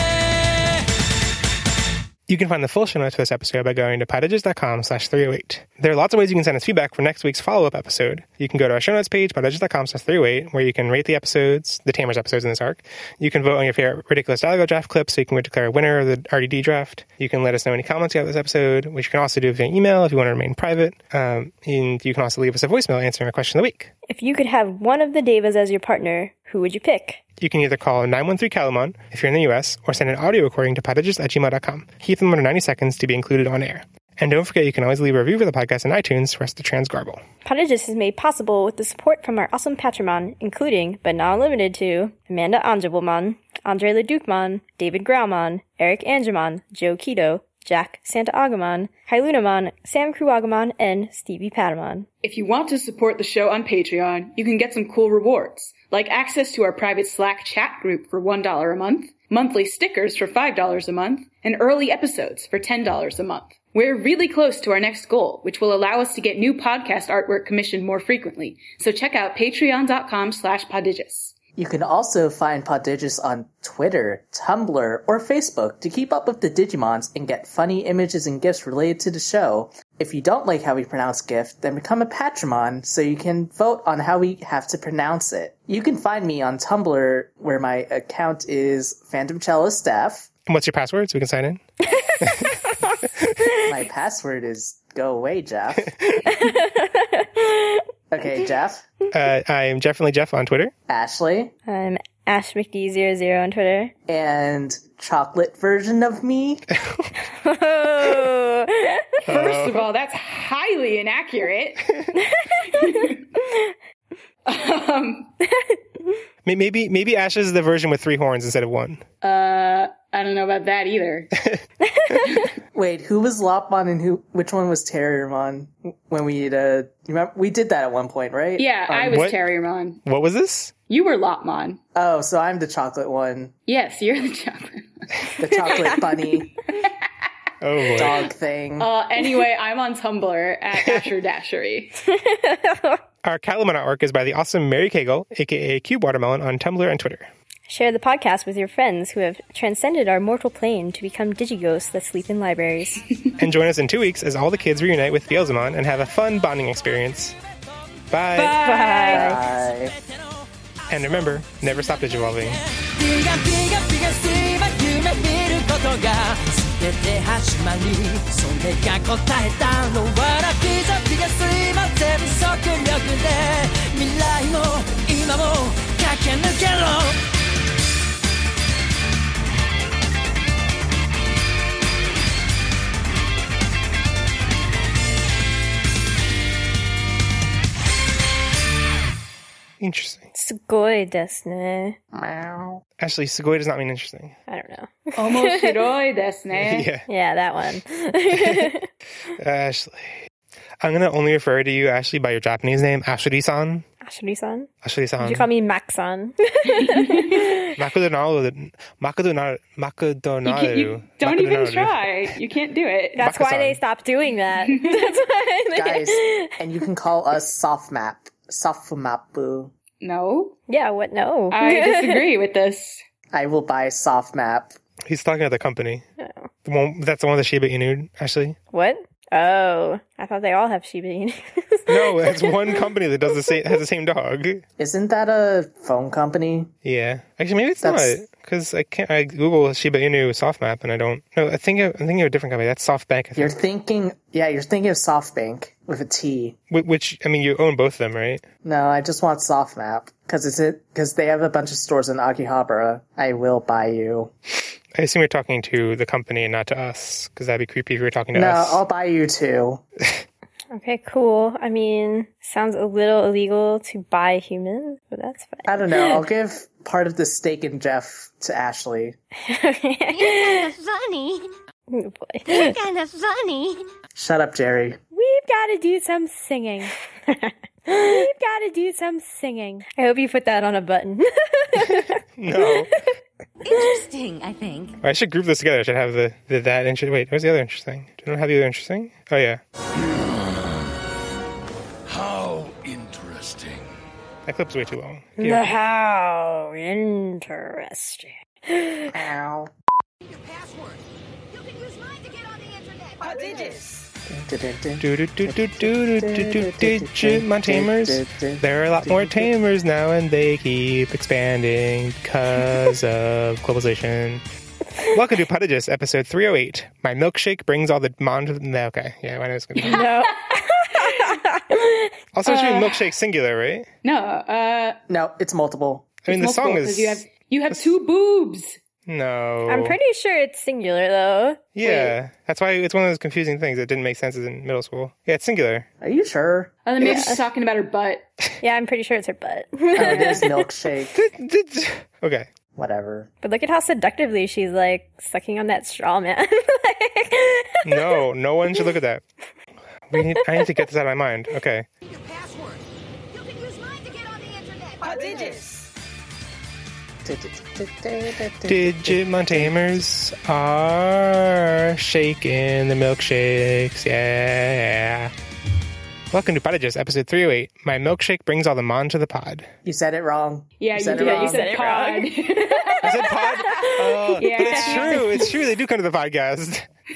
You can find the full show notes for this episode by going to podages.com slash 308. There are lots of ways you can send us feedback for next week's follow-up episode. You can go to our show notes page, podages.com slash 308, where you can rate the episodes, the Tamers episodes in this arc. You can vote on your favorite Ridiculous Dialogue draft clip, so you can declare a winner of the R D D draft. You can let us know any comments you have on this episode, which you can also do via email if you want to remain private. Um, and you can also leave us a voicemail answering a question of the week.
If you could have one of the Devas as your partner, who would you pick?
You can either call nine one three Calamon if you're in the U S, or send an audio recording to podages at gmail dot com. Keep them under ninety seconds to be included on air. And don't forget, you can always leave a review for the podcast on iTunes for us to transgarble.
Podages is made possible with the support from our awesome Patreon, including, but not limited to, Amanda Anjabelman, Andre Leducman, David Grauman, Eric Angerman, Joe Keto, Jack Santa-Agaman, Hailunaman, Sam Kruagaman, and Stevie Padaman.
If you want to support the show on Patreon, you can get some cool rewards, like access to our private Slack chat group for one dollar a month, monthly stickers for five dollars a month, and early episodes for ten dollars a month. We're really close to our next goal, which will allow us to get new podcast artwork commissioned more frequently, so check out patreon.com slash podigious.
You can also find Podigious on Twitter, Tumblr, or Facebook to keep up with the Digimons and get funny images and GIFs related to the show. If you don't like how we pronounce GIF, then become a Patreon so you can vote on how we have to pronounce it. You can find me on Tumblr, where my account is Phantom Cellist Steph.
And what's your password so we can sign in?
My password is go away, Jeff. Okay, Jeff.
Uh, I am definitely Jeff on Twitter.
Ashley.
I'm Ash McD zero zero on Twitter.
And chocolate version of me.
First of all, that's highly inaccurate. um,
Maybe maybe Ash is the version with three horns instead of one.
uh, I don't know about that either.
Wait, who was Lopmon and who? Which one was Terriermon? When we uh, remember we did that at one point, right?
Yeah, I was
what?
Terriermon.
What was this?
You were Lopmon.
Oh, so I'm the chocolate one,
Yes, you're the chocolate.
the chocolate bunny
Oh boy.
dog thing.
Uh, anyway, I'm on Tumblr at Asher Dashery.
Our Calamon artwork is by the awesome Mary Cagle, aka Cube Watermelon, on Tumblr and Twitter.
Share the podcast with your friends who have transcended our mortal plane to become digighosts that sleep in libraries.
And join us in two weeks as all the kids reunite with Beelzemon and have a fun bonding experience. Bye.
Bye.
Bye.
And remember, never stop digivolving.
ピガピガピガすれば夢見ることが全て始まりそれが答えたのはピザピガすれば全速力で未来も今も駆け抜けろ
Interesting.
Sugoi desu ne.
Meow.
Actually, Sugoi does not mean interesting.
I don't know.
Omoshiroi desu ne.
Yeah.
Yeah, that one.
Ashley. I'm going to only refer to you, Ashley, by your Japanese name, Ashuri-san.
Ashuri-san?
Ashuri-san.
You call me Mac-san.
Makudonaru. Makudonaru. Makudonaru.
You, can't, you don't even try. You can't do it.
That's
Baka-san.
why they stopped doing that. That's why they...
Guys, and you can call us Softmap. Softmapu.
No.
Yeah, what? No.
I disagree with this.
I will buy Softmap.
He's talking about the company. Oh. The one, that's the one with the Shiba Inu, Ashley?
What? Oh, I thought they all have Shiba Inu.
No, it's one company that does the same, has the same dog.
Isn't that a phone company?
Yeah. Actually, maybe it's
That's...
not. Because I can't, I Google Shiba Inu Softmap and I don't, no, I think, I'm thinking of a different company. That's SoftBank, I think.
You're thinking, yeah, you're thinking of SoftBank with a T.
Which, I mean, you own both of them, right?
No, I just want Softmap. Because it's it, because they have a bunch of stores in Akihabara. I will buy you.
I assume you're talking to the company and not to us, because that'd be creepy if you were talking to
no,
us.
No, I'll buy you too.
Okay, cool. I mean, sounds a little illegal to buy humans, but that's fine.
I don't know. I'll give part of the steak and Jeff to Ashley.
You're kind of funny.
Oh boy.
You're kind of funny.
Shut up, Jerry.
We've got to do some singing. We've got to do some singing. I hope you put that on a button.
No.
Interesting, I think.
I should group this together. I should have the, the that interesting. Wait, where's the other interesting? Do you not have the other interesting? Oh, yeah.
How interesting.
That clip's way too long. Yeah.
How interesting.
Ow.
Your password. You can use mine to get on the internet.
What is this?
Digimon tamers. There are a lot more tamers now, and they keep expanding because of globalization. Welcome to Putages, episode three oh eight. My milkshake brings all the mon to the... No, okay, yeah, I know it's gonna be...
No.
Also, it should be
Uh,
milkshake singular, right?
No, uh...
No, it's multiple.
I mean, the
multiple,
song is...
You have, you have two boobs!
No.
I'm pretty sure it's singular, though.
Yeah,
Wait.
that's why it's one of those confusing things that didn't make sense in middle school. Yeah, it's singular.
Are you sure?
Oh, then maybe
Yeah.
she's talking about her butt.
Yeah, I'm pretty sure it's her butt.
Oh, it is milkshake.
Okay.
Whatever.
But look at how seductively she's, like, sucking on that straw, man.
No, no one should look at that. We need, I need to get this out of my mind. Okay.
Your password. You can use mine to get on the internet.
What is this?
Digimon tamers are shaking the milkshakes, yeah. Welcome to Putages, episode three oh eight. My milkshake brings all the mon to the pod.
You said it wrong.
Yeah, you,
said
did.
it wrong.
You said, pod.
I said pod? Oh,
Yeah.
But it's true, it's true. They do come to the podcast.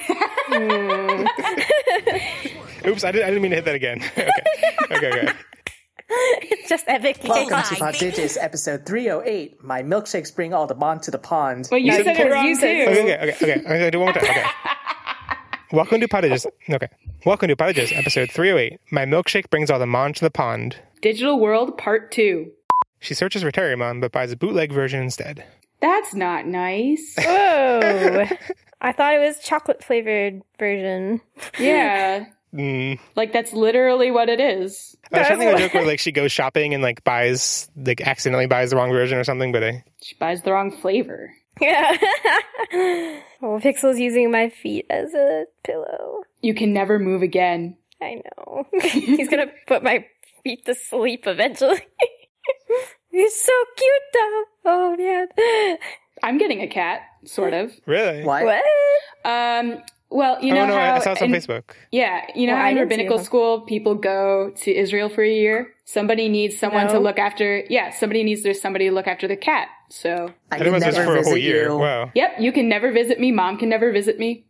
Oops, I didn't, I didn't mean to hit that again. Okay, okay, okay.
It's just epic.
Welcome to Putages, episode three oh eight. My milkshakes bring all the mon to the pond.
Well, you
Now,
said it wrong,
you said-
too.
Okay, okay, okay, okay. I'm gonna do one more time. Okay. Welcome to Putages. Okay. Welcome to Putages, episode three oh eight. My milkshake brings all the mon to the pond.
Digital World Part two.
She searches for Terriermon, but buys a bootleg version instead.
That's not nice.
Whoa. I thought it was chocolate flavored version.
Yeah.
Mm.
Like, that's literally what it is.
I was trying to think of a joke where like she goes shopping and like buys, like accidentally buys the wrong version or something, but I...
She buys the wrong flavor.
Yeah. Well, Pixel's using my feet as a pillow.
You can never move again.
I know. He's gonna put my feet to sleep eventually. He's so cute though. Oh man.
I'm getting a cat, sort of.
Really?
What?
What?
Um, well, you know
oh, no,
how...
I saw this on
in-
Facebook.
Yeah, you know
Well,
how
I
in
didn't see
rabbinical
it.
school, people go to Israel for a year? Somebody needs someone
No.
to look after... Yeah, somebody needs there's somebody to look after the cat. So,
I
I
can
was just
never
for a whole
visit
year.
you.
Wow.
yep, you can never visit me. Mom can never visit me.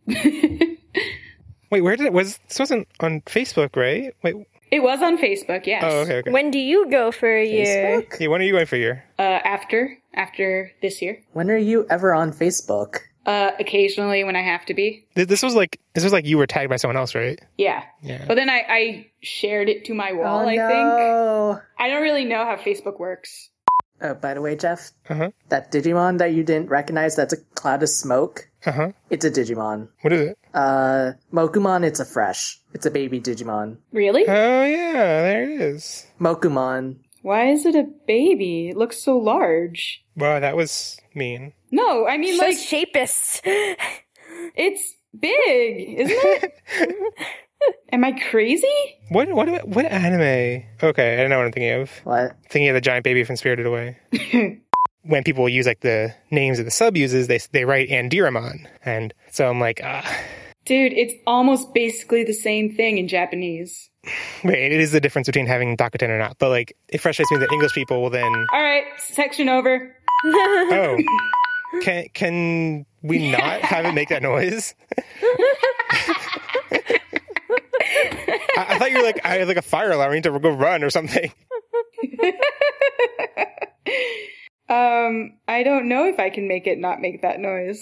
Wait, where did it... Was, this wasn't on Facebook, right? Wait.
It was on Facebook, yes.
Oh, okay, okay.
When do you go for a year?
Facebook?
Yeah, when are you going for a year?
Uh, after, after this year.
When are you ever on Facebook?
Uh, occasionally when I have to be.
Th- This was like... This was like you were tagged by someone else, right?
Yeah.
Yeah.
But then I, I shared it to my wall,
oh,
I
no.
think. I don't really know how Facebook works.
Oh, by the way, Jeff,
Uh-huh.
that Digimon that you didn't recognize that's a cloud of smoke,
Uh-huh.
it's a Digimon.
What is it?
Uh, Mokumon, it's a fresh. It's a baby Digimon.
Really?
Oh, yeah, there it is.
Mokumon.
Why is it a baby? It looks so large.
Wow, that was mean.
No, I mean,
So
like,
shapist.
it's big, isn't it? Am I crazy?
What what what anime? Okay, I know what I'm thinking of.
What?
Thinking of the giant baby from Spirited Away. When people use like the names that the sub uses, they they write Andiramon, and so I'm like, ah.
Dude, it's almost basically the same thing in Japanese.
Right, it is the difference between having Dakuten or not, but like it frustrates me that English people will then.
All right, section over.
Oh, can can we not have it make that noise? I, I thought you were like I had like a fire alarm. I need to go run or something.
um, I don't know if I can make it not make that noise.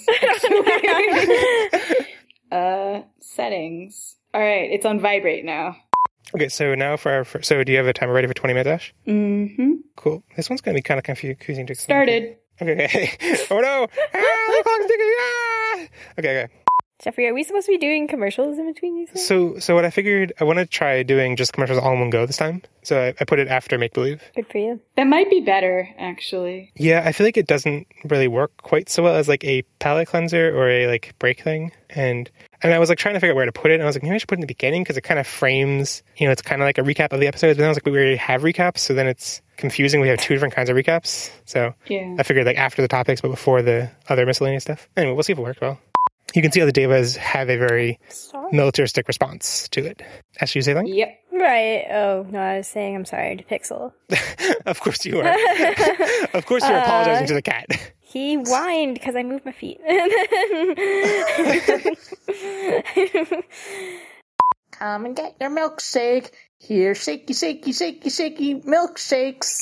uh, settings. All right, it's on vibrate now.
Okay, so now for our first, so do you have a timer ready for twenty minutes, Ash?
Mm-hmm.
Cool. This one's going to be kind of confusing to explain.
Started.
Okay, okay. Oh no! Ah, the clock's ticking! Ah! Okay, okay.
Jeffrey, are we supposed to be doing commercials in between these things?
So, so what I figured, I want to try doing just commercials all in one go this time. So I, I put it after Make Believe.
Good for you.
That might be better, actually.
Yeah, I feel like it doesn't really work quite so well as like a palette cleanser or a like break thing. And and I was like trying to figure out where to put it. And I was like, maybe I should put it in the beginning because it kind of frames, you know, it's kind of like a recap of the episodes. But then I was like, we already have recaps. So then it's confusing. We have two different kinds of recaps. So
yeah.
I figured like after the topics, but before the other miscellaneous stuff. Anyway, we'll see if it works well. You can see how the Devas have a very sorry. militaristic response to it. Ashley, you say something?
Yep.
Right. Oh, no, I was saying I'm sorry to Pixel.
Of course you are. Of course you're uh, apologizing to the cat.
He whined because I moved my feet.
Come and get your milkshake. Here, shaky, shaky, shaky, shaky milkshakes.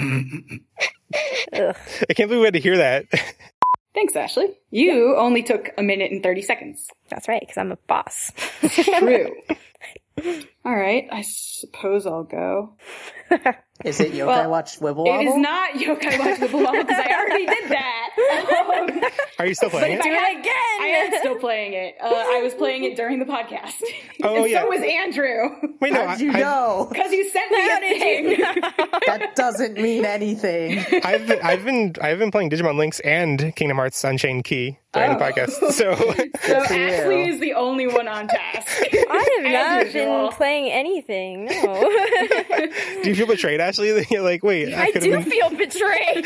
I can't believe we had to hear that.
Thanks, Ashley. You only took a minute and thirty seconds.
That's right, because I'm a boss.
True. All right, I suppose I'll go.
Is it Yokai well, Watch Wibble Wobble?
It is not Yokai Watch Wibble Wobble because I already did that. Um,
Are you still playing it?
Do it again!
I am still playing it. Uh, I was playing it during the podcast.
Oh,
and
yeah.
so was Andrew.
Wait, no,
How did you
I,
know?
Because you sent me a thing.
That doesn't mean anything.
I've been, I've been I've been playing Digimon Lynx and Kingdom Hearts Unchained Key during
oh.
the podcast. So,
so Ashley is the only one on task.
I have not been playing anything. No.
Do you feel betrayed, Ashley? You're like, wait, I,
I do
been...
feel betrayed.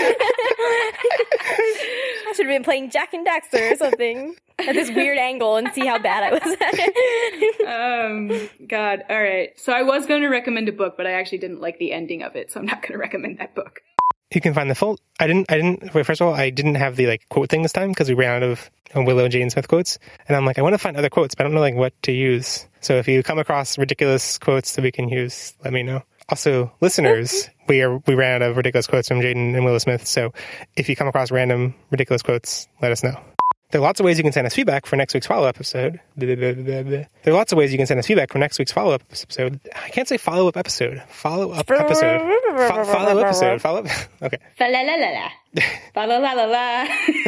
I should have been playing Jack and Daxter or something at this weird angle and see how bad I was at it.
um, God, all right. So I was going to recommend a book, but I actually didn't like the ending of it, so I'm not going to recommend that book.
You can find the full. I didn't. I didn't. Wait, first of all, I didn't have the like quote thing this time because we ran out of uh, Willow and Jaden Smith quotes, and I'm like, I want to find other quotes, but I don't know like what to use. So if you come across ridiculous quotes that we can use, let me know. Also, listeners, we are we ran out of ridiculous quotes from Jaden and Willow Smith. So if you come across random ridiculous quotes, let us know. There are lots of ways you can send us feedback for next week's follow-up episode. There are lots of ways you can send us feedback for next week's follow-up episode. I can't say follow-up episode. Follow-up episode. Fo- follow episode. Follow-up. Okay.
Fa-la-la-la-la. Fa-la-la-la-la.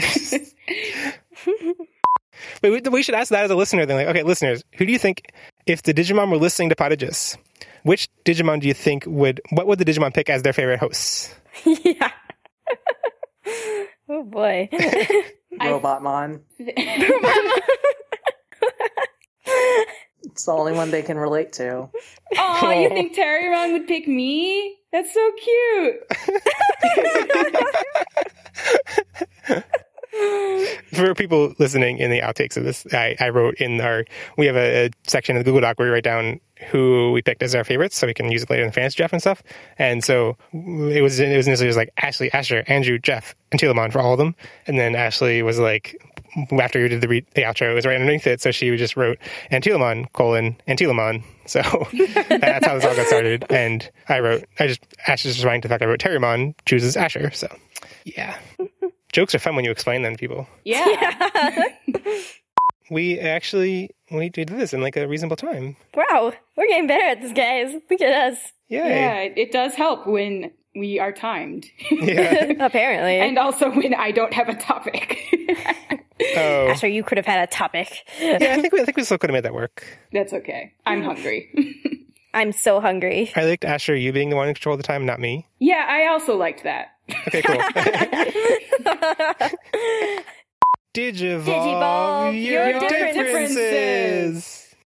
Wait, we, we should ask that as a listener. Then, like, okay, listeners, who do you think, if the Digimon were listening to Podigus, which Digimon do you think would, what would the Digimon pick as their favorite hosts?
Yeah. Oh, boy.
Robotmon. It's the only one they can relate to.
Oh, you think Terriermon would pick me? That's so cute.
For people listening in the outtakes of this, I, I wrote in our, we have a, a section of the Google Doc where we write down who we picked as our favorites so we can use it later in the fantasy draft and stuff. And so it was it was initially just like Ashley, Asher, Andrew, Jeff, and Telamon for all of them. And then Ashley was like, after you did the, re- the outro, it was right underneath it. So she just wrote Antilamon, colon, Antilamon. So that's how this all got started. And I wrote, I just, Asher's just responding to the fact I wrote Terriermon chooses Asher. So yeah. Jokes are fun when you explain them to people.
Yeah.
Yeah.
We actually, we did this in like a reasonable time.
Wow. We're getting better at this, guys. Look at us.
Yay.
Yeah, it does help when we are timed.
Yeah.
Apparently.
And also when I don't have a topic.
Oh.
Asher, you could have had a topic.
Yeah, I think we, I think we still could have made that work.
That's okay. I'm hungry.
I'm so hungry.
I liked Asher, you being the one in control of the time, not me.
Yeah, I also liked that.
Okay, cool. Digivolve,
Digivolve
your,
your
differences.
differences.